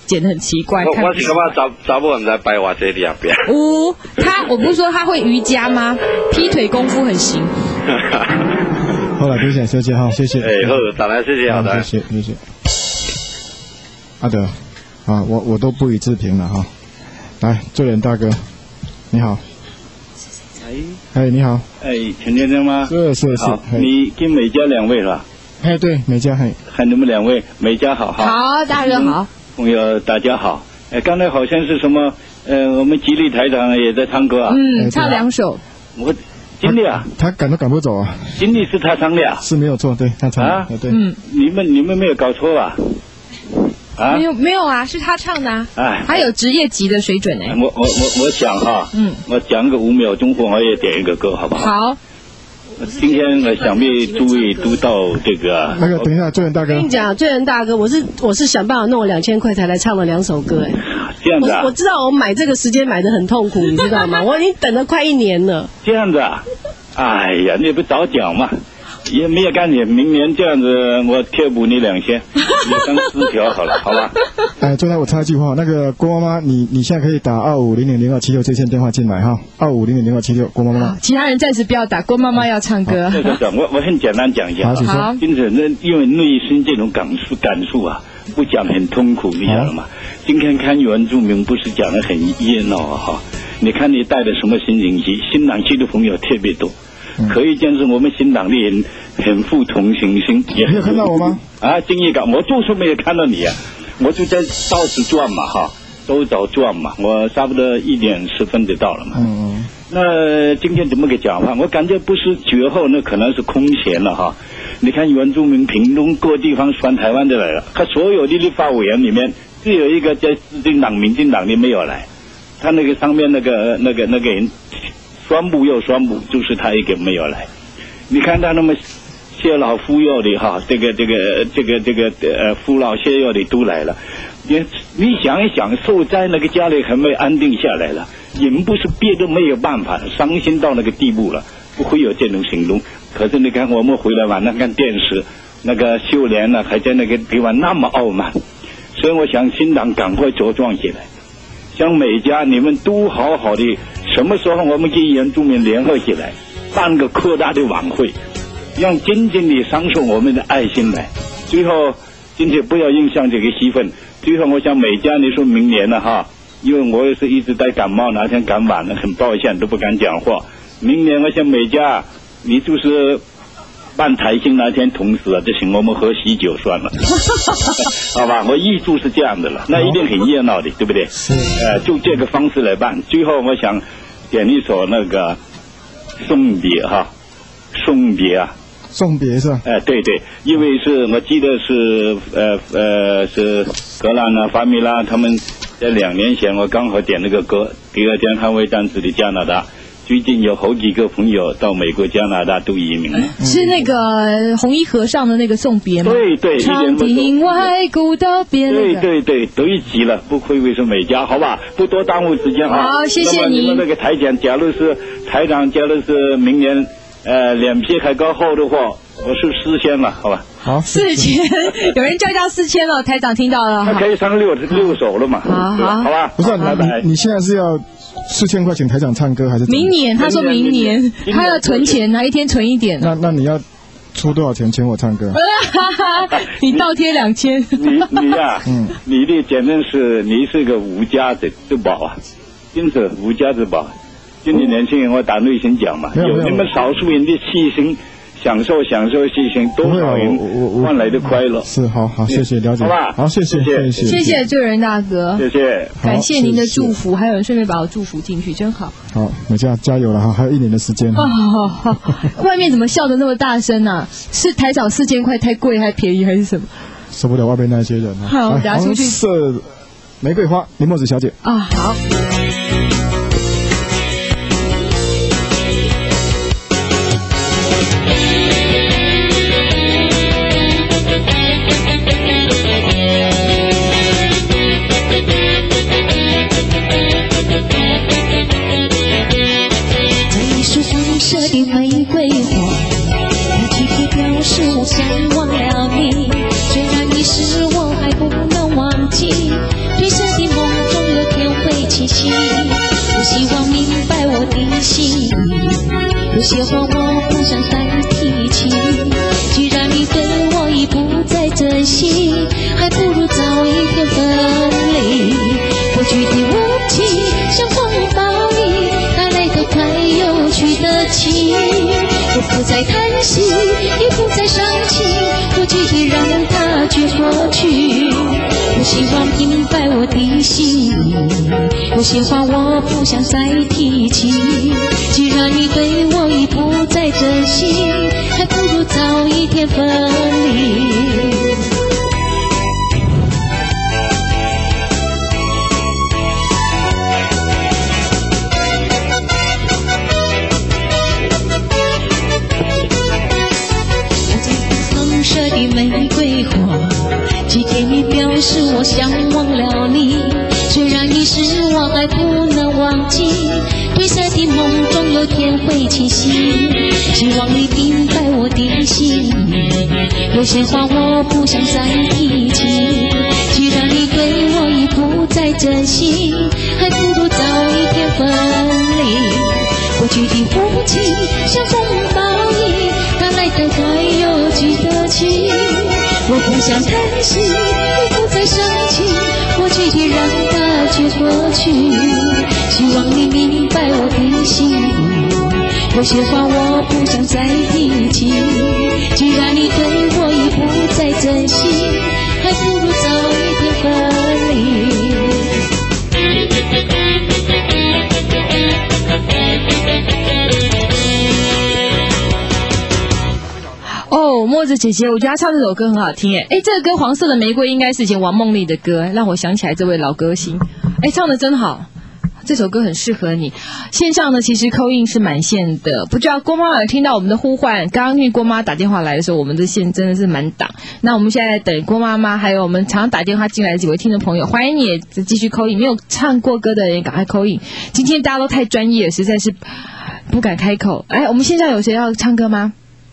剪得很奇怪。 我是感觉查某人在摆我这里啊边。 我不是说他会瑜伽吗？劈腿功夫很行。 好了，多谢小姐哈，谢谢。 好，当然谢谢，好的， 谢谢。阿德，啊，我都不予置评了哈。来，罪人大哥，你好。你好。 陈先生吗？ 是。 好，你跟美嘉两位是吧？ 对，美嘉喊你们两位，美嘉好。 好，大哥好。 朋友大家好。刚才好像是什么？我们吉利台长也在唱歌啊。 唱2首。 我金利啊， 他赶都赶不走啊。 金利是他唱的啊？ 是没有错，对，他唱的。啊，对。 你们没有搞错吧？ 啊，没有啊，是他唱的啊。他有职业级的水准哎。 我想哈，我讲个5秒钟后，我也点一个歌，好不好？好。今天想必诸位都到这个那个，等一下，罪人大哥。 跟你讲，罪人大哥，我是想办法弄了2000块才来唱了2首歌哎。 这样子啊？ 我知道我买这个时间买得很痛苦，你知道吗？我已经等了快1年了。 这样子啊？哎呀，你不早讲嘛？也没有干你，明年这样子我贴补你2000，你当4条好了，好吧？ 最后我插一句话，那个郭妈妈，你现在可以打25000276这线电话进来哈，25000276，郭妈妈。 其他人暂时不要打，郭妈妈要唱歌。 对，我很简单讲一下。 好。 因此，因为内心这种感受啊，不讲很痛苦，你晓得吗？今天看原住民不是讲得很热闹啊哈，你看你带的什么心情去？新党区的朋友特别多。可以见证我们新党的人很富同情心。 你有看到我吗？ 敬业感，我就是没有看到你啊，我就在到处转嘛哈，都找转嘛，我差不多1点10分就到了嘛。那今天怎么个讲法？我感觉不是绝后，那可能是空闲了哈。你看原住民屏东各地方选台湾的来了，他所有的立法委员里面只有一个在自民党、民进党的没有来，他那个上面那个人。宣布又宣布，就是他一个没有来。你看他那么谢老扶幼的哈，这个扶老谢幼的都来了。你想一想，受灾那个家里还没安定下来了，人不是别的没有办法，伤心到那个地步了，不会有这种行动。可是你看我们回来晚上看电视，那个秀莲呢还在那个地方那么傲慢，所以我想新党赶快茁壮起来。像美嘉你们都好好的，什么时候我们跟原住民联合起来，办个扩大的晚会，让真正的享受我们的爱心来。最后，今天不要影响这个气氛。最后，我想美嘉你说明年了哈，因为我也是一直在感冒，那天感冒了，很抱歉都不敢讲话。明年我想美嘉你就是办台庆那天同时啊，就请我们喝喜酒算了，好吧？我预祝是这样的了，那一定很热闹的，对不对？就这个方式来办。最后我想点一首那个送别哈，送别啊， 送别是吧？ 对，因为是我记得是是格兰啊、法米拉他们在2年前我刚好点那个歌，第二天捍卫战士的加拿大。最近有好几个朋友到美国、加拿大都移民了， 是那个红衣和尚的那个送别吗？ 对， 长亭外古道边。 对，对极了，不愧为是美嘉，好吧？不多耽误时间啊。 好，谢谢你。 那么那个台长，假如是明年脸皮还够厚的话，我是4000了，好吧？ 好 ，4000，有人叫4000了，台长听到了。 他可以上6首了嘛？好吧？ 不是你现在是要4000块钱台长唱歌还是？ 明年，他说明年他要存钱啊，一天存1点。 那你要出多少钱请我唱歌？ 你倒贴2000。 你呀，你的简直是你是个无家之宝啊，真是无家之宝。就你年轻人，我打内心讲嘛，有你们少数人的细心。享受细心，多少人换来的快乐。 是好，谢谢了解， 好吧？ 好，谢谢救人大哥， 谢谢， 感谢您的祝福，还有人顺便把我祝福进去，真好。 好，美嘉加油了哈，还有1年的时间。 好，外面怎么笑得那么大声啊？是台长4000块太贵还便宜还是什么？ 受不了外面那些人啊！ 好，等下出去。 黄色玫瑰花，林墨子小姐啊，好。 色的玫瑰花，你体贴表示我想忘了你，虽然你是我还不能忘记。 心。有些话我不想再提起，既然你对我已不再珍惜，还不如早一天分离。过去的无情像风暴里带来的快又去的情，我不再叹息，也不再伤情，过去的让它去过去。我希望明白我的心，有些话我不想再提起，既然你对我已不再珍惜，还不如早一天分离。射的玫瑰花，寄给你表示我想忘了你。虽然已是我还不能忘记，褪色的梦中有天会清晰。希望你明白我的心，有些话我不想再提起。既然你对我已不再珍惜，还不如早一天分离。过去的无情像风暴里它来得快又去得轻，我不想叹息，也不再生气，过去的让它去过去。希望你明白我的心，有些话我不想再提起。既然你对我已不再珍惜，还不如早一天分离。 哦，墨子姐姐，我觉得她唱这首歌很好听诶。这个歌《黄色的玫瑰》应该是以前王梦丽的歌，让我想起来这位老歌星。唱得真好，这首歌很适合你。线上呢，其实call in是满线的，不知道郭妈有听到我们的呼唤。刚刚因为郭妈打电话来的时候，我们的线真的是满档。那我们现在等郭妈妈，还有我们常常打电话进来的几位听众朋友，欢迎你也继续call in。没有唱过歌的人赶快call in。今天大家都太专业了，实在是不敢开口。我们线上有谁要唱歌吗？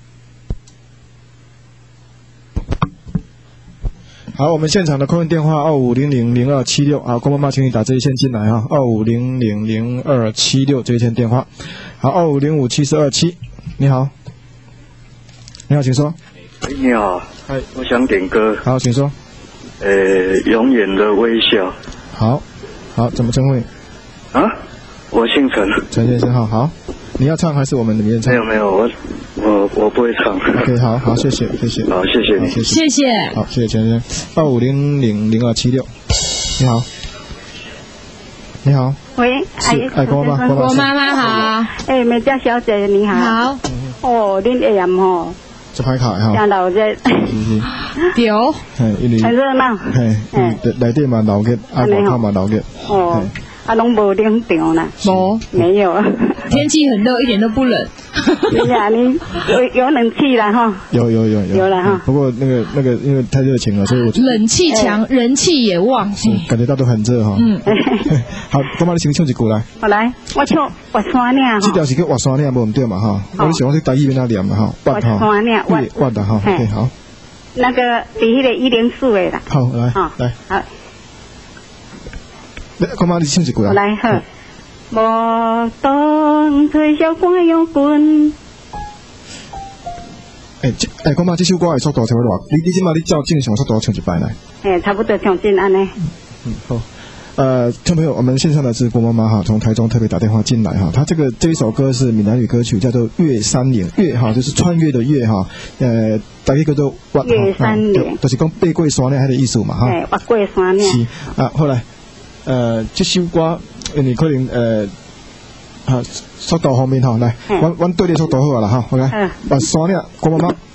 好，我们现场的call in电话25000276，好，郭妈妈，请你打这一线进来哈，25000276这一线电话。好，25057427，你好，你好，请说。 你好， 嗨， 我想点歌。 好，请说。 永远的微笑。 好，怎么称呼你？ 啊，我姓陈。 陈先生，好，你要唱还是我们里面唱？ 没有，我不会唱。 OK， 好，谢谢。 好，谢谢你， 谢谢。 好，谢谢陈先生。25000276，你好。你好。 喂， 郭妈妈好。 美嘉小姐你好。 好。 恁会员吼。 这歹卡哈。 真老热。 对。 很热闹。 内底嘛闹热，外口嘛闹热。 拢无冷场啦。没有。 天气很热，一点都不冷。 对呀，你有冷气了哈？ 有了哈。 不过那个因为太热情了，所以我冷气强，人气也旺， 感觉到都很热哈。好，郭妈你先唱一句来。 我来，我唱滑山岭。 这条是叫滑山岭，无唔对嘛哈？我想我去台语边那念嘛哈。 滑山岭， 滑的哈。OK， 好。 那个比迄个104的啦。 好，来。 好。 郭妈你唱一句来。 来好。无当吹箫赶羊群。 郭妈这首歌的速度差不多，你即马你照正常速度唱一摆来。 差不多唱进安尼。 好。听朋友，我们线上的是郭妈妈哈，从台中特别打电话进来哈。她这一首歌是闽南语歌曲，叫做《越山岭》，越哈就是穿越的越哈。大家叫做越山岭， 就是讲爬过山岭迄个意思嘛哈。 爬过山岭。 是后来这首歌。你可能速度方面哈，来，阮对你速度好啦哈，好来，把山岭，郭妈妈。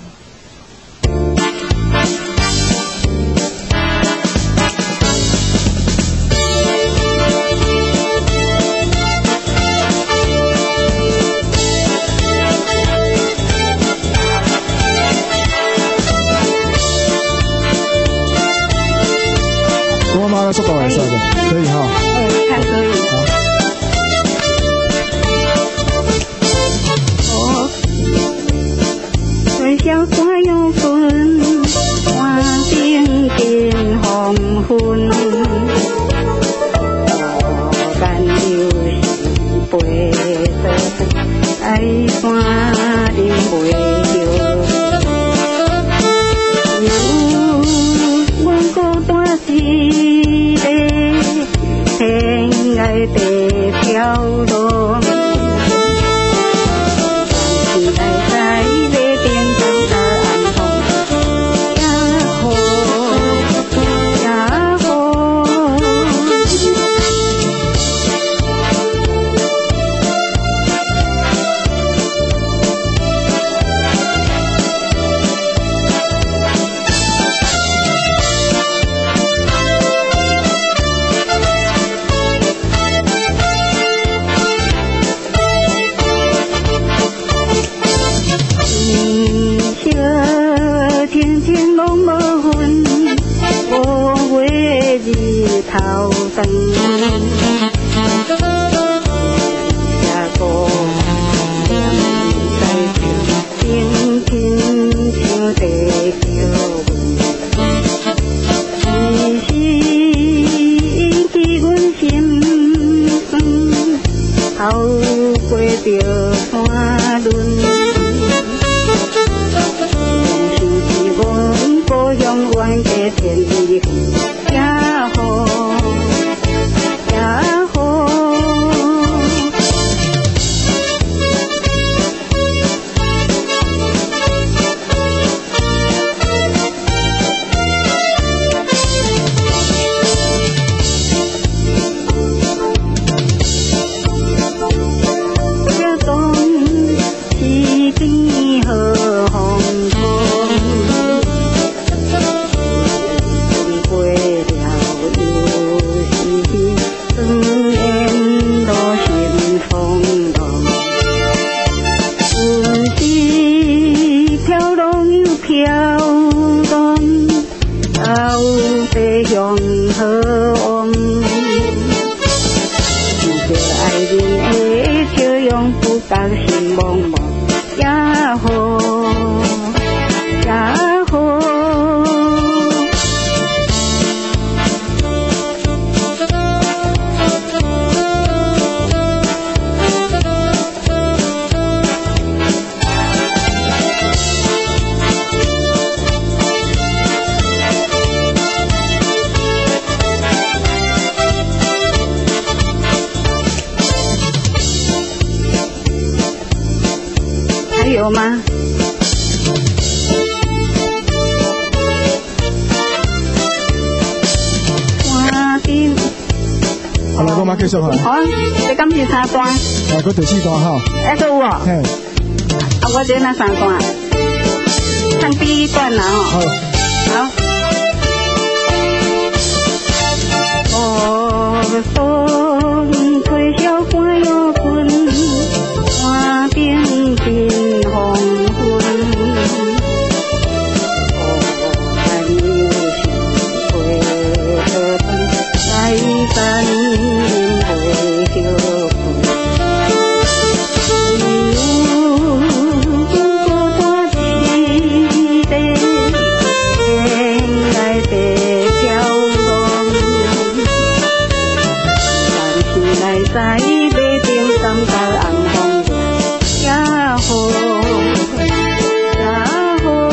郭妈妈的速度还是可以哈。 还可以。吹箫赶羊群，山顶见黄昏。干就是陪着。 爱山林袂着。阮孤单一个，天涯地飘浪。来在北边等到暗风，呀吼呀吼。头灯，下个在轻轻像地叫阮，时记阮心酸，跑过着山峦，想起阮故乡远的天边。呀吼呀吼，这冬是天和风风。向何往？着爱人的笑容，不觉心茫茫。呀吼呀吼。有吗？山顶。 好了，我妈继续哈。 好，这今是三段。 我第四段哈。 还有哦。嘿。我这那三段，唱第一段啦哦。好。风吹小花又困，山顶见黄昏。看你心会何等，在山会休困。孤单一个，天涯地飘浪。来在北边等到暗风呀吼呀吼。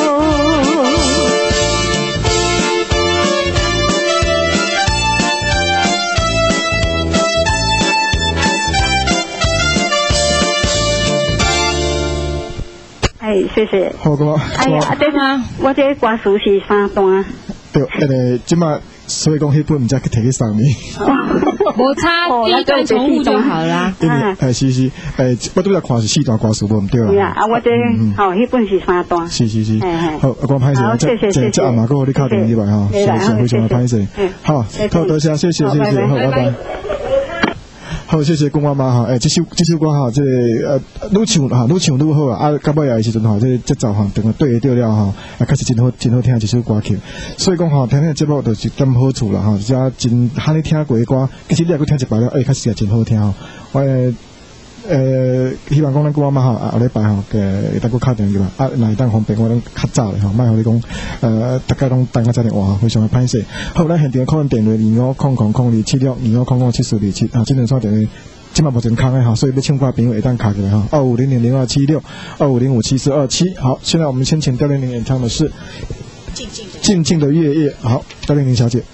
哎，谢谢。 好个。 哎呀，对吗？我这歌词是三段。 对，即马。所以讲，迄本唔才去摕去上面。 无差，第一段重复就好啦。 是，我拄则看是4段歌词，无唔对啦。 对啊，我这迄本是3段。 是。好，我歹势，这阿妈哥你敲电入来哈，非常歹势。好，多谢，谢谢，好，拜拜。好，谢谢公妈妈哈，这首歌哈，这愈唱愈好啊，到尾啊时阵哈，这节奏哈，等个对调了哈，开始真好听一首歌曲。所以讲哈，听节目就是咁好处啦哈，遮真哈你听过的歌，其实你也去听一摆了，确实也真好听哈。我希望讲咱公妈妈哈，后礼拜哈会当个敲电话啊，若会当方便我咱较早咧哈，莫互你讲大家拢等我打电话非常的歹势。好，咱现场可能电话2500027625007427啊，这两串电话今晚目前空的哈，所以要请挂朋友会当卡起来哈，25000276，25057427。好，现在我们先请刁玲玲演唱的是静静的月夜。好，刁玲玲小姐。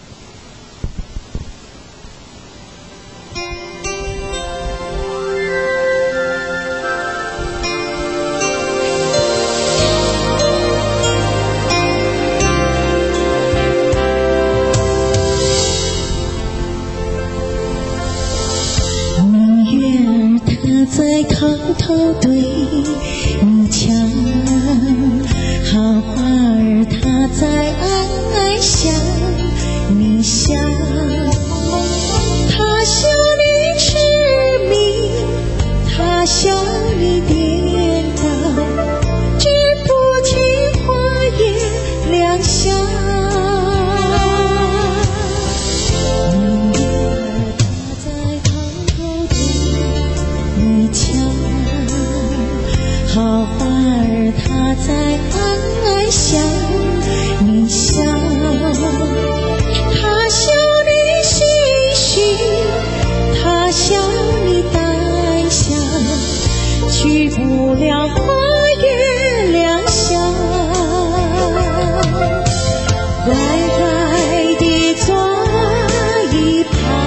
在炕头对你唱，好花儿它在暗暗想你想，它笑你痴迷，它笑你颠倒，只不听花叶两响。好花儿它在暗暗想你想，它笑你心虚，它笑你胆小，去不了花月两厢，乖乖地坐一旁，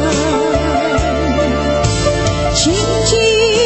静静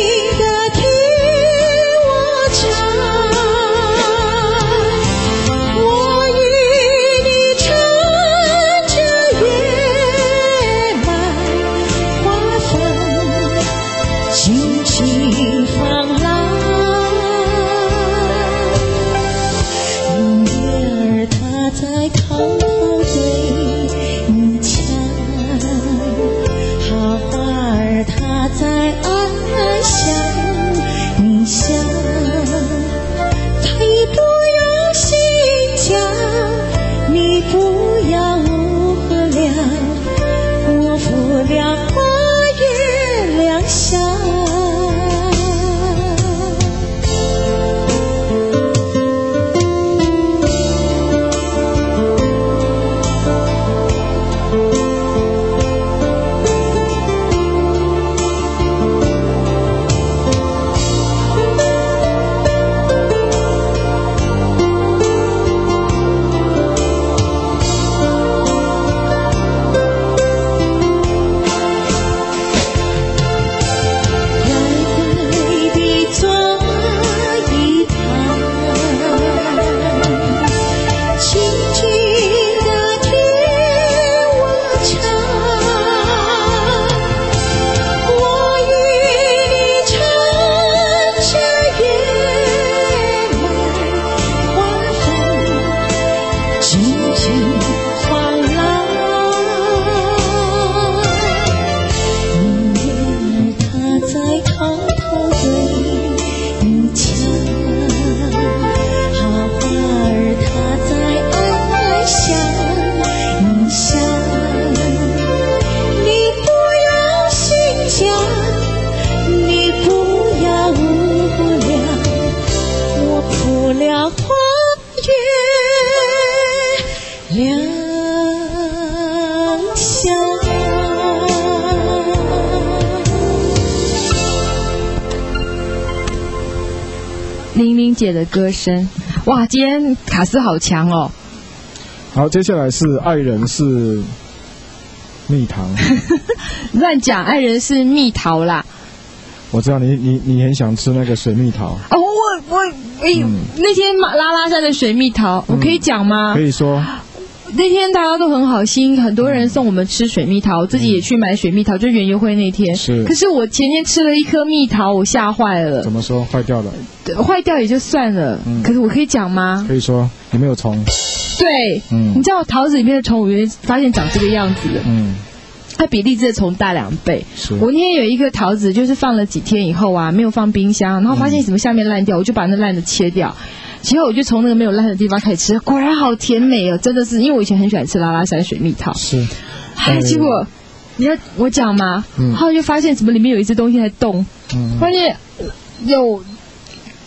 玲玲姐的歌声，哇，今天卡斯好强哦。 好，接下来是爱人是蜜糖。 乱讲，爱人是蜜桃啦。 我知道你很想吃那个水蜜桃。 哦，那天拉拉山的水蜜桃，我可以讲吗？ 可以说。 那天大家都很好心，很多人送我们吃水蜜桃，我自己也去买水蜜桃，就园游会那天。 是。可是我前天吃了一颗蜜桃，我吓坏了。 怎么说？坏掉了？ 坏掉也就算了，可是我可以讲吗？ 可以说，有没有虫？ 对，你知道桃子里面的虫，我原来发现长这个样子的。它比荔枝的虫大2倍。我那天有一个桃子，就是放了几天以后啊，没有放冰箱，然后发现怎么下面烂掉，我就把那烂的切掉。其实我就从那个没有烂的地方开始吃，果然好甜美哦，真的是，因为我以前很喜欢吃拉拉山水蜜桃。 是。 结果你要我讲吗？然后就发现怎么里面有一只东西在动，发现有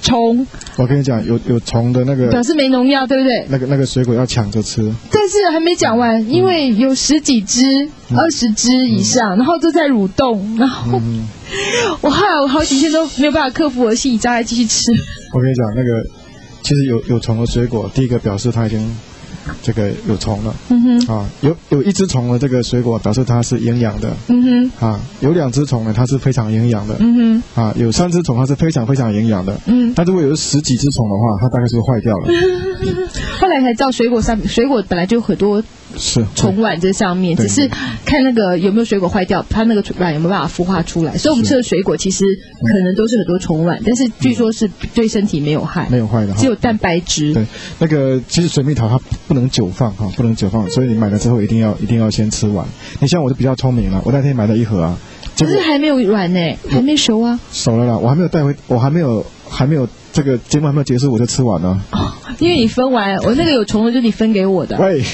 虫。 我跟你讲，有虫的那个表示没农药，对不对？ 那个水果要抢着吃。 但是还没讲完，因为有10几只、20只以上，然后都在蠕动，然后我后来好几天都没有办法克服我的心理障碍，继续吃。 我跟你讲，那个其实有虫的水果，第一个表示它已经这个有虫了，有1只虫的这个水果表示它是营养的，有2只虫呢，它是非常营养的，有3只虫它是非常非常营养的，但如果有10几只虫的话，它大概是坏掉了。 后来才知道水果本来就有很多虫卵在上面，只是看那个有没有水果坏掉，它那个卵有没有办法孵化出来。所以我们吃的水果其实可能都是很多虫卵，但是据说是对身体没有害， 没有坏的， 只有蛋白质。 对，那个其实水蜜桃它不能久放哈，不能久放，所以你买了之后一定要先吃完。你像我就比较聪明了，我那天买了1盒啊， 可是还没有软呢，还没熟啊。 熟了啦，我还没有带回，我还没有这个节目还没有结束我就吃完了。 因为你分完，我那个有虫的就是你分给我的。 喂，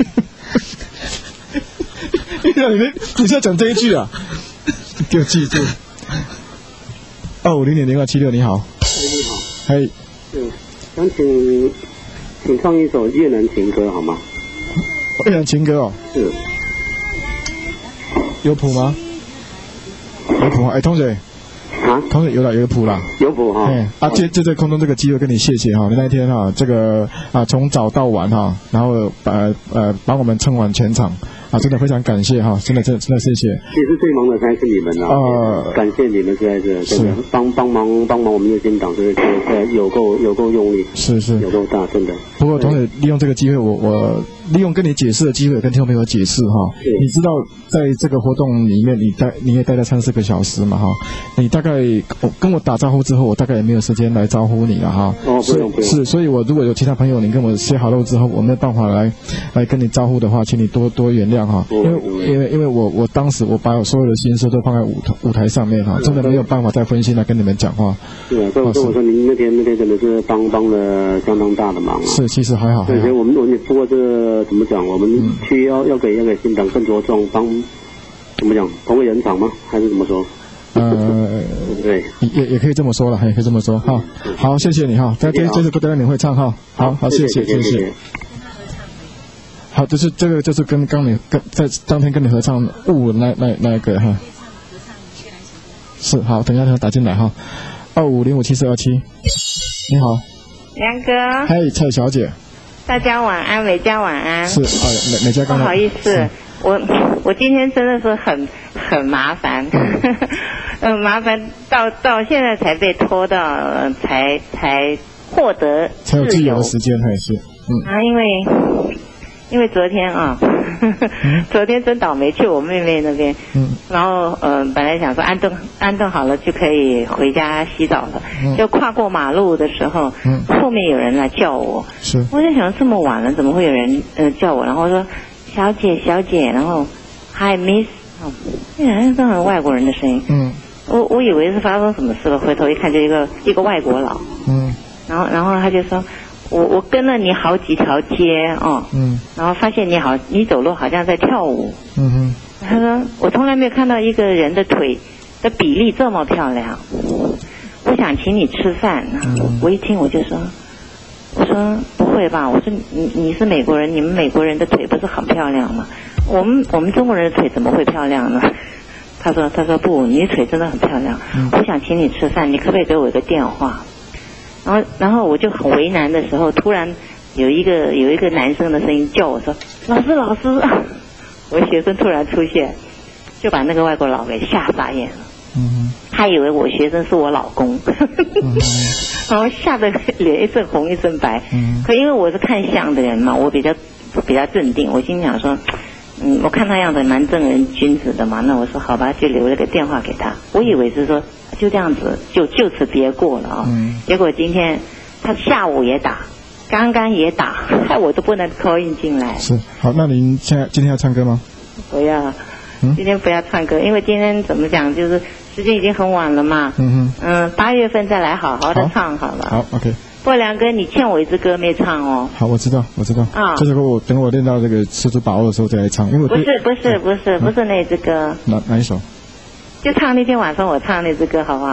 你是要讲这一句啊？给我记住。250-0276，你好。 你好。 嘿。 想请唱一首越南情歌好吗？ 越南情歌哦。 是。 有谱吗？有谱吗？同学。同学有谱啦， 有谱哈。 借这空中这个机会跟你谢谢哈，你那一天哈，这个从早到晚哈，然后帮我们撑完全场真的非常感谢哈，真的谢谢。其实最忙的才是你们啊，感谢你们在这真的帮忙我们的新党，这个有够用力， 是有够大，真的。 不过同学利用这个机会，我利用跟你解释的机会跟听众朋友解释哈，你知道在这个活动里面你也待了3-4个小时嘛哈，你大概跟我打招呼之后，我大概也没有时间来招呼你了哈。 不用。 所以我如果有其他朋友你跟我say hello之后，我没有办法来跟你招呼的话，请你多原谅哈，因为我当时我把我所有的心思都放在舞台上面哈，真的没有办法再分心来跟你们讲话。 是啊，所以我说您那天真的是帮了相当大的忙啊。 是，其实还好。 对，所以我们不过这怎么讲，我们需要给新党更着重帮，怎么讲，同为人场吗？还是怎么说？对， 也可以这么说了，也可以这么说哈。好，谢谢你哈，这次歌单你会唱哈。好，谢谢。好，这个就是跟在当天跟你合唱雾那个哈。是，好，等一下打进来哈。25057427，你好。 梁哥。 嘿，蔡小姐。 大家晚安，美嘉晚安。 是美嘉刚才。 不好意思，我今天真的是很麻烦，麻烦到现在才被拖到才获得才有自由的时间，还是因为昨天昨天真倒霉，去我妹妹那边，然后本来想说安顿好了就可以回家洗澡了，就跨过马路的时候，后面有人来叫我，我在想这么晚了怎么会有人叫我，然后说小姐，然后 Hi Miss， 好像是很外国人的声音，我以为是发生什么事了，回头一看就一个外国佬，然后他就说。我跟了你好几条街然后发现你走路好像在跳舞，他说我从来没有看到一个人的腿的比例这么漂亮，我想请你吃饭。我一听我说不会吧，我说你是美国人，你们美国人的腿不是很漂亮吗？我们中国人的腿怎么会漂亮呢？他说不，你的腿真的很漂亮，我想请你吃饭，你可不可以给我一个电话？然后我就很为难的时候，突然有一个男生的声音叫我说：“老师！”我学生突然出现，就把那个外国佬给吓傻眼了。他以为我学生是我老公，然后吓得脸一阵红一阵白。可因为我是看相的人嘛，我比较镇定，我心想说，我看他样子蛮正人君子的嘛，那我说好吧，就留了个电话给他。我以为是说就这样子就此别过了结果今天他下午也打，刚刚也打，害我都不能 call in 进来。 是，好，那您今天要唱歌吗？ 不要，今天不要唱歌，因为今天怎么讲，就是时间已经很晚了嘛。8月份再来好好的唱好了。 好 ，OK。 不，梁哥，你欠我一支歌没唱哦。 好，我知道。这首歌等我练到这个十足把握的时候再来唱，因为不是那支歌。 哪一首？ 就唱那天晚上我唱那支歌好不好？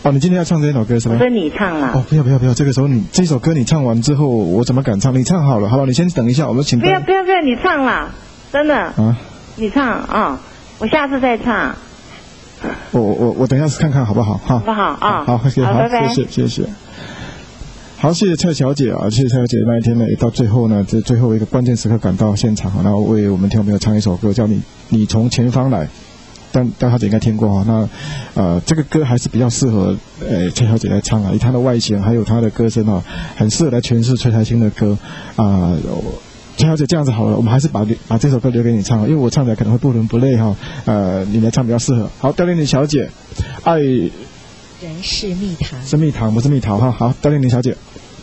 哦，你今天要唱这首歌是吧？ 我说你唱啦。 哦，不要，这个时候这首歌你唱完之后，我怎么敢唱？你唱好了，好吧？你先等一下，我们请。 不要，你唱啦，真的。啊。你唱啊，我下次再唱。 我等一下看看好不好？好不好啊？ 好， 拜拜， 谢谢。好，谢谢蔡小姐啊！谢谢蔡小姐那一天呢，到最后呢，这最后一个关键时刻赶到现场，然后为我们听众朋友唱一首歌，叫你从前方来。但小姐应该听过哈，那这个歌还是比较适合蔡小姐来唱啊，以她的外形还有她的歌声啊，很适合来诠释崔台青的歌啊。蔡小姐这样子好了，我们还是把这首歌留给你唱，因为我唱起来可能会不伦不类哈，你来唱比较适合。好，刁玲玲小姐，爱人是蜜糖， 是蜜糖不是蜜桃哈。好，刁玲玲小姐。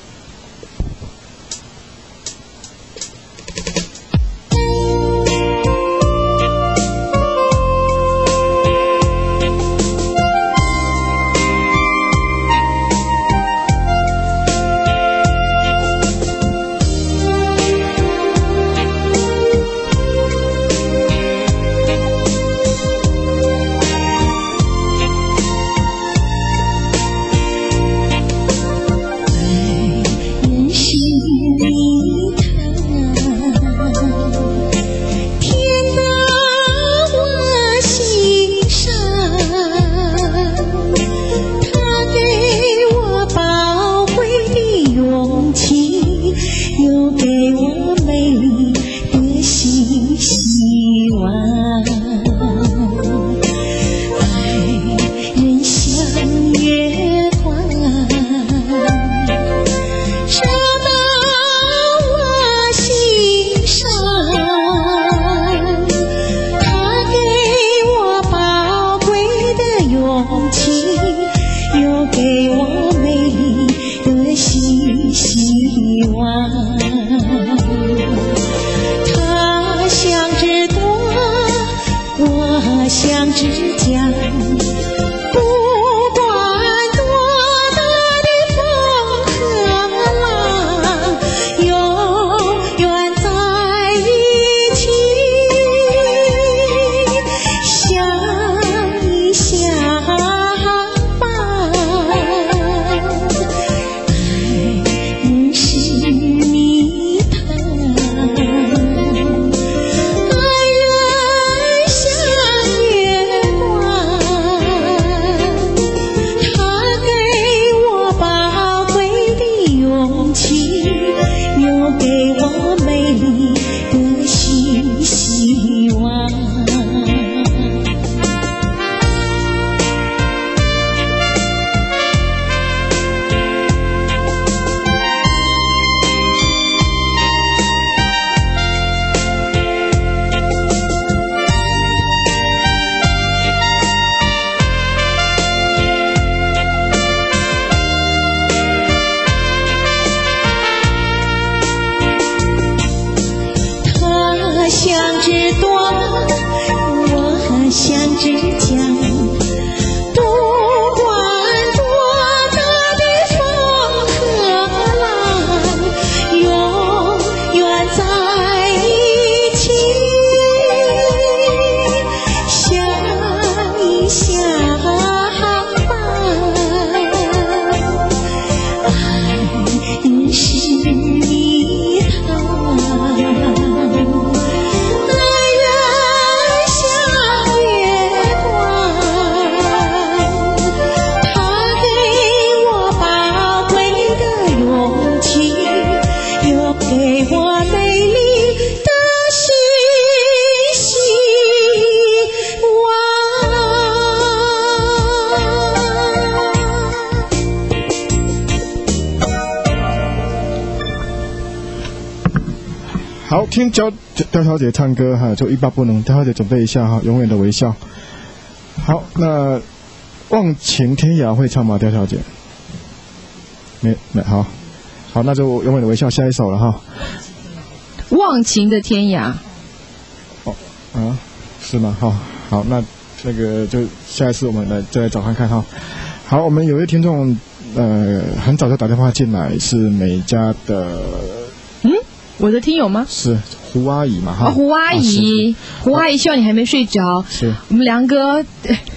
好，听刁小姐唱歌哈，就欲罢不能。刁小姐准备一下哈，永远的微笑。好，那忘情天涯会唱吗？刁小姐？没，好，那就永远的微笑，下一首了哈。 忘情的天涯。 哦，是吗？好，那个就下一次我们再来找看看哈。好，我们有一位听众很早就打电话进来，是美家的。 我的听友吗？ 是胡阿姨嘛？ 胡阿姨，胡阿姨，希望你还没睡着。 是我们梁哥，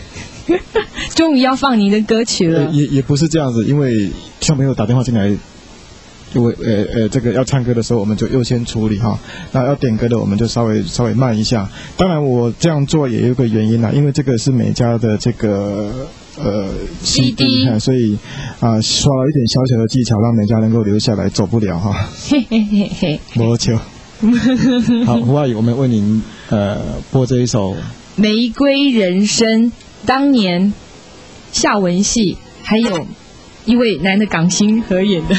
终于要放您的歌曲了。 也不是这样子，因为像朋友打电话进来。因为这个要唱歌的时候，我们就优先处理哈。那要点歌的，我们就稍微慢一下。当然，我这样做也有一个原因啦，因为这个是美嘉的这个CD， 所以刷了一点小小的技巧，让美嘉能够留下来，走不了哈。 嘿嘿嘿嘿， 没求。好，胡阿姨，我们为您播这一首《 玫瑰人生》，当年夏文汐还有一位男的港星合演的。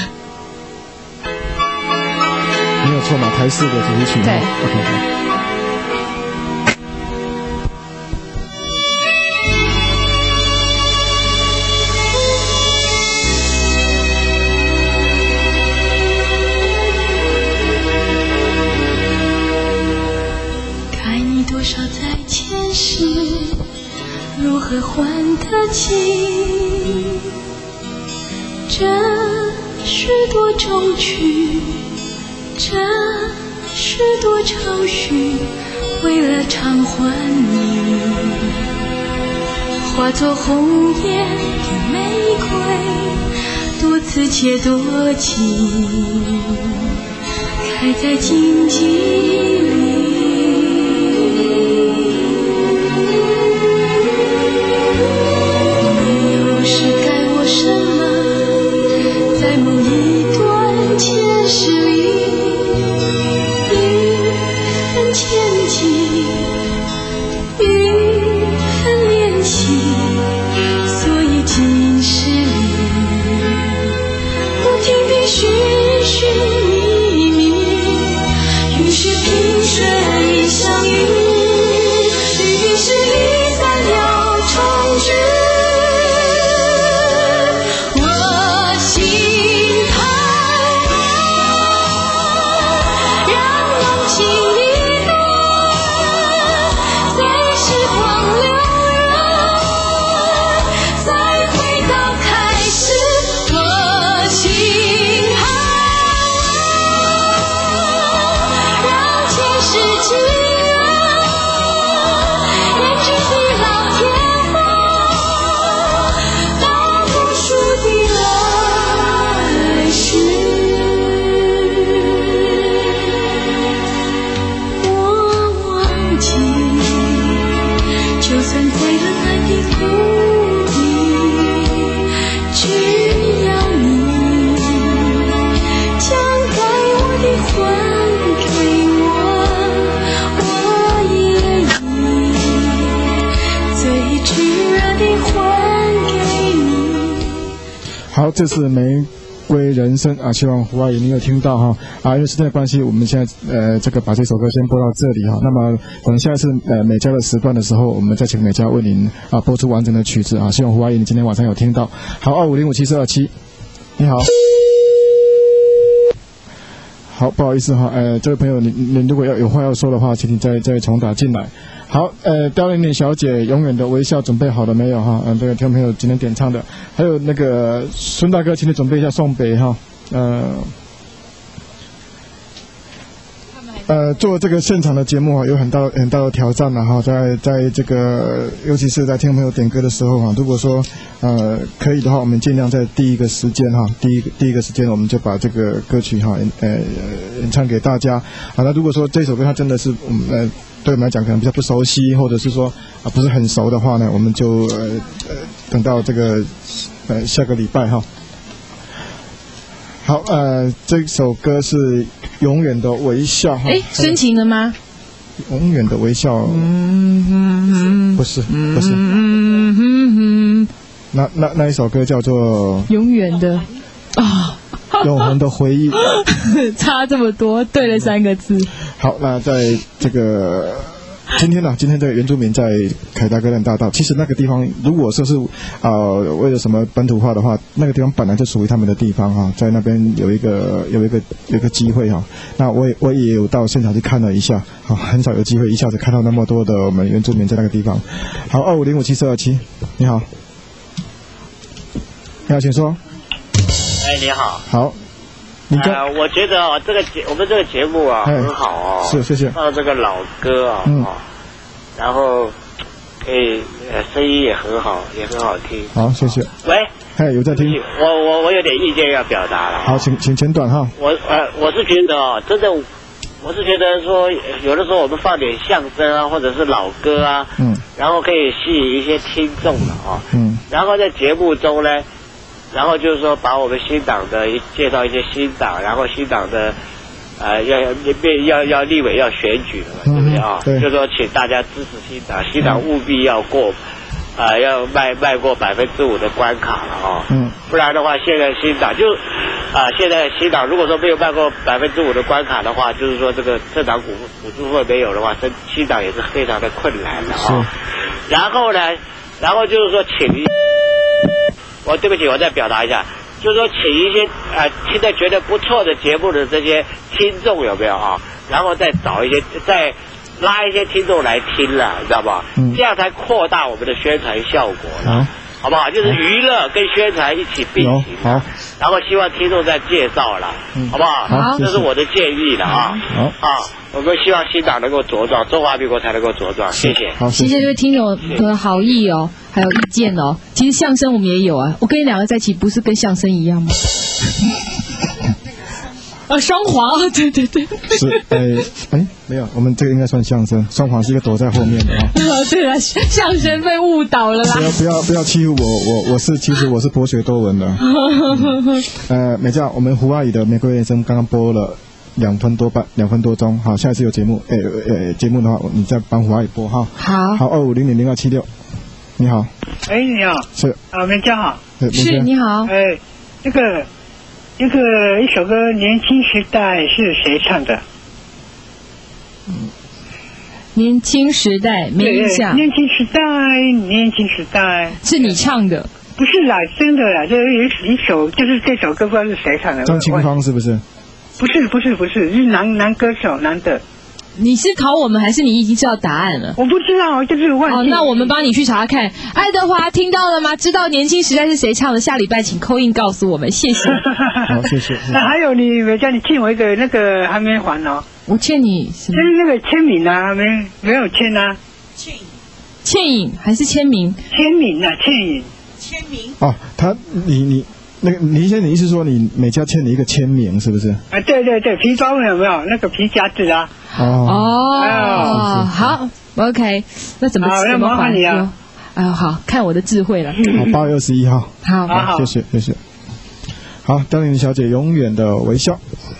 没有错嘛，台视的主题曲。 对 ，OK。 该你多少在前世，如何还得起？这是多衷曲。这是多愁绪，为了偿还你，化作红艳的玫瑰，多刺且多情，开在荆棘里。你又是该我什么？在某一段前世里。牵起，与恨连起，所以今世里，不停地寻寻觅觅，于是萍水相遇，于是离散了重聚。我心盼望，让勇气。 好，这是玫瑰人生啊，希望胡阿姨你有听到哈因为时间的关系，我们现在这个把这首歌先播到这里哈。那么等下是美嘉的时段的时候，我们再请美嘉为您播出完整的曲子啊。希望胡阿姨你今天晚上有听到。好，25057427，你好。好，不好意思哈，这位朋友，你如果有话要说的话，请你再重打进来。好，刁玲玲小姐永远的微笑准备好了没有哈？这个听众朋友今天点唱的，还有那个孙大哥，请你准备一下送北哈。做这个现场的节目啊，有很大的挑战了哈，在这个，尤其是在听众朋友点歌的时候哈，如果说可以的话，我们尽量在第一个时间哈，第一个时间我们就把这个歌曲哈演唱给大家。好，那如果说这首歌它真的是对我们来讲可能比较不熟悉，或者是说不是很熟的话呢，我们就等到这个下个礼拜哈。好，这首歌是永远的微笑哈。 深情的吗？ 永远的微笑，不是，那一首歌叫做永远的永恒的回忆， 差这么多，对了3个字。 好，那在这个今天这个原住民在凯达格兰大道，其实那个地方如果说是为了什么本土化的话，那个地方本来就属于他们的地方哈，在那边有一个机会哈。那我也有到现场去看了一下，很少有机会一下子看到那么多的我们原住民在那个地方。好，25057427，你好，请说。 你好。 好。 我觉得我们这个节目很好哦。 是，谢谢。 放这个老歌然后可以声音也很好，也很好听。 好，谢谢。 喂， 嗨，有在听。 我有点意见要表达了。 好，请简短哈。 我是觉得哦，真的，我是觉得说，有的时候我们放点相声啊，或者是老歌啊，然后可以吸引一些听众了哦。然后在节目中呢，然后就是说把我们新党的介绍一些新党，然后新党的。要立委要选举了嘛，对不对啊？就说请大家支持新党，新党务必要过，要迈过5%的关卡了哦。不然的话，现在新党现在新党如果说没有迈过5%的关卡的话，就是说这个政党补助费没有的话，新党也是非常的困难的啊。然后呢，就是说对不起，我再表达一下。就是说，请一些听得觉得不错的节目的这些听众有没有啊？然后再拉一些听众来听了，你知道吧？这样才扩大我们的宣传效果了，好不好？就是娱乐跟宣传一起并行。好，然后希望听众再介绍了，好不好？好，这是我的建议了啊。好，我们希望新党能够茁壮，中华民国才能够茁壮。谢谢。 好，谢谢这位听友的好意哦，还有意见哦。其实相声我们也有啊，我跟你两个在一起不是跟相声一样吗？双簧，对。 是，没有，我们这个应该算相声，双簧是一个躲在后面的啊。 对了，相声被误导了啦。 不要欺负我，其实我是博学多闻的。美嘉，我们胡阿姨的《玫瑰人生》刚刚播了2分多钟，好，下一次有节目，节目的话你再帮胡阿姨播哈。好，2500276，你好。 你好。 是。 美嘉好。 是，你好。 那个一首歌《年轻时代》是谁唱的？ 年轻时代没印象。 年轻时代是你唱的？ 不是啦，真的啦，这一首就是这首歌，不知道是谁唱的。 张清芳是不是？ 不是，是男歌手，男的。 你是考我们，还是你已经知道答案了？ 我不知道，就是忘记。 那我们帮你去查看。爱德华听到了吗？知道年轻时代是谁唱的？下礼拜请call in告诉我们，谢谢。 好，谢谢。 那还有你叫你欠我一个那个还没还哦。 我欠你什么？ 就是那个签名啊，没有签啊。 欠影还是签名？ 签名啊，签名。 哦，你现在意思说你美嘉欠你一个签名是不是？ 对，皮包有没有那个皮夹子啊？ 好 ，OK， 那怎么麻烦你啊？ 好看我的智慧了。 好，8月21号。 好， 谢谢。好，张玲小姐永远的微笑。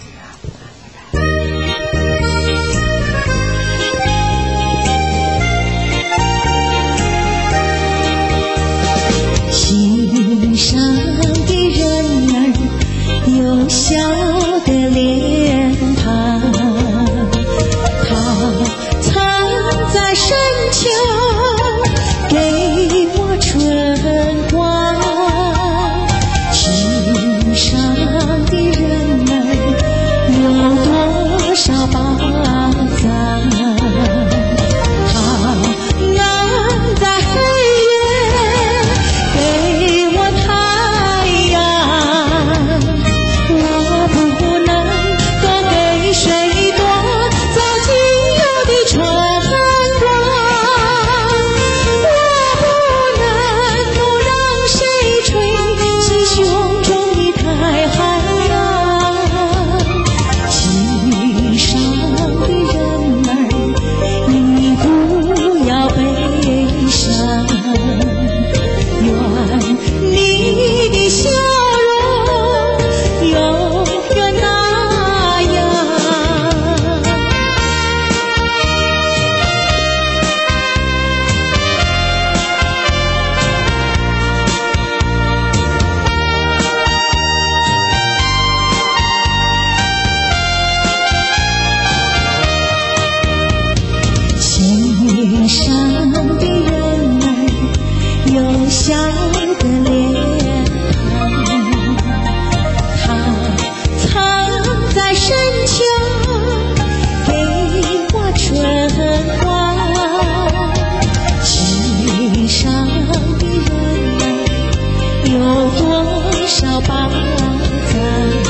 心上的人儿有笑的脸庞，他藏在深秋给我春光。心上的人儿有多少宝藏，他安在黑夜给我太阳，我不能够给谁夺走仅有的春光，我不能够让谁吹起胸中的太阳。心上的人儿，你不要悲伤，愿你的笑容永远那样。心上的人儿有笑的脸庞，他藏在深秋给我春光。心上的人儿有多少宝藏，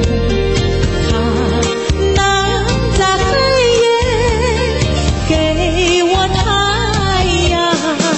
他安在黑夜给我太阳。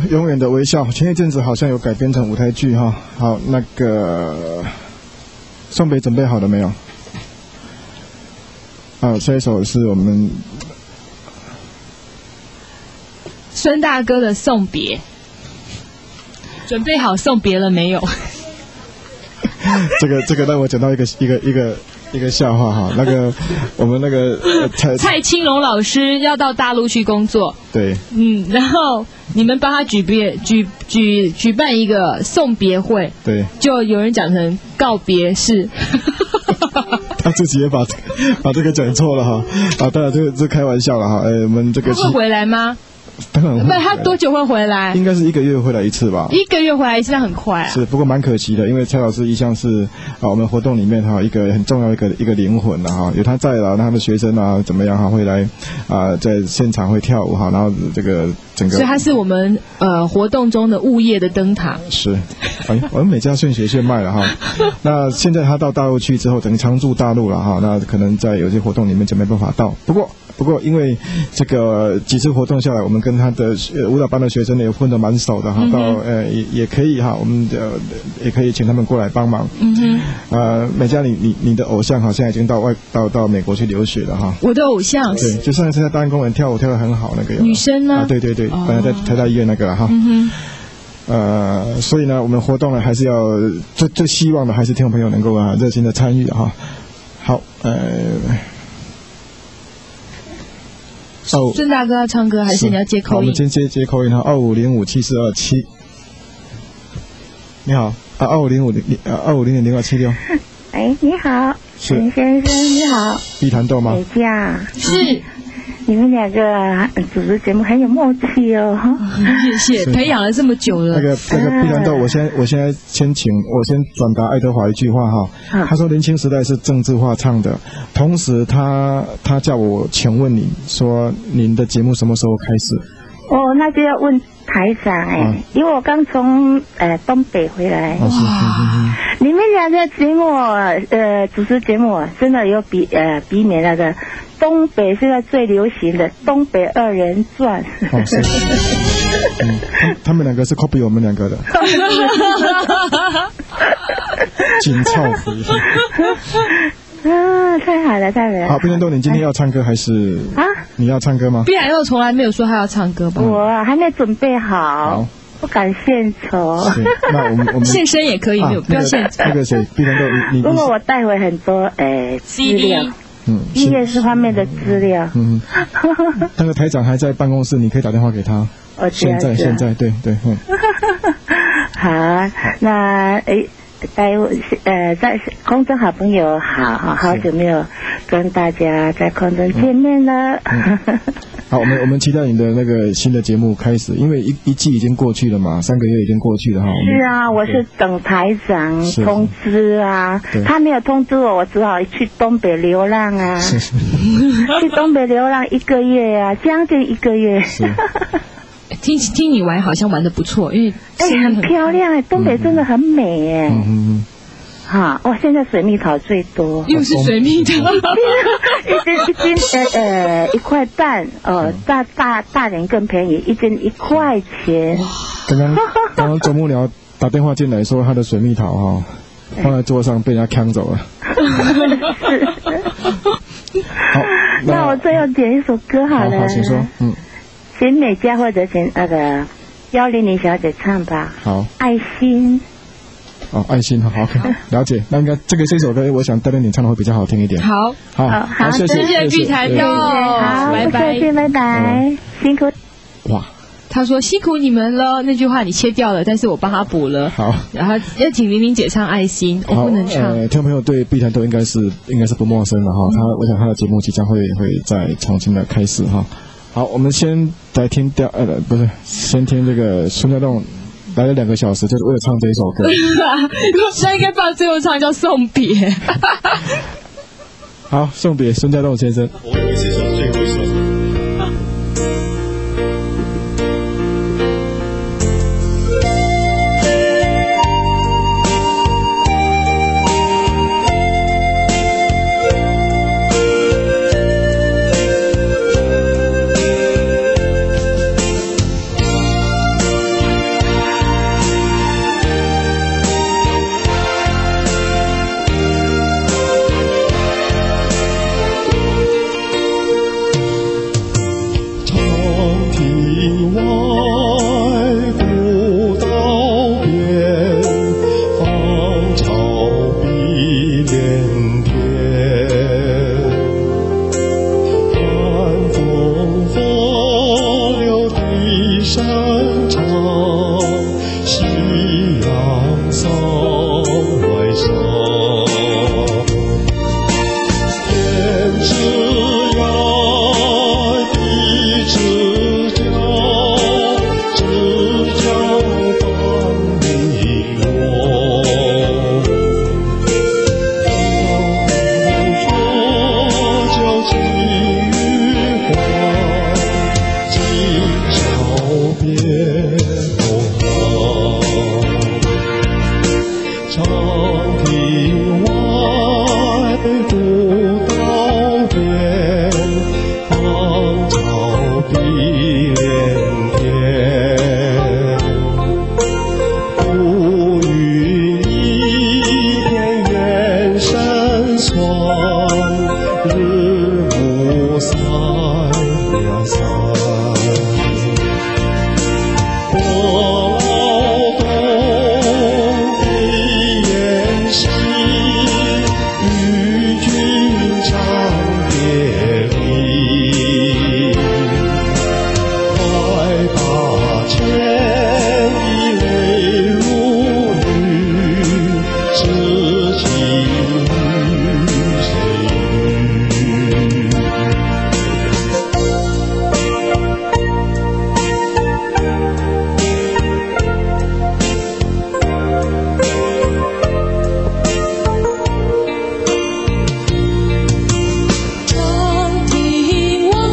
永远的微笑，前一阵子好像有改编成舞台剧哈。好，那个送别准备好了没有？下一首是我们孙大哥的送别，准备好送别了没有？ 这个让我讲到一个笑话哈，那个我们那个蔡青龙老师要到大陆去工作， 对， 然后你们帮他举办一个送别会， 对， 就有人讲成告别式， 他自己也把这个讲错了哈，当然这开玩笑了哈，我们这个他会回来吗？ 当然会。 不，他多久会回来？ 应该是1个月回来一次吧。 1个月回来一次，那很快啊。 是，不过蛮可惜的，因为蔡老师一向是我们活动里面哈一个很重要一个灵魂了哈，有他在了，那他的学生啊怎么样哈会来在现场会跳舞哈，然后这个整个， 所以他是我们活动中的物业的灯塔。 是，我们每家现学现卖了哈。那现在他到大陆去之后，等于常驻大陆了哈，那可能在有些活动里面就没办法到。不过因为这个几次活动下来，我们跟他的舞蹈班的学生也混得蛮熟的哈，到也可以哈，我们也可以请他们过来帮忙。美嘉，你的偶像哈现在已经到美国去留学了哈。 我的偶像对，就上一次在大安公园跳舞跳得很好那个女生呢？ 对，本来在台大医院那个哈。所以呢，我们活动呢还是要最希望的还是听众朋友能够热心的参与哈。好， 孙大哥要唱歌还是你要接口音？ 我们先接口音哈，25057427。你好，25050276。 哎，你好，陈先生，你好。 碧潭豆吗？ 美嘉。 是。 你们两个主持节目很有默契哦。 谢谢，培养了这么久了。 那个碧潭豆，我现在先转达爱德华一句话哈。他说年轻时代是政治化唱的，同时他叫我请问你说您的节目什么时候开始？ 那就要问台长因为我刚从东北回来。你们两个节目主持节目真的有比美那个东北现在最流行的东北二人转。 他们两个是 copy 我们两个的。紧凑回去。 太好了，太好了。 好，碧潭豆，你今天要唱歌还是你要唱歌吗？ 碧潭豆从来没有说他要唱歌吧？ 我还没准备好，不敢献丑。 那我们现身也可以，不要献丑。 那个谁，碧潭豆，你如果我带回很多资料。音乐是方面的资料。 那个台长还在办公室，你可以打电话给他。现在，对。 好，那在空中好朋友好久没有跟大家在空中见面了。 好，我们期待你的那个新的节目开始，因为一季已经过去了嘛，3个月已经过去了哈。 是啊，我是等台长通知啊，他没有通知我只好去东北流浪啊。去东北流浪1个月啊，将近1个月。 听你玩好像玩得不错，因为很漂亮东北真的很美现在水蜜桃最多， 又是水蜜桃， 一斤1块半大人更便宜，一斤1块钱。 刚刚周幕僚打电话进来说他的水蜜桃放在桌上被人家抢走了。好， 那我最后点一首歌好了。 好，请说。 请美嘉或者请100小姐唱吧。 好， 爱心。 爱心，好 ，OK， 了解。那应该这首歌，我想戴戴你唱的会比较好听一点。 好， 谢谢碧潭豆， 好，拜拜，辛苦。 哇， 他说辛苦你们了，那句话你切掉了，但是我帮他补了。 好， 然后要请玲玲姐唱爱心，我不能唱。 听众朋友对碧潭豆应该是不陌生的哈，我想他的节目即将会再重新的开始哈。好，我们先来听先听这个孙家栋来了2个小时，就是为了唱这一首歌。 那应该放最后唱叫送别。 好，送别孙家栋先生。 我以为是说最后一首。 山外山，天之涯，地之角，只叫伴你我。说交情于怀，今宵别后好。长亭外，古道边，芳草碧连天。浮云一片远山川，日暮三两三。我老东飞雁西，与君长别离。快把千里泪如雨，痴情与谁语？ 长亭外，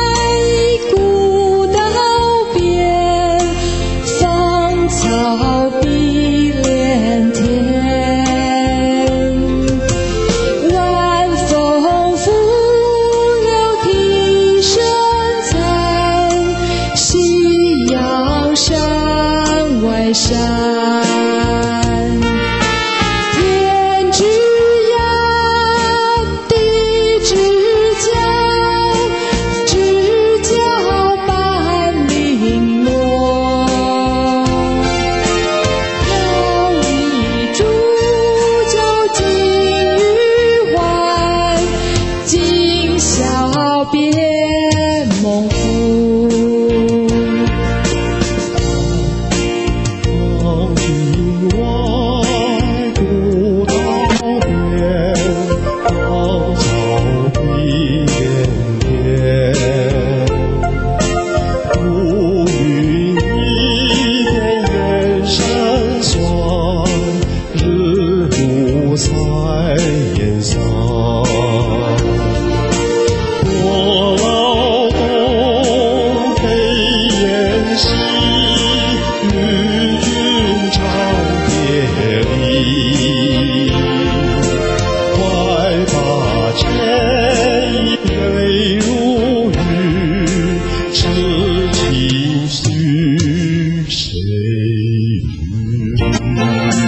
古道边，芳草碧连天。晚风拂柳笛声残，夕阳山外山。天之涯，地之角，只叫伴零落。要一煮酒尽余欢，今宵别梦复。 长亭外，古道边，芳草碧连天。浮云一片远山川，日暮三燕山。我老东飞雁西，与君长别离。快把千里泪如雨，痴情许谁语？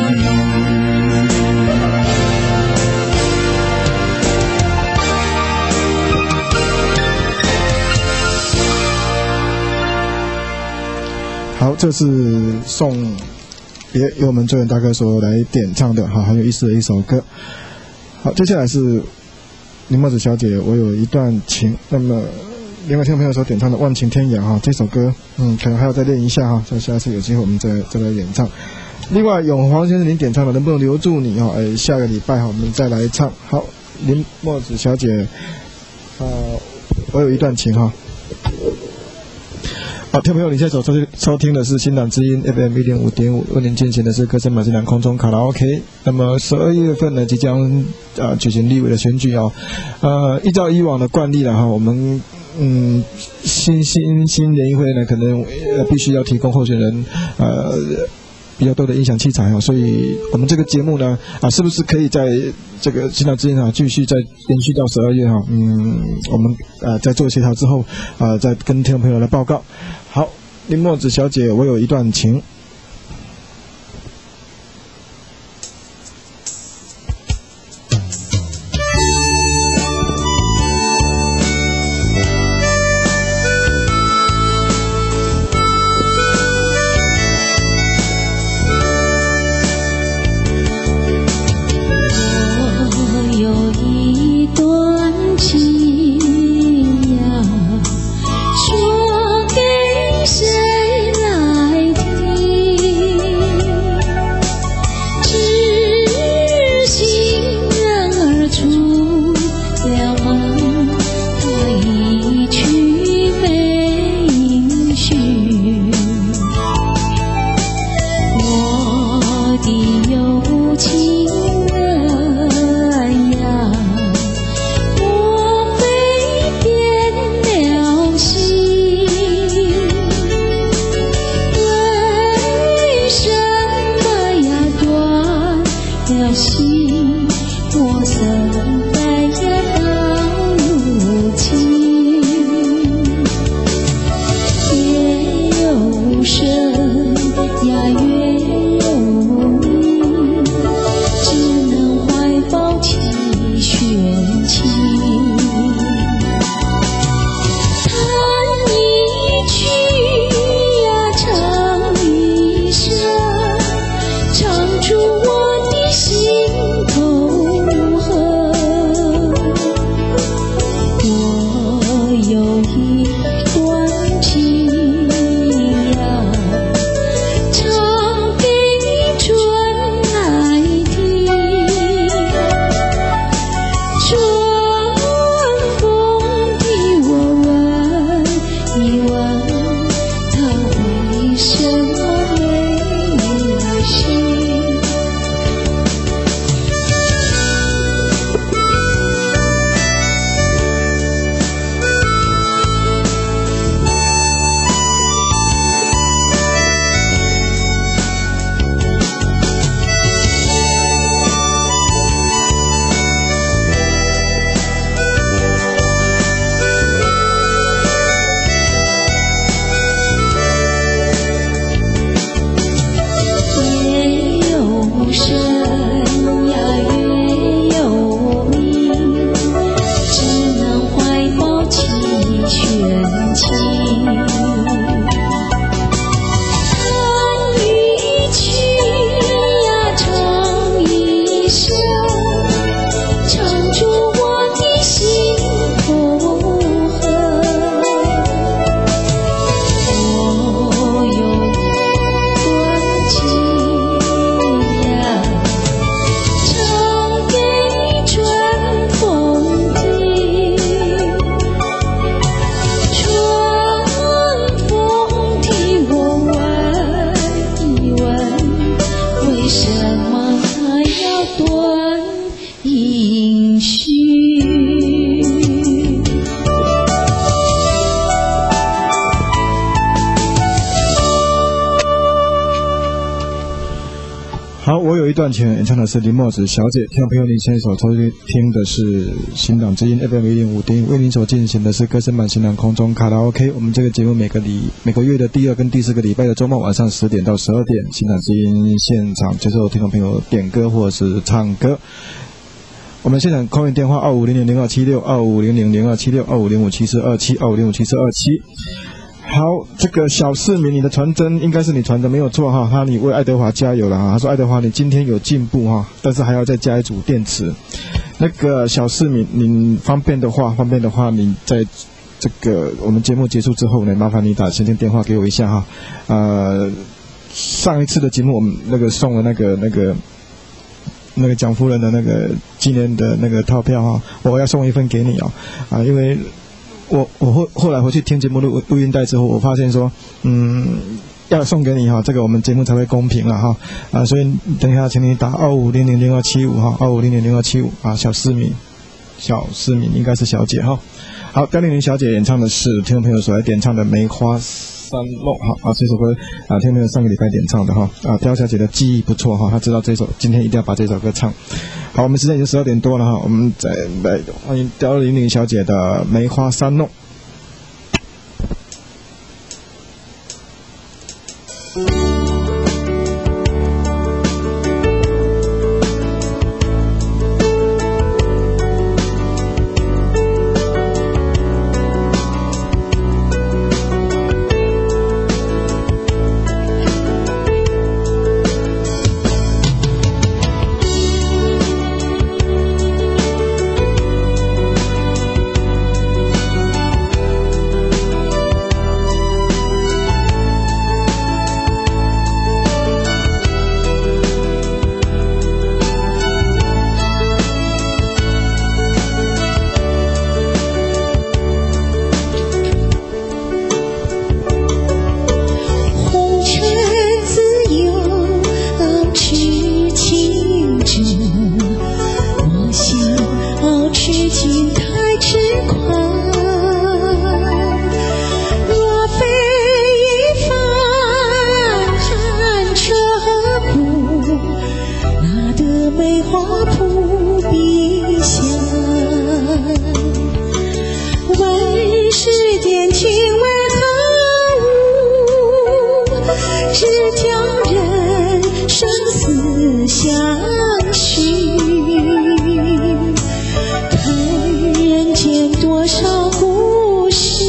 好，这是送别由我们周远大哥所来点唱的，好，很有意思的一首歌。好，接下来是林墨子小姐，我有一段情。那么另外听众朋友所点唱的《万顷天涯》哈，这首歌可能还要再练一下哈，在下次有机会我们再来演唱。另外永黄先生您点唱的能不能留住你哈？下个礼拜哈我们再来唱。好，林墨子小姐，我有一段情哈。好，听众朋友，你现在收听的是新港之音 FM 105.5，为您进行的是歌声马自良空中卡拉 OK。那么12月份呢，即将举行立委的选举哦。依照以往的惯例了哈，我们新联谊会呢，可能必须要提供候选人比较多的音响器材哦，所以我们这个节目呢是不是可以在这个新港之音继续再延续到12月哈？我们在做协调之后再跟听众朋友来报告。好，林墨子小姐，我有一段情。 说给谁来听？ 关系，我曾在也到如今，越有深呀越有明，只能怀抱起玄情。 好，我有一段情演唱的是林墨子小姐。听众朋友，您现在所收听的是新党之音 FM105.1，为您所进行的是歌声版新党空中卡拉 OK。我们这个节目每个月的第2跟第4个礼拜的周末晚上10点到12点，新党之音现场接受听众朋友点歌或者是唱歌。我们现场 call in 电话25000276 25000276 25057427 25057427。好，这个小市民，你的传真应该是你传的没有错哈，你为爱德华加油了哈。他说爱德华你今天有进步哈，但是还要再加一组电池。那个小市民，你方便的话，你在这个我们节目结束之后呢，麻烦你打先电话给我一下哈。上一次的节目我们那个送了那个蒋夫人的那个纪念的那个套票哈，我要送一份给你因为我后来回去听节目录音带之后，我发现说，要送给你哈，这个我们节目才会公平了哈，所以等一下请你打25000275哈，25000275小市民应该是小姐哈。好，刁丽玲小姐演唱的是听众朋友所来点唱的《梅花三梦》哈这首歌听众朋友上个礼拜点唱的哈刁小姐的记忆不错哈，她知道这首今天一定要把这首歌唱。好，我们时间已经12点多了哈，我们再来欢迎刁丽玲小姐的《梅花三弄》。 我梅花扑鼻香，问世间情为何物，只叫人生死相许。看人间多少故事，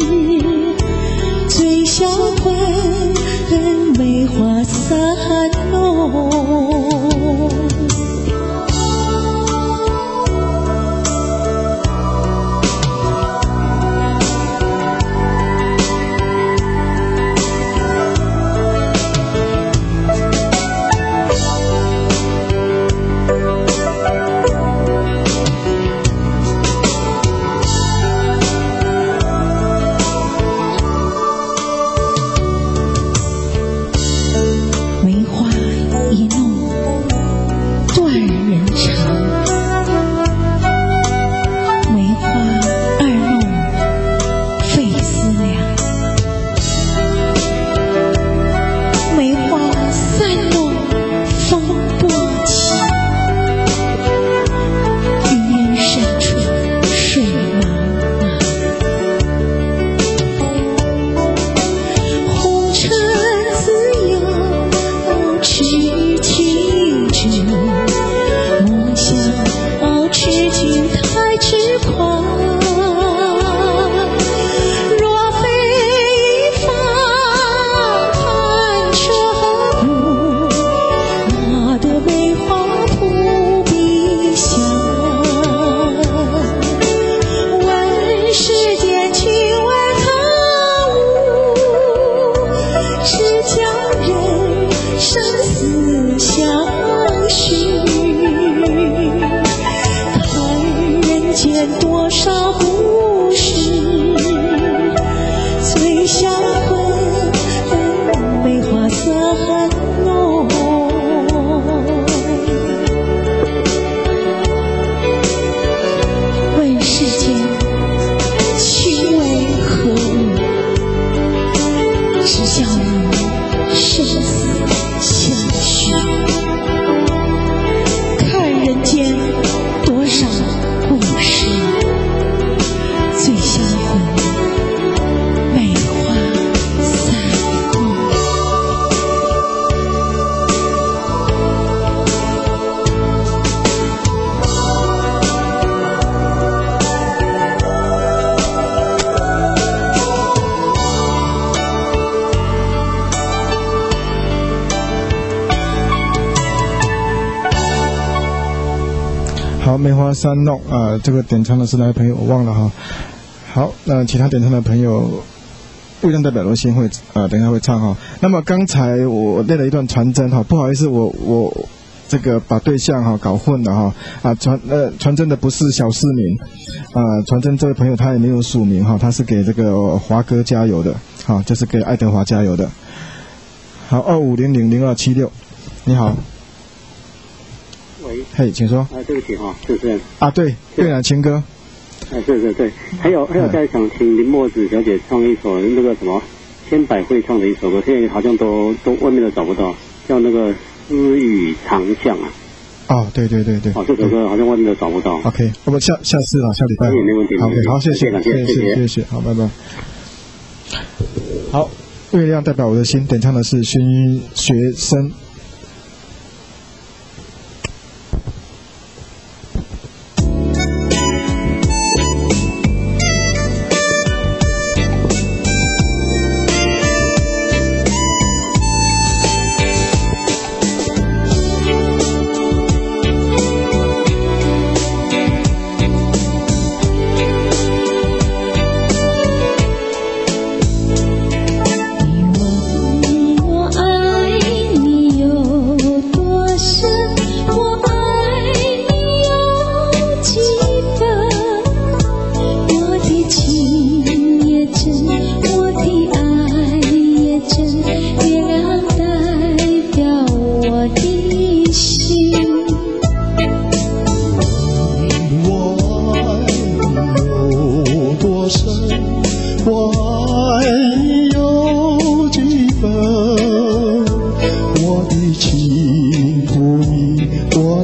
最销魂梅花三弄。 好，梅花三弄这个点唱的是哪位朋友我忘了哈。好，那其他点唱的朋友，月亮代表罗先会等一下会唱哈。那么刚才我练了一段传真哈，不好意思，我这个把对象哈搞混了哈传真的不是小市民传真这位朋友他也没有署名哈，他是给这个华哥加油的哈，就是给爱德华加油的。好，25000276，你好。喂，嘿，请说。 对不起哈，主持人。 对，月亮情歌。 对，还有再想请林墨子小姐唱一首那个什么千百惠唱的一首歌，现在好像都外面都找不到，叫那个诗与长巷啊。对。这首歌好像外面都找不到。OK， 我们下次了，下礼拜。没问题。OK， 好，谢谢，好，拜拜。 好，月亮代表我的心，点唱的是熏学生。 你问我爱你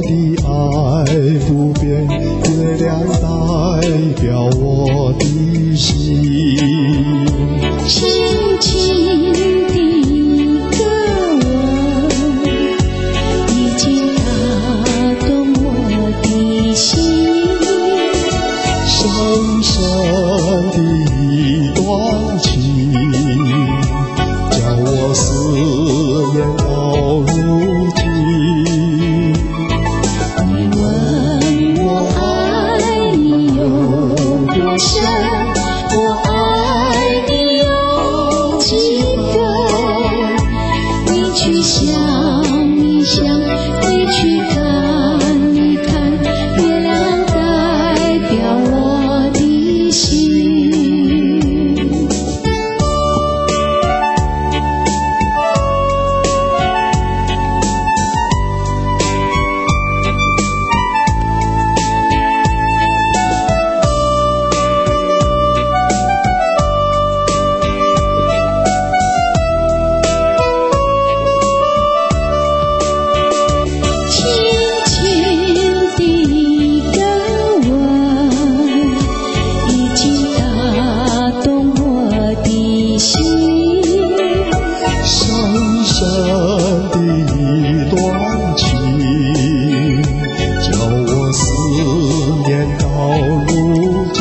的爱不变，月亮代表我的心。 轻轻的一个吻，已经打动我的心。 深深的一段情，将我思念到如今。 你问我爱你有多深，我爱你有几分？你去想一想，你去看一看，月亮代表我的心。轻轻的一个吻，已经打动我的心。 深深的一段情，叫我思念到如今。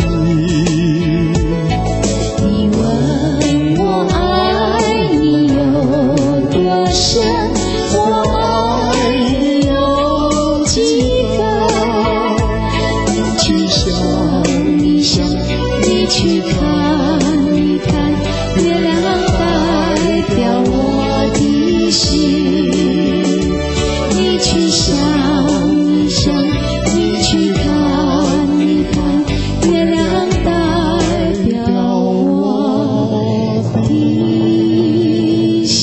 你问我爱你有多深，我爱你有几分？你去想一想，你去看一看，月亮代表我的心。你去想一想，你去看一看，月亮代表我的心。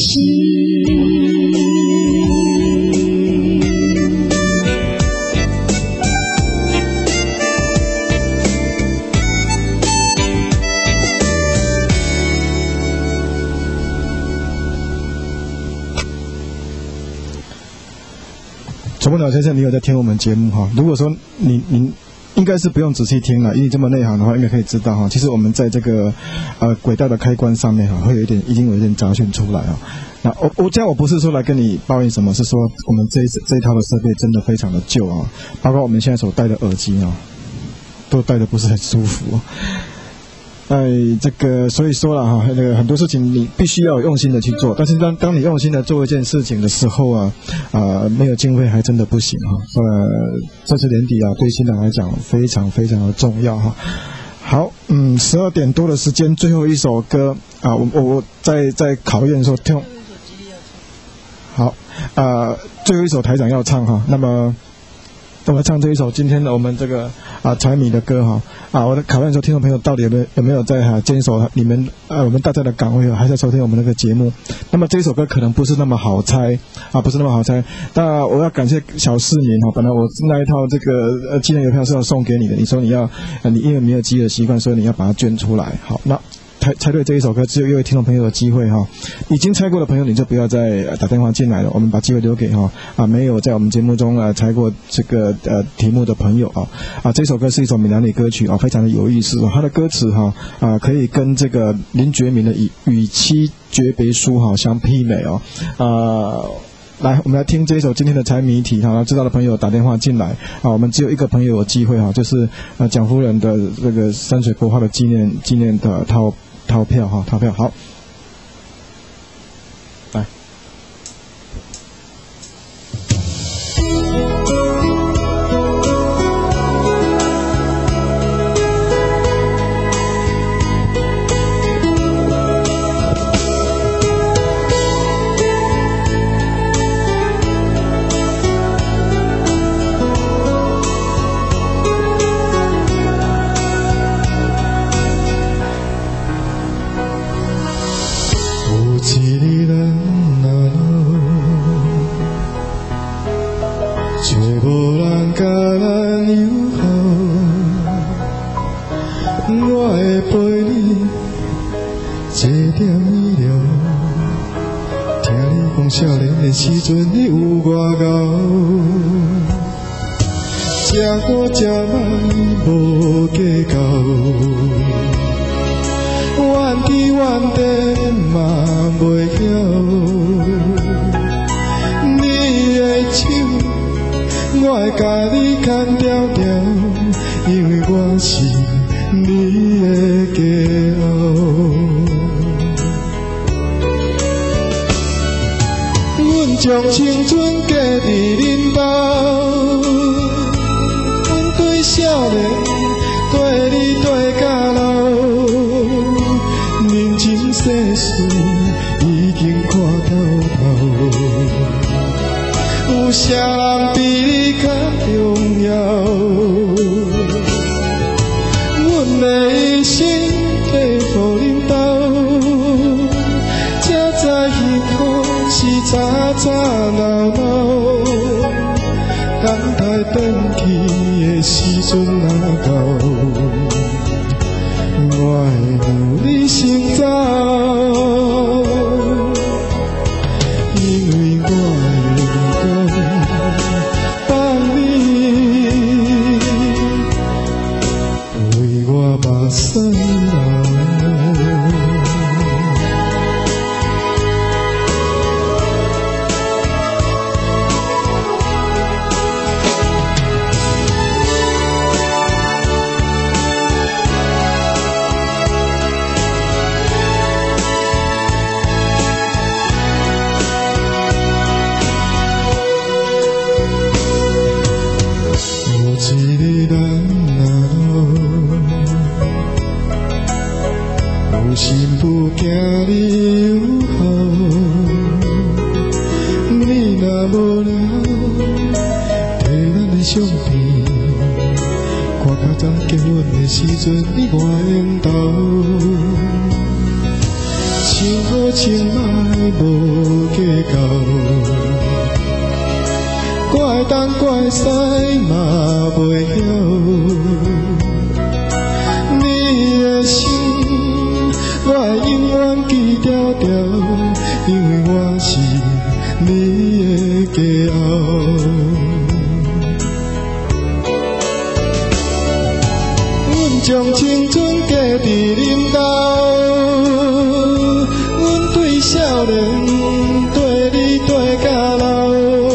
陈梦鸟先生，你有在听我们节目哈？如果说你应该是不用仔细听了，因为这么内行的话，应该可以知道哈。其实我们在这个轨道的开关上面哈，会有一点，已经有一点杂讯出来啊。那我不是说来跟你抱怨什么，是说我们这一套的设备真的非常的旧啊，包括我们现在所戴的耳机啊，都戴的不是很舒服。这个所以说了哈，那个很多事情你必须要用心的去做，但是当你用心的做一件事情的时候啊，没有经费还真的不行哈。这次年底啊，对新郎来讲非常非常的重要哈。好，12点多的时间，最后一首歌啊，我在考验说听。好，最后一首台长要唱哈，那么我们唱这一首今天的我们这个柴米的歌哈我的考验说听众朋友到底有没有在坚守你们我们大家的岗位还在收听我们那个节目。那么这一首歌可能不是那么好猜不是那么好猜。那我要感谢小市民本来我那一套这个纪念邮票是要送给你的，你说你因为没有寄的习惯，所以你要把它捐出来。好，那猜对这一首歌只有一位听众朋友的机会已经猜过的朋友你就不要再打电话进来了，我们把机会留给没有在我们节目中猜过这个题目的朋友这首歌是一首闽南语歌曲非常的有意思它的歌词可以跟这个林觉民的与妻诀别书相媲美来，我们来听这一首今天的猜谜题知道的朋友打电话进来我们只有一个朋友有机会就是蒋夫人的这个山水国画的纪念的套票好。来， 少年的时阵你有外高， 食我这摆无计较，怨天怨地嘛袂晓。你的手，我会甲你牵条条，因为我是你的骄傲。阮将青春嫁伫恁兜，阮对少年对你对甲老，人情世事已经看透透，有啥人比你较重要？阮的一生替予恁斗，才知幸福是吵吵闹闹，等待转去的时阵若到，我会让你先走，因为我会讲放你为我目屎流。不惊你有好，你若无聊，摕咱的相片，看较早结婚的时阵你我缘投，情好情歹无计较，怪东怪西嘛袂晓，你的心。我会永远记条条，因为我是你的骄傲。阮将青春嫁伫恁兜，阮对少年对你对甲老，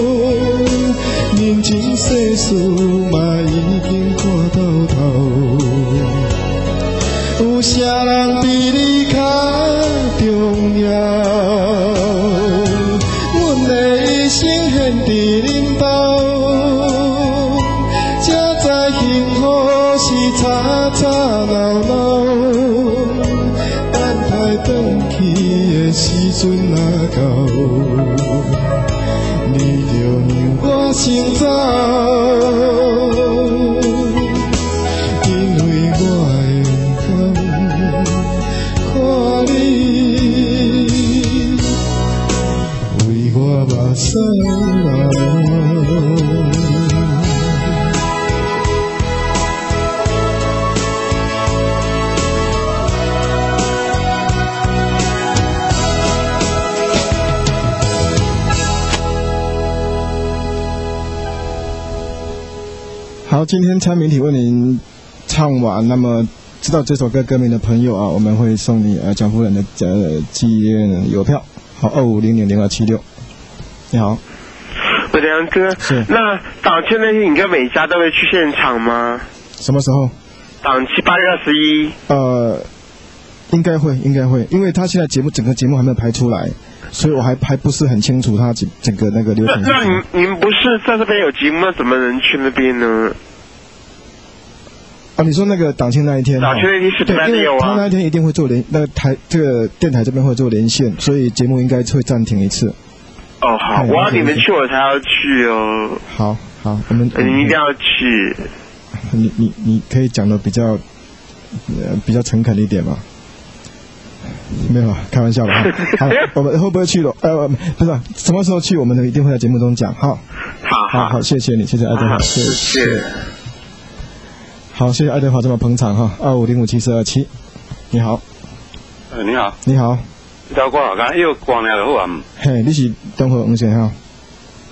人情世事嘛已经看透透。有啥人比你较重要？阮的一生献伫恁兜，才知幸福是吵吵闹闹。等待转去的时阵若到，你就让我先走。 好，今天参名题为您唱完，那么知道这首歌歌名的朋友啊，我们会送你蒋夫人的纪念邮票，好25000276。你好， 我梁哥，是那党庆那天，你跟每家都会去现场吗？ 什么时候？ 党期8月21。 应该会，因为他现在整个节目还没有排出来，所以我还不是很清楚他整个那个流程。 那你们不是在这边有节目，那怎么能去那边呢？ 你说那个党庆那一天？ 党庆那一天是哪里有啊？ 他那一天一定会做这个电台这边会做连线，所以节目应该会暂停一次。 哦，好，我要你们去，我才要去哦。 好，我们你一定要去。 你可以讲的比较诚恳一点吗？没有，开玩笑的。好，我们会不会去了？不是，什么时候去，我们一定会在节目中讲。好，谢谢你，谢谢爱德华，谢谢。好，谢谢爱德华这么捧场哈，25057427，你好。 你好。 你好。 你找我刚又光了好啊。 嘿，你是东河黄线哈？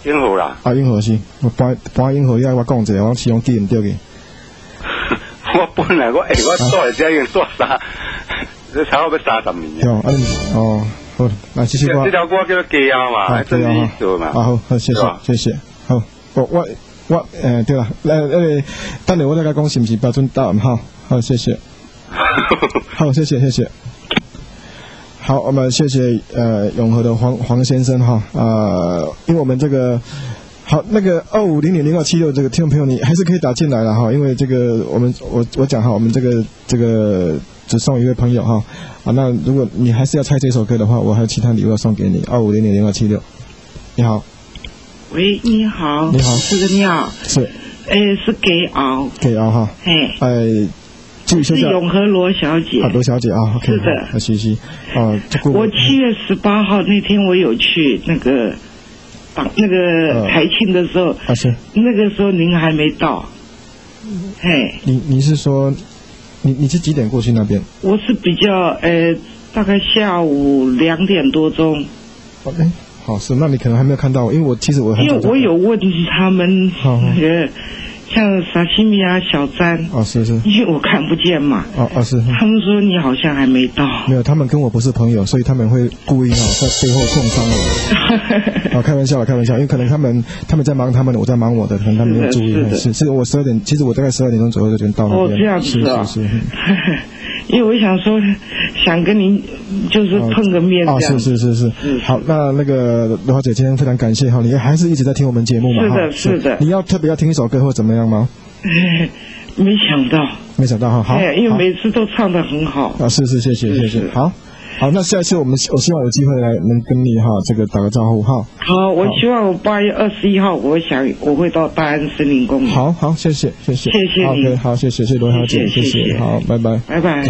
永和啦。 啊，永和是，我搬永和遐，我讲一下，我使用记唔对去。 我本来我住在遮已经住啥？这差不多要30年。 哦，好，那继续这条歌叫做鸡鸭嘛，真是做嘛。 好，谢谢。好，我对啦，等下我再甲讲是不是标准答案哈？好，谢谢。好，谢谢。好，我们谢谢永和的黄先生哈因为我们这个好那个25000276这个听众朋友你还是可以打进来了哈，因为这个我讲哈，我们这个只送一位朋友哈那如果你还是要猜这首歌的话，我还有其他礼物要送给你25000276。你好。 喂，你好。 你好。 是个鸟。 是。 是给敖哈。 是永和罗小姐。 罗小姐啊 ，OK。是的。 谢谢。 我7月18号那天我有去那个台庆的时候。 是。 那个时候您还没到。 你是说你是几点过去那边？ 我是比较大概下午2点多钟。 好，是，那你可能还没有看到我，因为因为我有问他们那个像沙西米啊、小詹。 是。 因为我看不见嘛。 是。 他们说你好像还没到。 没有，他们跟我不是朋友，所以他们会故意在背后重伤我。开玩笑，因为可能他们在忙他们的，我在忙我的，可能他们没有注意。是我12点，其实我大概12点钟左右就到那边。 这样子啊。 是。 因为我想跟您就是碰个面这样。 是。好，那个罗小姐今天非常感谢哈，你还是一直在听我们节目嘛？ 是的。 你特别要听一首歌或怎么样吗？ 没想到哈。好。因为每次都唱得很好。 是，谢谢。好，那下一次我希望有机会能跟你这个打个招呼哈。 好，我希望我8月21号，我会到大安森林公园。 好，谢谢你。好，谢谢罗小姐，谢谢。好，拜拜。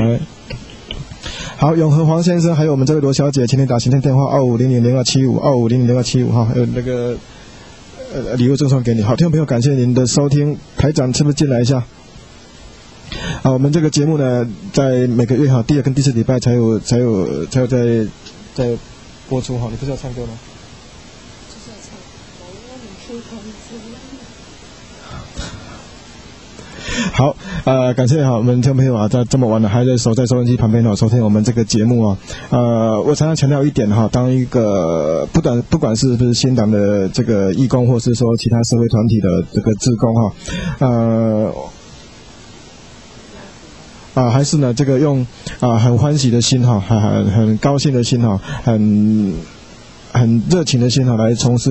好，永和黄先生，还有我们这位罗小姐，请你打行政电话25000275，25000275哈，还有那个礼物赠送给你。好，听众朋友，感谢您的收听，台长是不是进来一下？我们这个节目呢，在每个月第2跟第4礼拜才有在播出哈。你不是要唱歌吗？就是要唱，我很舒服。好，感谢我们听众朋友在这么晚了还在守在收音机旁边收听我们这个节目我常常强调一点当一个不管是不是新党的这个义工，或是说其他社会团体的这个志工还是呢这个用很欢喜的心很高兴的心很热情的心来从事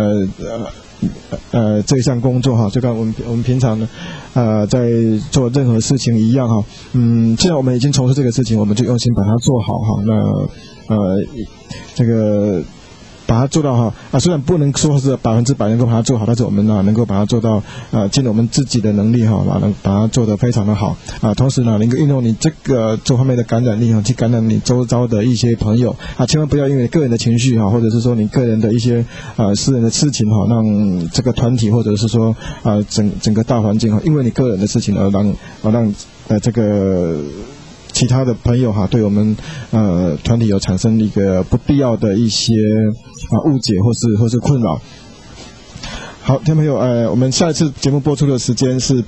这一项工作就跟我们平常呢在做任何事情一样既然我们已经从事这个事情，我们就用心把它做好那这个把它做到虽然不能说是100%能够把它做好，但是我们能够把它做到尽我们自己的能力能把它做得非常的好同时能够运用你这个这方面的感染力去感染你周遭的一些朋友千万不要因为个人的情绪或者是说你个人的一些私人的事情让这个团体或者是说整个大环境因为你个人的事情而让这个其他的朋友对我们团体有产生一个不必要的一些误解或是困扰。好，听众朋友我们下一次节目播出的时间是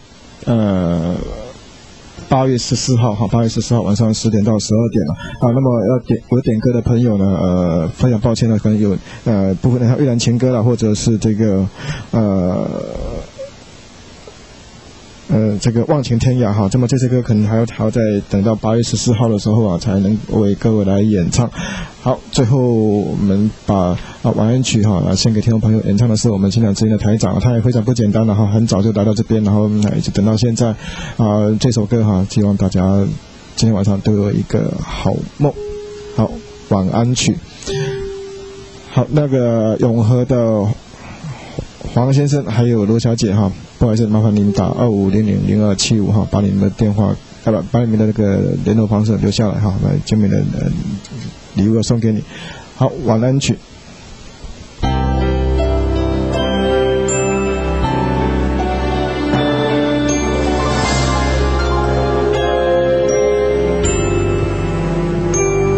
8月14号8月14号晚上10点到12点了那么有点歌的朋友呢非常抱歉可能有部分的越南情歌啦，或者是这个这个忘情天涯这么这些歌可能还要再等到8月14号的时候才能为各位来演唱。好，最后我们把晚安曲献给听众朋友，演唱的是我们新党之音的台长，他也非常不简单了很早就来到这边，然后一直等到现在这首歌希望大家今天晚上都有一个好梦。好，晚安曲。好，那个永和的黄先生还有罗小姐不好意思，麻烦您打25000275把你们的电话把你们的那个联络方式留下来来见面的礼物要送给你。好，晚安曲。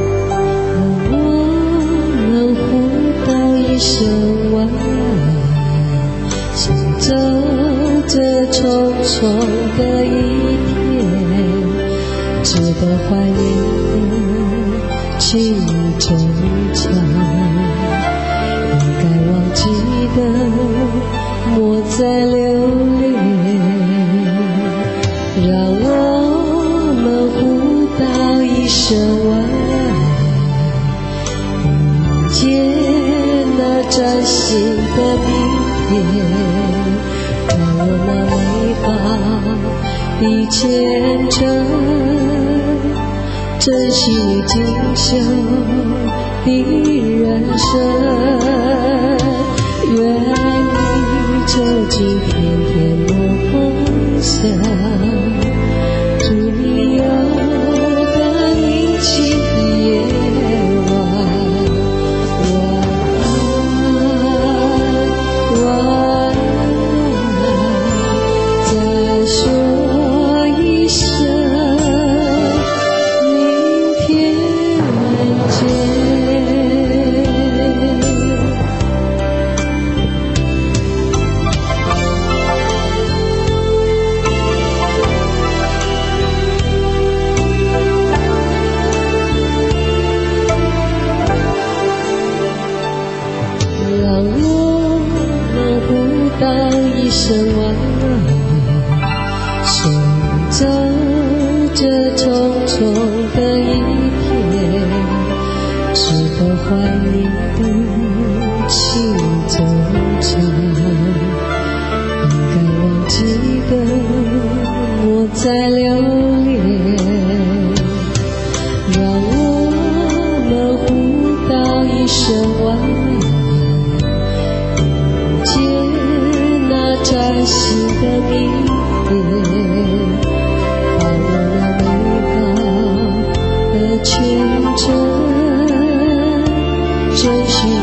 我能活到一生晚行走这匆匆的一天，值得怀念情真假，应该忘记的莫再留恋，让我们互道一声晚安，迎接那崭新的明天，让我那美好的前程，珍惜你锦绣的人生，愿你走进片片梦想，祝你有个宁静的夜晚，晚安，晚安，再说一声明天见。让我们互道一声晚安，送走这匆匆的一天，值得怀念的情真假，应该忘记的莫再留恋，让我们互道一声晚安，迎接那崭新的明天，把我那美好的前程珍惜